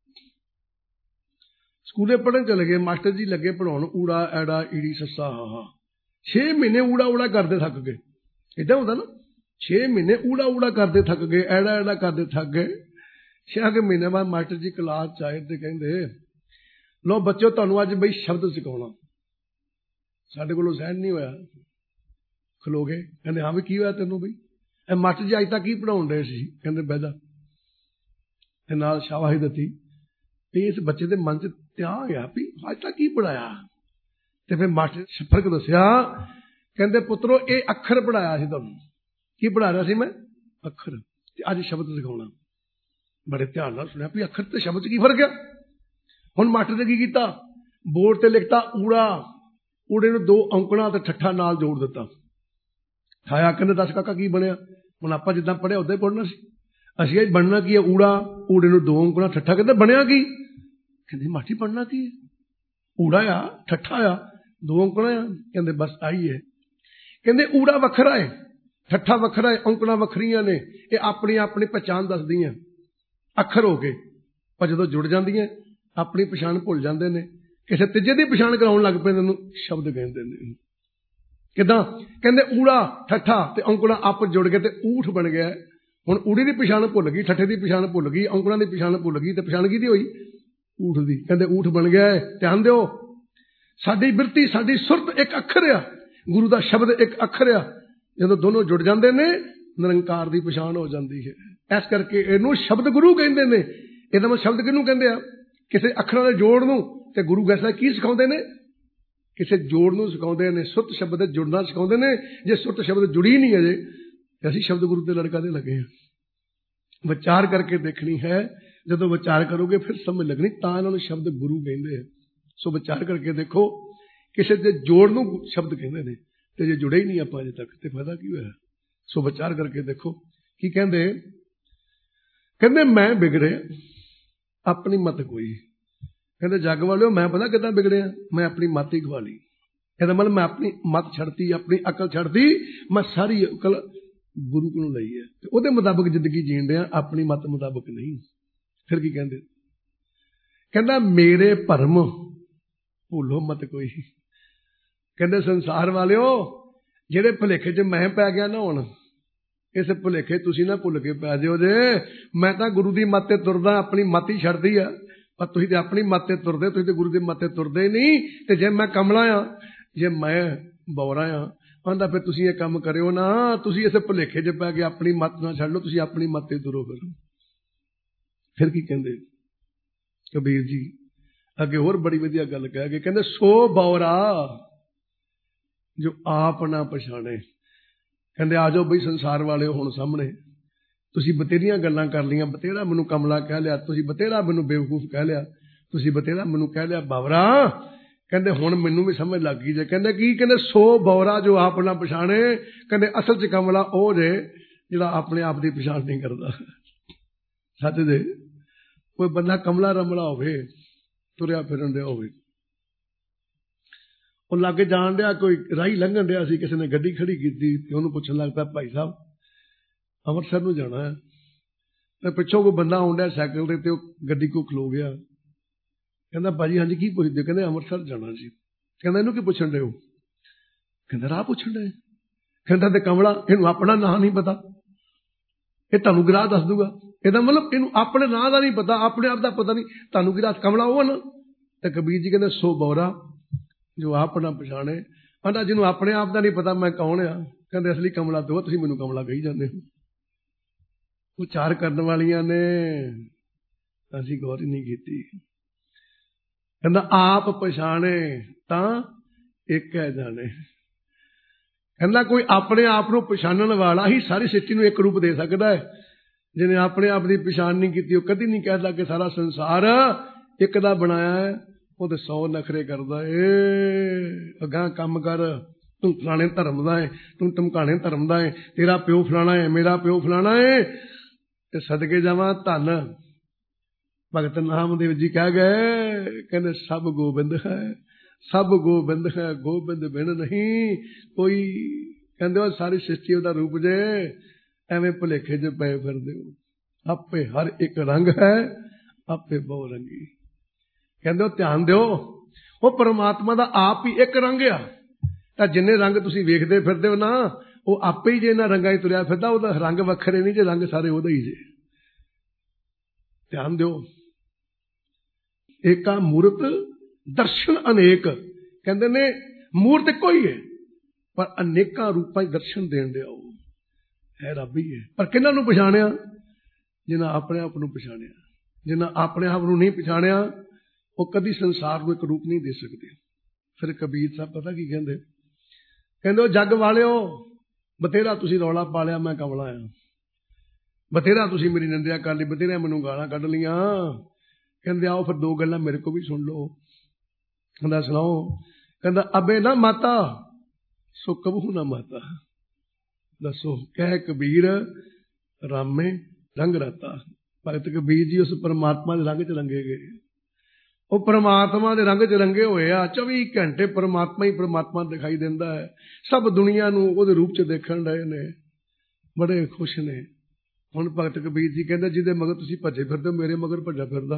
[SPEAKER 1] ਸਕੂਲੇ ਪੜ੍ਹਨ ਚਲੇ ਗਏ, ਮਾਸਟਰ ਜੀ ਲੱਗੇ ਪੜ੍ਹਾਉਣ, ਊੜਾ ਐੜਾ ਈੜੀ ਸੱਸਾ ਹਾ। 6 ਮਹੀਨੇ ਊੜਾ ਊੜਾ ਕਰਦੇ ਥੱਕ ਗਏ। ਏਦਾਂ ਹੁੰਦਾ ਨਾ, 6 ਮਹੀਨੇ ਊੜਾ ਊੜਾ ਕਰਦੇ ਥੱਕ ਗਏ, ਐੜਾ ਐੜਾ ਕਰਦੇ ਥੱਕ ਗਏ। 6 ਮਹੀਨੇ ਬਾਅਦ ਮਾਸਟਰ ਜੀ ਕਲਾਸ 'ਚ ਆਏ ਤੇ ਕਹਿੰਦੇ, ਲੋ ਬੱਚਿਓ ਤੁਹਾਨੂੰ ਅੱਜ ਬਈ ਸ਼ਬਦ ਸਿਖਾਉਣਾ। ਸਾਡੇ ਕੋਲੋਂ ਸਹਿਣ ਨਹੀਂ ਹੋਇਆ, ਖਲੋ ਗਏ। ਕਹਿੰਦੇ ਹਾਂ ਵੀ ਕੀ ਹੋਇਆ ਤੈਨੂੰ ਬਈ? ਇਹ ਮਾਸਟਰ ਜੀ ਅੱਜ ਤੱਕ ਕੀ ਪੜ੍ਹਾਉਣ ਰਹੇ ਸੀ? ਕਹਿੰਦੇ ਬਹਿ ਜਾ। ਤੇ ਨਾਲ ਸ਼ਾਬਾਸ਼ ਦਿੱਤੀ। ਤੇ ਇਸ ਬੱਚੇ ਦੇ ਮਨ 'ਚ ਤਿਆਗ ਆ ਗਿਆ ਵੀ ਅੱਜ ਤੱਕ ਕੀ ਪੜ੍ਹਾਇਆ। ਤੇ ਫਿਰ ਮਾਸਟਰ ਫਰਕ ਦੱਸਿਆ, ਕਹਿੰਦੇ ਪੁੱਤਰੋ ਇਹ ਅੱਖਰ ਪੜ੍ਹਾਇਆ ਸੀ ਤੁਹਾਨੂੰ। ਕੀ ਪੜ੍ਹਾ ਰਿਹਾ ਸੀ ਮੈਂ? ਅੱਖਰ। ਤੇ ਅੱਜ ਸ਼ਬਦ ਸਿਖਾਉਣਾ। ਬੜੇ ਧਿਆਨ ਨਾਲ ਸੁਣਿਆ ਵੀ ਅੱਖਰ ਤੇ ਸ਼ਬਦ 'ਚ ਕੀ ਫਰਕ ਆ। ਹੁਣ ਮਾਸਟਰ ਨੇ ਕੀ ਕੀਤਾ? ਬੋਰਡ ਤੇ ਲਿਖਤਾ ਊੜਾ, ਊੜੇ ਨੂੰ 2 ਔਂਕੜਾਂ ਤੇ ਠੱਠਾ ਨਾਲ ਜੋੜ ਦਿੱਤਾ। ਠਾਇਆ। ਕਹਿੰਦੇ ਦੱਸ ਕਾਕਾ ਕੀ ਬਣਿਆ? ਹੁਣ ਆਪਾਂ ਜਿੱਦਾਂ ਪੜ੍ਹਿਆ ਉਦਾਂ ਹੀ ਪੜ੍ਹਨਾ ਸੀ। ਅਸੀਂ ਇਹ ਬਣਨਾ ਕੀ ਹੈ? ਊੜਾ, ਊੜੇ ਨੂੰ 2 ਔਂਕੜਾਂ ਠੱਠਾ। ਕਹਿੰਦੇ ਬਣਿਆ ਕੀ? ਕਹਿੰਦੇ ਮਾਸਟਰ ਬਣਨਾ ਕੀ ਹੈ? ਊੜਾ ਆ, ਠੱਠਾ ਆ, 2 ਔਂਕੜਾਂ ਆ। ਕਹਿੰਦੇ ਬਸ ਆਈ ਹੈ। ਕਹਿੰਦੇ ਊੜਾ ਵੱਖਰਾ ਹੈ, ਠੱਠਾ ਵੱਖਰਾ ਹੈ, ਔਂਕੜਾਂ ਵੱਖਰੀਆਂ ਨੇ। ਇਹ ਆਪਣੀ ਆਪਣੀ ਪਛਾਣ ਦੱਸਦੀਆਂ ਅੱਖਰ ਹੋ ਕੇ, ਪਰ ਜਦੋਂ ਜੁੜ ਜਾਂਦੀਆਂ ਆਪਣੀ ਪਛਾਣ ਭੁੱਲ ਜਾਂਦੇ ਨੇ। ਕਿਸੇ ਤੀਜੇ ਦੀ ਪਛਾਣ ਕਰਾਉਣ ਲੱਗ ਪੈਂਦੇ ਨੂੰ ਸ਼ਬਦ ਕਹਿੰਦੇ ਨੇ। ਕਿੱਦਾਂ? ਕਹਿੰਦੇ ਊੜਾ ਠੱਠਾ ਤੇ ਔਂਕੜਾਂ ਆਪਸ ਜੁੜ ਕੇ ਤੇ ਊਠ ਬਣ ਗਿਆ। ਹੁਣ ਊੜੀ ਦੀ ਪਛਾਣ ਭੁੱਲ ਗਈ, ਠੱਠੇ ਦੀ ਪਛਾਣ ਭੁੱਲ ਗਈ, ਔਂਕੜਾਂ ਦੀ ਪਛਾਣ ਭੁੱਲ ਗਈ, ਤੇ ਪਛਾਣ ਕਿਹਦੀ ਹੋਈ? ਊਠ ਦੀ। ਕਹਿੰਦੇ ਊਠ ਬਣ ਗਿਆ। ਧਿਆਨ ਦਿਓ, ਸਾਡੀ ਬਿਰਤੀ, ਸਾਡੀ ਸੁਰਤ ਇੱਕ ਅੱਖਰ ਆ, ਗੁਰੂ ਦਾ ਸ਼ਬਦ ਇੱਕ ਅੱਖਰ ਆ। ਜਦੋਂ ਦੋਨੋਂ ਜੁੜ ਜਾਂਦੇ ਨੇ ਨਿਰੰਕਾਰ ਦੀ ਪਛਾਣ ਹੋ ਜਾਂਦੀ ਹੈ। ਇਸ ਕਰਕੇ ਇਹਨੂੰ ਸ਼ਬਦ ਗੁਰੂ ਕਹਿੰਦੇ ਨੇ। ਇਹਦਾ ਮਤਲਬ ਸ਼ਬਦ ਕਿਹਨੂੰ ਕਹਿੰਦੇ ਆ? ਕਿਸੇ ਅੱਖਰਾਂ ਦੇ ਜੋੜ ਨੂੰ। ਤੇ ਗੁਰੂ ਗ੍ਰੰਥ ਸਾਹਿਬ ਕੀ ਸਿਖਾਉਂਦੇ ਨੇ? ਕਿਸੇ ਜੋੜ ਨੂੰ ਸਿਖਾਉਂਦੇ ਨੇ, ਸੁੱਤ ਸ਼ਬਦ ਦੇ ਜੁੜਨਾ ਸਿਖਾਉਂਦੇ ਨੇ। ਜੇ ਸੁੱਤ ਸ਼ਬਦ ਜੁੜੀ ਨਹੀਂ ਅਜੇ, ਅਸੀਂ ਸ਼ਬਦ ਗੁਰੂ ਤੇ ਲੜਕਾ ਦੇ ਲੱਗੇ ਹਾਂ। ਵਿਚਾਰ ਕਰਕੇ ਦੇਖਣੀ ਹੈ। ਜਦੋਂ ਵਿਚਾਰ ਕਰੋਗੇ ਫਿਰ ਸਮਝ ਲੱਗਣੀ, ਤਾਂ ਇਹਨਾਂ ਨੂੰ ਸ਼ਬਦ ਗੁਰੂ ਕਹਿੰਦੇ ਆ। ਸੋ ਵਿਚਾਰ ਕਰਕੇ ਦੇਖੋ, ਕਿਸੇ ਦੇ ਜੋੜ ਨੂੰ ਸ਼ਬਦ ਕਹਿੰਦੇ ਨੇ, ਤੇ ਜੇ ਜੁੜੇ ਹੀ ਨਹੀਂ ਆਪਾਂ ਅਜੇ ਤੱਕ ਤੇ ਫਾਇਦਾ ਕੀ ਹੋਇਆ। ਸੋ ਵਿਚਾਰ ਕਰਕੇ ਦੇਖੋ ਕੀ ਕਹਿੰਦੇ। ਕਹਿੰਦੇ ਮੈਂ ਵਿਗੜਿਆ ਆਪਣੀ ਮਤ ਕੋਈ। ਕਹਿੰਦੇ ਜੱਗ ਵਾਲਿਓ ਮੈਂ ਪਤਾ ਕਿੱਦਾਂ ਵਿਗੜਿਆ? ਮੈਂ ਆਪਣੀ ਮਤ ਹੀ ਗਵਾ ਲਈ। ਇਹਦਾ ਮਤਲਬ ਮੈਂ ਆਪਣੀ ਮਤ ਛੱਡਤੀ, ਆਪਣੀ ਅਕਲ ਛੱਡਤੀ। ਮੈਂ ਸਾਰੀ ਅਕਲ ਗੁਰੂ ਕੋਲੋਂ ਲਈ ਹੈ ਤੇ ਉਹਦੇ ਮੁਤਾਬਕ ਜ਼ਿੰਦਗੀ ਜੀਣ ਰਿਹਾ, ਆਪਣੀ ਮਤ ਮੁਤਾਬਕ ਨਹੀਂ। ਫਿਰ ਕੀ ਕਹਿੰਦੇ? ਕਹਿੰਦਾ ਮੇਰੇ ਭਰਮ ਭੁੱਲੋ ਮਤ ਕੋਈ। ਕਹਿੰਦੇ ਸੰਸਾਰ ਵਾਲਿਓ, ਜਿਹੜੇ ਭੁਲੇਖੇ 'ਚ ਮੈਂ ਪੈ ਗਿਆ ਨਾ, ਹੁਣ ਇਸ ਭੁਲੇਖੇ ਤੁਸੀਂ ਨਾ ਭੁੱਲ ਕੇ ਪੈ ਜਿਓ ਜੇ। ਮੈਂ ਤਾਂ ਗੁਰੂ ਦੀ ਮੱਤ ਤੇ ਤੁਰਦਾ, ਆਪਣੀ ਮੱਤ ਹੀ ਛੱਡਦੀ ਆ। ਪਰ ਤੁਸੀਂ ਤੇ ਆਪਣੀ ਮੱਤ ਤੇ ਤੁਰਦੇ, ਤੁਸੀਂ ਤੇ ਗੁਰੂ ਦੀ ਮੱਤ ਤੇ ਤੁਰਦੇ ਨਹੀਂ। ਤੇ ਜੇ ਮੈਂ ਕਮਲਾ ਆ, ਜੇ ਮੈਂ ਬੌਰਾ ਆ, ਕਹਿੰਦਾ ਫਿਰ ਤੁਸੀਂ ਇਹ ਕੰਮ ਕਰਿਓ ਨਾ। ਤੁਸੀਂ ਇਸ ਭੁਲੇਖੇ 'ਚ ਪੈ ਕੇ ਆਪਣੀ ਮੱਤ ਨਾ ਛੱਡ ਲਓ, ਤੁਸੀਂ ਆਪਣੀ ਮੱਤ ਤੇ ਤੁਰੋ। ਫਿਰ ਕੀ ਕਹਿੰਦੇ ਕਬੀਰ ਜੀ ਅੱਗੇ? ਹੋਰ ਬੜੀ ਵਧੀਆ ਗੱਲ ਕਹਿ ਕੇ ਕਹਿੰਦੇ, ਸੋ ਬੌਰਾ ਜੋ ਆਪ ਨਾ ਪਛਾਣੇ। ਕਹਿੰਦੇ ਆ ਜਾਓ ਬਈ ਸੰਸਾਰ ਵਾਲਿਓ, ਹੁਣ ਸਾਹਮਣੇ ਤੁਸੀਂ ਬਥੇਰੀਆਂ ਗੱਲਾਂ ਕਰ ਲਈਆਂ। ਬਥੇਰਾ ਮੈਨੂੰ ਕਮਲਾ ਕਹਿ ਲਿਆ, ਤੁਸੀਂ ਬਥੇਰਾ ਮੈਨੂੰ ਬੇਵਕੂਫ ਕਹਿ ਲਿਆ, ਤੁਸੀਂ ਬਥੇਰਾ ਮੈਨੂੰ ਕਹਿ ਲਿਆ ਬਾਵਰਾ। ਕਹਿੰਦੇ ਹੁਣ ਮੈਨੂੰ ਵੀ ਸਮਝ ਲੱਗ ਗਈ ਜੇ। ਕਹਿੰਦੇ ਕੀ? ਕਹਿੰਦੇ ਸੋ ਬੌਰਾ ਜੋ ਆਪ ਨਾ ਪਛਾਣੇ। ਕਹਿੰਦੇ ਅਸਲ 'ਚ ਕਮਲਾ ਉਹ ਜੇ ਜਿਹੜਾ ਆਪਣੇ ਆਪ ਦੀ ਪਛਾਣ ਨਹੀਂ ਕਰਦਾ। ਸੱਚ ਦੇ ਕੋਈ ਬੰਦਾ ਕਮਲਾ ਰਮਲਾ ਹੋਵੇ, ਤੁਰਿਆ ਫਿਰਨ ਡਿਆ ਹੋਵੇ, ਉਹ ਲਾਗੇ ਜਾਣ ਡਿਆ, ਕੋਈ ਰਾਹੀ ਲੰਘਣ ਡਿਆ ਸੀ, ਕਿਸੇ ਨੇ ਗੱਡੀ ਖੜੀ ਕੀਤੀ ਤੇ ਉਹਨੂੰ ਪੁੱਛਣ ਲੱਗ ਪਿਆ, ਭਾਈ ਸਾਹਿਬ ਅੰਮ੍ਰਿਤਸਰ ਨੂੰ ਜਾਣਾ ਹੈ। ਤੇ ਪਿੱਛੋਂ ਕੋਈ ਬੰਦਾ ਆਉਣ ਡਿਆ ਸਾਈਕਲ ਤੇ ਉਹ ਗੱਡੀ ਕੋਲ ਖਲੋ ਗਿਆ। ਕਹਿੰਦਾ ਭਾਜੀ ਹਾਂਜੀ ਕੀ ਪੁੱਛਦੇ? ਕਹਿੰਦੇ ਅੰਮ੍ਰਿਤਸਰ ਜਾਣਾ ਸੀ। ਕਹਿੰਦਾ ਇਹਨੂੰ ਕੀ ਪੁੱਛਣ ਡਏ ਹੋ? ਕਹਿੰਦਾ ਰਾਹ ਪੁੱਛਣ ਡਏ। ਕਹਿੰਦਾ ਤੇ ਕਮਲਾ, ਇਹਨੂੰ ਆਪਣਾ ਨਾਂ ਨਹੀਂ ਪਤਾ, ਇਹ ਤੁਹਾਨੂੰ ਰਾਹ ਦੱਸ ਦੂਗਾ। ਇਹਦਾ ਮਤਲਬ ਇਹਨੂੰ ਆਪਣੇ ਨਾਂ ਦਾ ਨਹੀਂ ਪਤਾ, ਆਪਣੇ ਆਪ ਦਾ ਪਤਾ ਨਹੀਂ, ਤੁਹਾਨੂੰ ਕੀ ਰਾਹ? ਕਮਲਾ ਉਹ ਨਾ। ਤੇ ਕਬੀਰ ਜੀ ਕਹਿੰਦੇ ਸੋ ਬੌਰਾ ਜੋ ਆਪ ਨਾ ਪਛਾਣੇ। ਕਹਿੰਦਾ ਜਿਹਨੂੰ ਆਪਣੇ ਆਪ ਦਾ ਨਹੀਂ ਪਤਾ ਮੈਂ ਕੌਣ ਆ। ਕਹਿੰਦੇ ਅਸਲੀ ਕਮਲਾ ਦੋ, ਤੁਸੀਂ ਮੈਨੂੰ ਕਮਲਾ ਕਹੀ ਜਾਂਦੇ ਹੋ। ਉਚਾਰ ਕਰਨ ਵਾਲੀਆਂ ਨੇ, ਅਸੀਂ ਗੌਰ ਹੀ ਨਹੀਂ ਕੀਤੀ। ਕਹਿੰਦਾ ਆਪ ਪਛਾਣੇ ਤਾਂ ਇੱਕ ਹੈ ਜਾਣੇ। ਕਹਿੰਦਾ ਕੋਈ ਆਪਣੇ ਆਪ ਨੂੰ ਪਛਾਣਨ ਵਾਲਾ ਹੀ ਸਾਰੀ ਸ੍ਰਿਸ਼ਟੀ ਨੂੰ ਇੱਕ ਰੂਪ ਦੇ ਸਕਦਾ ਹੈ। ਜਿਹਨੇ ਆਪਣੇ ਆਪ ਦੀ ਪਛਾਣ ਨਹੀਂ ਕੀਤੀ ਉਹ ਕਦੀ ਨਹੀਂ ਕਹਿ ਸਕਦਾ ਕਿ ਸਾਰਾ ਸੰਸਾਰ ਇੱਕ ਦਾ ਬਣਾਇਆ ਹੈ। ਉਹ ਤੇ 100 ਨਖਰੇ ਕਰਦਾ ਏ। ਅਗਾਂਹ ਕੰਮ ਕਰ, ਤੂੰ ਫਲਾਣੇ ਧਰਮ ਦਾ ਹੈ, ਤੂੰ ਧਮਕਾਣੇ ਧਰਮ ਦਾ ਹੈ, ਤੇਰਾ ਪਿਓ ਫਲਾਣਾ ਹੈ, ਮੇਰਾ ਪਿਓ ਫਲਾਣਾ ਹੈ। ਤੇ ਸਦਕੇ ਜਾਵਾਂ ਧੰਨ ਭਗਤ ਨਾਮਦੇਵ ਜੀ ਕਹਿ ਗਏ, ਕਹਿੰਦੇ ਸਭ ਗੋਬਿੰਦ ਹੈ, ਸਭ ਗੋਬਿੰਦ ਹੈ, ਗੋਬਿੰਦ ਬਿਨ ਨਹੀਂ ਕੋਈ। ਕਹਿੰਦੇ ਉਹ ਸਾਰੀ ਸ੍ਰਿਸ਼ਟੀ ਉਹਦਾ ਰੂਪ ਜੇ, ਐਵੇਂ ਭੁਲੇਖੇ ਚ ਪਏ ਫਿਰਦੇ ਹੋ। ਆਪੇ ਹਰ ਇੱਕ ਰੰਗ ਹੈ, ਆਪੇ ਬਹੁ ਰੰਗੀ। ਕਹਿੰਦੇ ਉਹ ਧਿਆਨ ਦਿਓ, ਉਹ ਪਰਮਾਤਮਾ ਦਾ ਆਪ ਹੀ ਇੱਕ ਰੰਗ ਆ। ਤਾਂ ਜਿੰਨੇ ਰੰਗ ਤੁਸੀਂ ਵੇਖਦੇ ਫਿਰਦੇ ਹੋ ਨਾ, ਉਹ ਆਪੇ ਹੀ ਜੇ ਇਹਨਾਂ ਰੰਗਾਂ 'ਚ ਤੁਰਿਆ ਫਿਰਦਾ। ਉਹਦਾ ਰੰਗ ਵੱਖਰੇ ਨਹੀਂ ਜੇ, ਰੰਗ ਸਾਰੇ ਉਹਦਾ ਹੀ ਜੇ। ਧਿਆਨ ਦਿਓ। ਏਕਾ ਮੂਰਤ ਦਰਸ਼ਨ ਅਨੇਕ। ਕਹਿੰਦੇ ਨੇ ਮੂਰਤ ਇੱਕੋ ਹੀ ਹੈ, ਪਰ ਅਨੇਕਾਂ ਰੂਪਾਂ 'ਚ ਦਰਸ਼ਨ ਦੇਣ ਡਿਆ। ਉਹ ਹੈ ਰੱਬ ਹੀ ਹੈ। ਪਰ ਕਿਹਨਾਂ ਨੂੰ ਪਛਾਣਿਆ? ਜਿਨ੍ਹਾਂ ਆਪਣੇ ਆਪ ਨੂੰ ਪਛਾਣਿਆ। ਜਿਨ੍ਹਾਂ ਆਪਣੇ ਆਪ ਨੂੰ ਨਹੀਂ ਪਛਾਣਿਆ ਉਹ ਕਦੀ ਸੰਸਾਰ ਨੂੰ ਇੱਕ ਰੂਪ ਨਹੀਂ ਦੇ ਸਕਦੇ। ਫਿਰ ਕਬੀਰ ਸਾਹਿਬ ਪਤਾ ਕੀ ਕਹਿੰਦੇ? ਕਹਿੰਦੇ ਉਹ ਜੱਗ ਵਾਲਿਓ, ਬਥੇਰਾ ਤੁਸੀਂ ਰੌਲਾ ਪਾ ਲਿਆ, ਮੈਂ ਕਮਲਾ ਆ। ਬਥੇਰਾ ਤੁਸੀਂ ਮੇਰੀ ਨਿੰਦਿਆ ਕਰ ਲਈ, ਬਥੇਰਾ ਮੈਨੂੰ ਗਾਲਾਂ ਕੱਢ ਲੀਆਂ। ਕਹਿੰਦੇ ਆਓ ਫਿਰ 2 ਗੱਲਾਂ ਮੇਰੇ ਕੋਲ ਵੀ ਸੁਣ ਲਓ। ਕਹਿੰਦਾ ਸੁਣਾਓ। ਕਹਿੰਦਾ ਅਬੇ ਨਾ ਮਾਤਾ ਸੋ ਕਬਹੂ ਨਾ ਮਾਤਾ। ਦੱਸੋ ਕਹਿ ਕਬੀਰ ਰਾਮੇ ਰੰਗ ਰਾਤਾ। ਭਗਤ ਕਬੀਰ ਜੀ ਉਸ ਪਰਮਾਤਮਾ ਦੇ ਰੰਗ 'ਚ ਰੰਗੇ ਗਏ। ਉਹ ਪਰਮਾਤਮਾ ਦੇ ਰੰਗ 'ਚ ਰੰਗੇ ਹੋਏ ਆ। 24 ਘੰਟੇ ਪਰਮਾਤਮਾ ਹੀ ਪਰਮਾਤਮਾ ਦਿਖਾਈ ਦਿੰਦਾ ਹੈ। ਸਭ ਦੁਨੀਆ ਨੂੰ ਉਹਦੇ ਰੂਪ 'ਚ ਦੇਖਣ ਰਹੇ ਨੇ, ਬੜੇ ਖੁਸ਼ ਨੇ। ਹੁਣ ਭਗਤ ਕਬੀਰ ਜੀ ਕਹਿੰਦੇ ਜਿਹਦੇ ਮਗਰ ਤੁਸੀਂ ਭੱਜੇ ਫਿਰਦੇ ਹੋ, ਮੇਰੇ ਮਗਰ ਭੱਜਾ ਫਿਰਦਾ।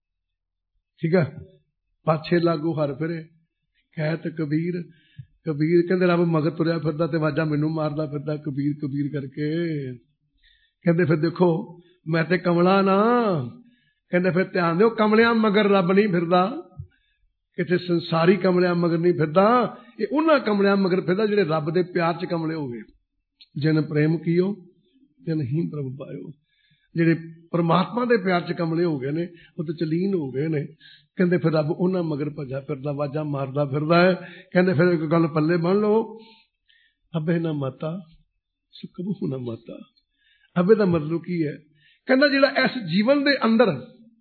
[SPEAKER 1] ਠੀਕ ਆ, ਪਾਛੇ ਲਾਗੂ ਹਰ ਫਿਰੇ ਕਹਿਤ ਕਬੀਰ। ਕਬੀਰ ਕਹਿੰਦੇ ਰੱਬ ਮਗਰ ਤੁਰਿਆ ਫਿਰਦਾ ਤੇ ਆਵਾਜ਼ਾਂ ਮੈਨੂੰ ਮਾਰਦਾ ਫਿਰਦਾ ਕਬੀਰ ਕਬੀਰ ਕਰਕੇ। ਕਹਿੰਦੇ ਫਿਰ ਦੇਖੋ ਮੈਂ ਤੇ ਕਮਲਾ ਨਾ। ਕਹਿੰਦੇ ਫਿਰ ਧਿਆਨ ਦਿਓ, ਕਮਲਿਆਂ ਮਗਰ ਰੱਬ ਨਹੀਂ ਫਿਰਦਾ। ਕਿਤੇ ਸੰਸਾਰੀ ਕਮਲਿਆਂ ਮਗਰ ਨਹੀਂ ਫਿਰਦਾ। ਇਹ ਉਹਨਾਂ ਕਮਲਿਆਂ ਮਗਰ ਫਿਰਦਾ ਜਿਹੜੇ ਰੱਬ ਦੇ ਪਿਆਰ 'ਚ ਕਮਲੇ ਹੋ ਗਏ। ਜਿਨ ਪ੍ਰੇਮ ਕੀਓ ਤਿਨ ਹੀ ਪ੍ਰਭ ਪਾਇਓ। ਜਿਹੜੇ ਪਰਮਾਤਮਾ ਦੇ ਪਿਆਰ 'ਚ ਕਮਲੇ ਹੋ ਗਏ ਨੇ, ਉਹ ਤੇ ਚਲੀਨ ਹੋ ਗਏ ਨੇ। ਕਹਿੰਦੇ ਫਿਰ ਰੱਬ ਉਹਨਾਂ ਮਗਰ ਭੱਜਾ ਫਿਰਦਾ, ਆਵਾਜ਼ਾਂ ਮਾਰਦਾ ਫਿਰਦਾ ਹੈ। ਕਹਿੰਦੇ ਫਿਰ ਇੱਕ ਗੱਲ ਪੱਲੇ ਬੰਨ ਲਓ, ਅਬੇ ਨਾ ਮਾਤਾ ਸੋ ਕਬਹੂ ਨਾ ਮਾਤਾ। ਅਬੇ ਦਾ ਮਤਲਬ ਕੀ ਹੈ? ਕਹਿੰਦਾ ਜਿਹੜਾ ਇਸ ਜੀਵਨ ਦੇ ਅੰਦਰ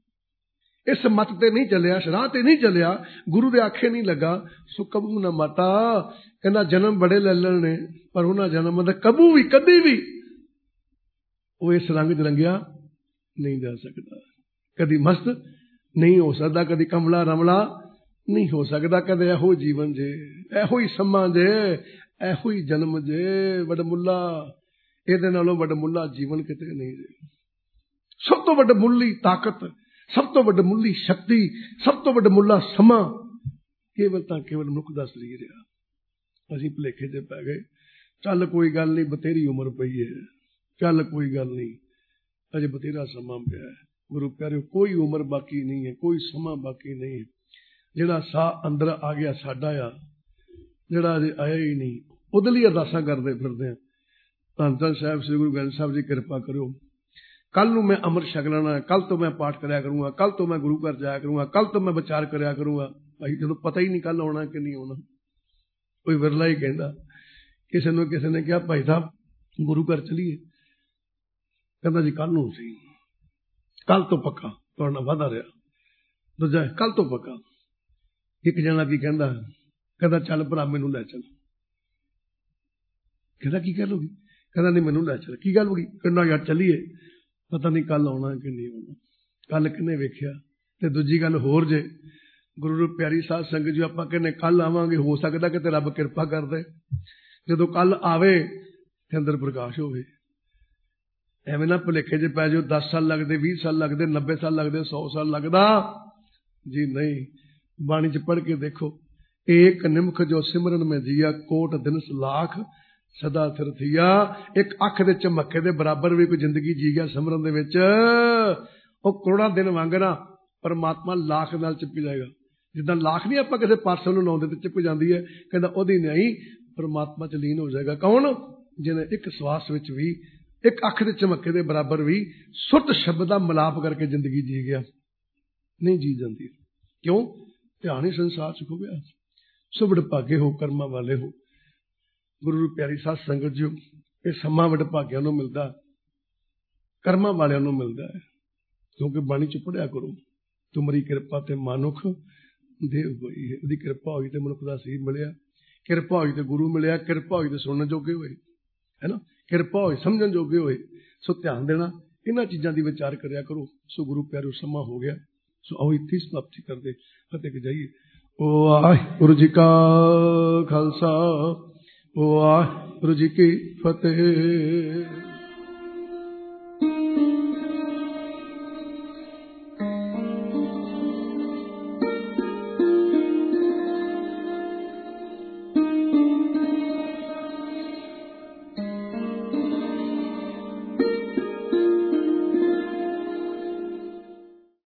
[SPEAKER 1] ਇਸ ਮੱਤ ਤੇ ਨਹੀਂ ਚੱਲਿਆ, ਇਸ ਰਾਹ ਤੇ ਨਹੀਂ ਚੱਲਿਆ, ਗੁਰੂ ਦੇ ਆਖੇ ਨਹੀਂ ਲੱਗਾ, ਸੋ ਕਬਹੂ ਨਾ ਮਾਤਾ। ਕਹਿੰਦਾ ਜਨਮ ਬੜੇ ਲੈ ਲੈਣੇ, ਪਰ ਉਹਨਾਂ ਜਨਮ ਦਾ ਕਬੂ ਵੀ ਕਦੀ ਵੀ ਉਹ ਇਸ ਰੰਗ 'ਚ ਰੰਗਿਆ ਨਹੀਂ ਜਾ ਸਕਦਾ। ਕਦੀ ਮਸਤ ਨਹੀਂ ਹੋ ਸਕਦਾ, ਕਦੀ ਕਮਲਾ ਰਮਲਾ ਨਹੀਂ ਹੋ ਸਕਦਾ। ਕਦੇ ਇਹੋ ਜੀਵਨ ਜੇ, ਇਹੋ ਹੀ ਸਮਾਂ ਜੇ, ਇਹੋ ਹੀ ਜਨਮ ਜੇ ਵਡਮੁੱਲਾ। ਇਹਦੇ ਨਾਲੋਂ ਵਡਮੁੱਲਾ ਜੀਵਨ ਕਿਤੇ ਨਹੀਂ ਜੇ। ਸਭ ਤੋਂ ਵਡਮੁੱਲੀ ਤਾਕਤ, ਸਭ ਤੋਂ ਵਡਮੁੱਲੀ ਸ਼ਕਤੀ, ਸਭ ਤੋਂ ਵਡਮੁੱਲਾ ਸਮਾਂ ਕੇਵਲ ਤਾਂ ਕੇਵਲ ਮਨੁੱਖ ਦਾ ਸਰੀਰ ਆ। ਅਸੀਂ ਭੁਲੇਖੇ 'ਚ ਪੈ ਗਏ। ਚੱਲ ਕੋਈ ਗੱਲ ਨਹੀਂ, ਬਥੇਰੀ ਉਮਰ ਪਈ ਹੈ, ਚੱਲ ਕੋਈ ਗੱਲ ਨਹੀਂ, ਅਜੇ ਬਥੇਰਾ ਸਮਾਂ ਪਿਆ ਹੈ। ਗੁਰੂ ਪਿਆਰਿਓ, ਕੋਈ ਉਮਰ ਬਾਕੀ ਨਹੀਂ ਹੈ, ਕੋਈ ਸਮਾਂ ਬਾਕੀ ਨਹੀਂ ਹੈ। ਜਿਹੜਾ ਸਾਹ ਅੰਦਰ ਆ ਗਿਆ ਸਾਡਾ ਆ, ਜਿਹੜਾ ਅਜੇ ਆਇਆ ਹੀ ਨਹੀਂ, ਉਹਦੇ ਲਈ ਅਰਦਾਸਾਂ ਕਰਦੇ ਫਿਰਦੇ ਆ। ਧੰਨ ਧੰਨ ਸਾਹਿਬ ਸ੍ਰੀ ਗੁਰੂ ਗ੍ਰੰਥ ਸਾਹਿਬ ਜੀ ਕਿਰਪਾ ਕਰਿਓ। ਕੱਲ ਨੂੰ ਮੈਂ ਅੰਮ੍ਰਿਤ ਛਕ ਲੈਣਾ, ਕੱਲ ਤੋਂ ਮੈਂ ਪਾਠ ਕਰਿਆ ਕਰੂੰਗਾ, ਕੱਲ ਤੋਂ ਮੈਂ ਗੁਰੂ ਘਰ ਜਾਇਆ ਕਰੂੰਗਾ, ਕੱਲ ਤੋਂ ਮੈਂ ਵਿਚਾਰ ਕਰਿਆ ਕਰੂੰਗਾ। ਭਾਈ ਜਦੋਂ ਪਤਾ ਹੀ ਨਹੀਂ ਕੱਲ ਆਉਣਾ ਕਿ ਨਹੀਂ ਆਉਣਾ। ਕੋਈ ਵਿਰਲਾ ਹੀ ਕਹਿੰਦਾ। ਕਿਸੇ ਨੇ ਕਿਹਾ ਭਾਈ ਸਾਹਿਬ ਗੁਰੂ ਘਰ ਚਲੀਏ। ਕਹਿੰਦਾ ਜੀ ਕੱਲ ਨੂੰ ਸੀ, ਕੱਲ ਤੋਂ ਪੱਕਾ ਤੁਹਾਡੇ ਨਾਲ ਵਾਅਦਾ ਰਿਹਾ। ਦੂਜਾ ਕੱਲ ਤੋਂ ਪੱਕਾ। ਇੱਕ ਜਣਾ ਕੀ ਕਹਿੰਦਾ, ਕਹਿੰਦਾ ਚੱਲ ਭਰਾ ਮੈਨੂੰ ਲੈ ਚੱਲ। ਕਹਿੰਦਾ ਕੀ ਗੱਲ ਹੋ ਗਈ? ਕਹਿੰਦਾ ਨਹੀਂ ਮੈਨੂੰ ਲੈ ਚੱਲ। ਕੀ ਗੱਲ ਹੋ ਗਈ? ਕਹਿੰਦਾ ਯਾਰ ਚੱਲੀਏ, ਪਤਾ ਨਹੀਂ ਕੱਲ ਆਉਣਾ ਕਿ ਨਹੀਂ ਆਉਣਾ, ਕੱਲ ਕਿਹਨੇ ਵੇਖਿਆ। ਤੇ ਦੂਜੀ ਗੱਲ ਹੋਰ ਜੇ, ਗੁਰੂ ਨੂੰ ਪਿਆਰੀ ਸਾਧ ਸੰਗਤ ਜੀ, ਆਪਾਂ ਕਹਿੰਦੇ ਕੱਲ ਆਵਾਂਗੇ, ਹੋ ਸਕਦਾ ਕਿ ਰੱਬ ਕਿਰਪਾ ਕਰ ਦੇ ਜਦੋਂ ਕੱਲ ਆਵੇ ਤੇ ਅੰਦਰ ਪ੍ਰਕਾਸ਼ ਹੋਵੇ। ਐਵੇਂ ਨਾ ਭੁਲੇਖੇ 'ਚ ਪੈ ਜਾਓ। 10 ਸਾਲ ਲੱਗਦੇ, 20 ਸਾਲ ਲੱਗਦੇ, 90 ਸਾਲ ਲੱਗਦੇ, 100 ਸਾਲ ਲੱਗਦਾ ਜੀ ਨਹੀਂ। ਬਾਣੀ 'ਚ ਪੜ੍ਹ ਕੇ ਦੇਖੋ, ਏਕ ਨਿਮਖ ਜੋ ਸਿਮਰਨ ਮੈਂ ਜੀਆ, ਕੋਟ ਦਿਨਸ ਲਾਖ ਸਦਾ ਥਿਰਥੀਆ। ਇੱਕ ਅੱਖ ਦੇ ਝਮੱਕੇ ਦੇ ਬਰਾਬਰ ਵੀ ਕੋਈ ਜ਼ਿੰਦਗੀ ਜੀ ਗਿਆ ਸਿਮਰਨ ਦੇ ਵਿੱਚ, ਉਹ ਕਰੋੜਾਂ ਦਿਨ ਵਾਂਗਣਾ ਪਰਮਾਤਮਾ ਲਾਖ ਨਾਲ ਚਿਪਕ ਜਾਏਗਾ। ਜਿੱਦਾਂ ਲਾਖ ਨਹੀਂ ਆਪਾਂ ਕਿਸੇ ਪਾਰਸਲ ਨੂੰ ਲਾਉਂਦੇ ਤੇ ਚਿਪਕ ਜਾਂਦੀ ਹੈ, ਕਹਿੰਦਾ ਉਹਦੀ ਨਹੀਂ, ਪਰਮਾਤਮਾ 'ਚ ਲੀਨ ਹੋ ਜਾਏਗਾ। ਕੌਣ? ਜਿਹਨੇ ਇੱਕ ਸਵਾਸ ਵਿੱਚ ਵੀ, ਇੱਕ ਅੱਖ ਦੇ ਝਮੱਕੇ ਦੇ ਬਰਾਬਰ ਵੀ ਸੁੱਤ ਸ਼ਬਦ ਦਾ ਮਿਲਾਪ ਕਰਕੇ ਜ਼ਿੰਦਗੀ ਜੀ ਗਿਆ। ਨਹੀਂ ਜੀ ਜਾਂਦੀ। ਕਿਉਂ? ਧਿਆਨ ਹੀ ਸੰਸਾਰ ਚ ਖੁੱਭਿਆ। ਸੋ ਵਡਭਾਗੇ ਹੋ, ਕਰਮਾਂ ਵਾਲੇ ਹੋ। ਗੁਰੂ ਨੂੰ ਪਿਆਰੀ ਸਾਧ ਸੰਗਤ ਜੀ, ਇਹ ਸਮਾਂ ਵਡਭਾਗਿਆਂ ਨੂੰ ਮਿਲਦਾ, ਕਰਮਾਂ ਵਾਲਿਆਂ ਨੂੰ ਮਿਲਦਾ ਹੈ। ਕਿਉਂਕਿ ਬਾਣੀ ਚ ਪੜਿਆ ਕਰੋ, ਤੁਮਰੀ ਕਿਰਪਾ ਤੇ ਮਾਨੁਖ ਦੇਵ ਹੋਈ ਹੈ। ਉਹਦੀ ਕਿਰਪਾ ਹੋਈ ਤੇ ਮਨੁੱਖ ਦਾ ਸਰੀਰ ਮਿਲਿਆ, ਕਿਰਪਾ ਹੋਈ ਤੇ ਗੁਰੂ ਮਿਲਿਆ, ਕਿਰਪਾ ਹੋਈ ਤੇ ਸੁਣਨ ਜੋਗੇ ਹੋਏ, ਹੈ ਨਾ, ਕਿਰਪਾ ਹੋਈ ਸਮਝਣ ਜੋਗੇ ਹੋਏ। ਸੋ ਧਿਆਨ ਦੇਣਾ, ਇਹਨਾਂ ਚੀਜ਼ਾਂ ਦੀ ਵਿਚਾਰ ਕਰਿਆ ਕਰੋ। ਸੋ ਗੁਰੂ ਪਿਆਰੋ ਸਮਾਂ ਹੋ ਗਿਆ, ਸੋ ਆਓ ਇੱਥੇ ਸਮਾਪਤੀ ਕਰਦੇ, ਫਤਿਹ ਕੇ ਜਾਈਏ। ਵਾਹਿਗੁਰੂ ਜੀ ਕਾ ਖਾਲਸਾ, ਵਾਹਿਗੁਰੂ ਜੀ ਕੀ ਫਤਿਹ।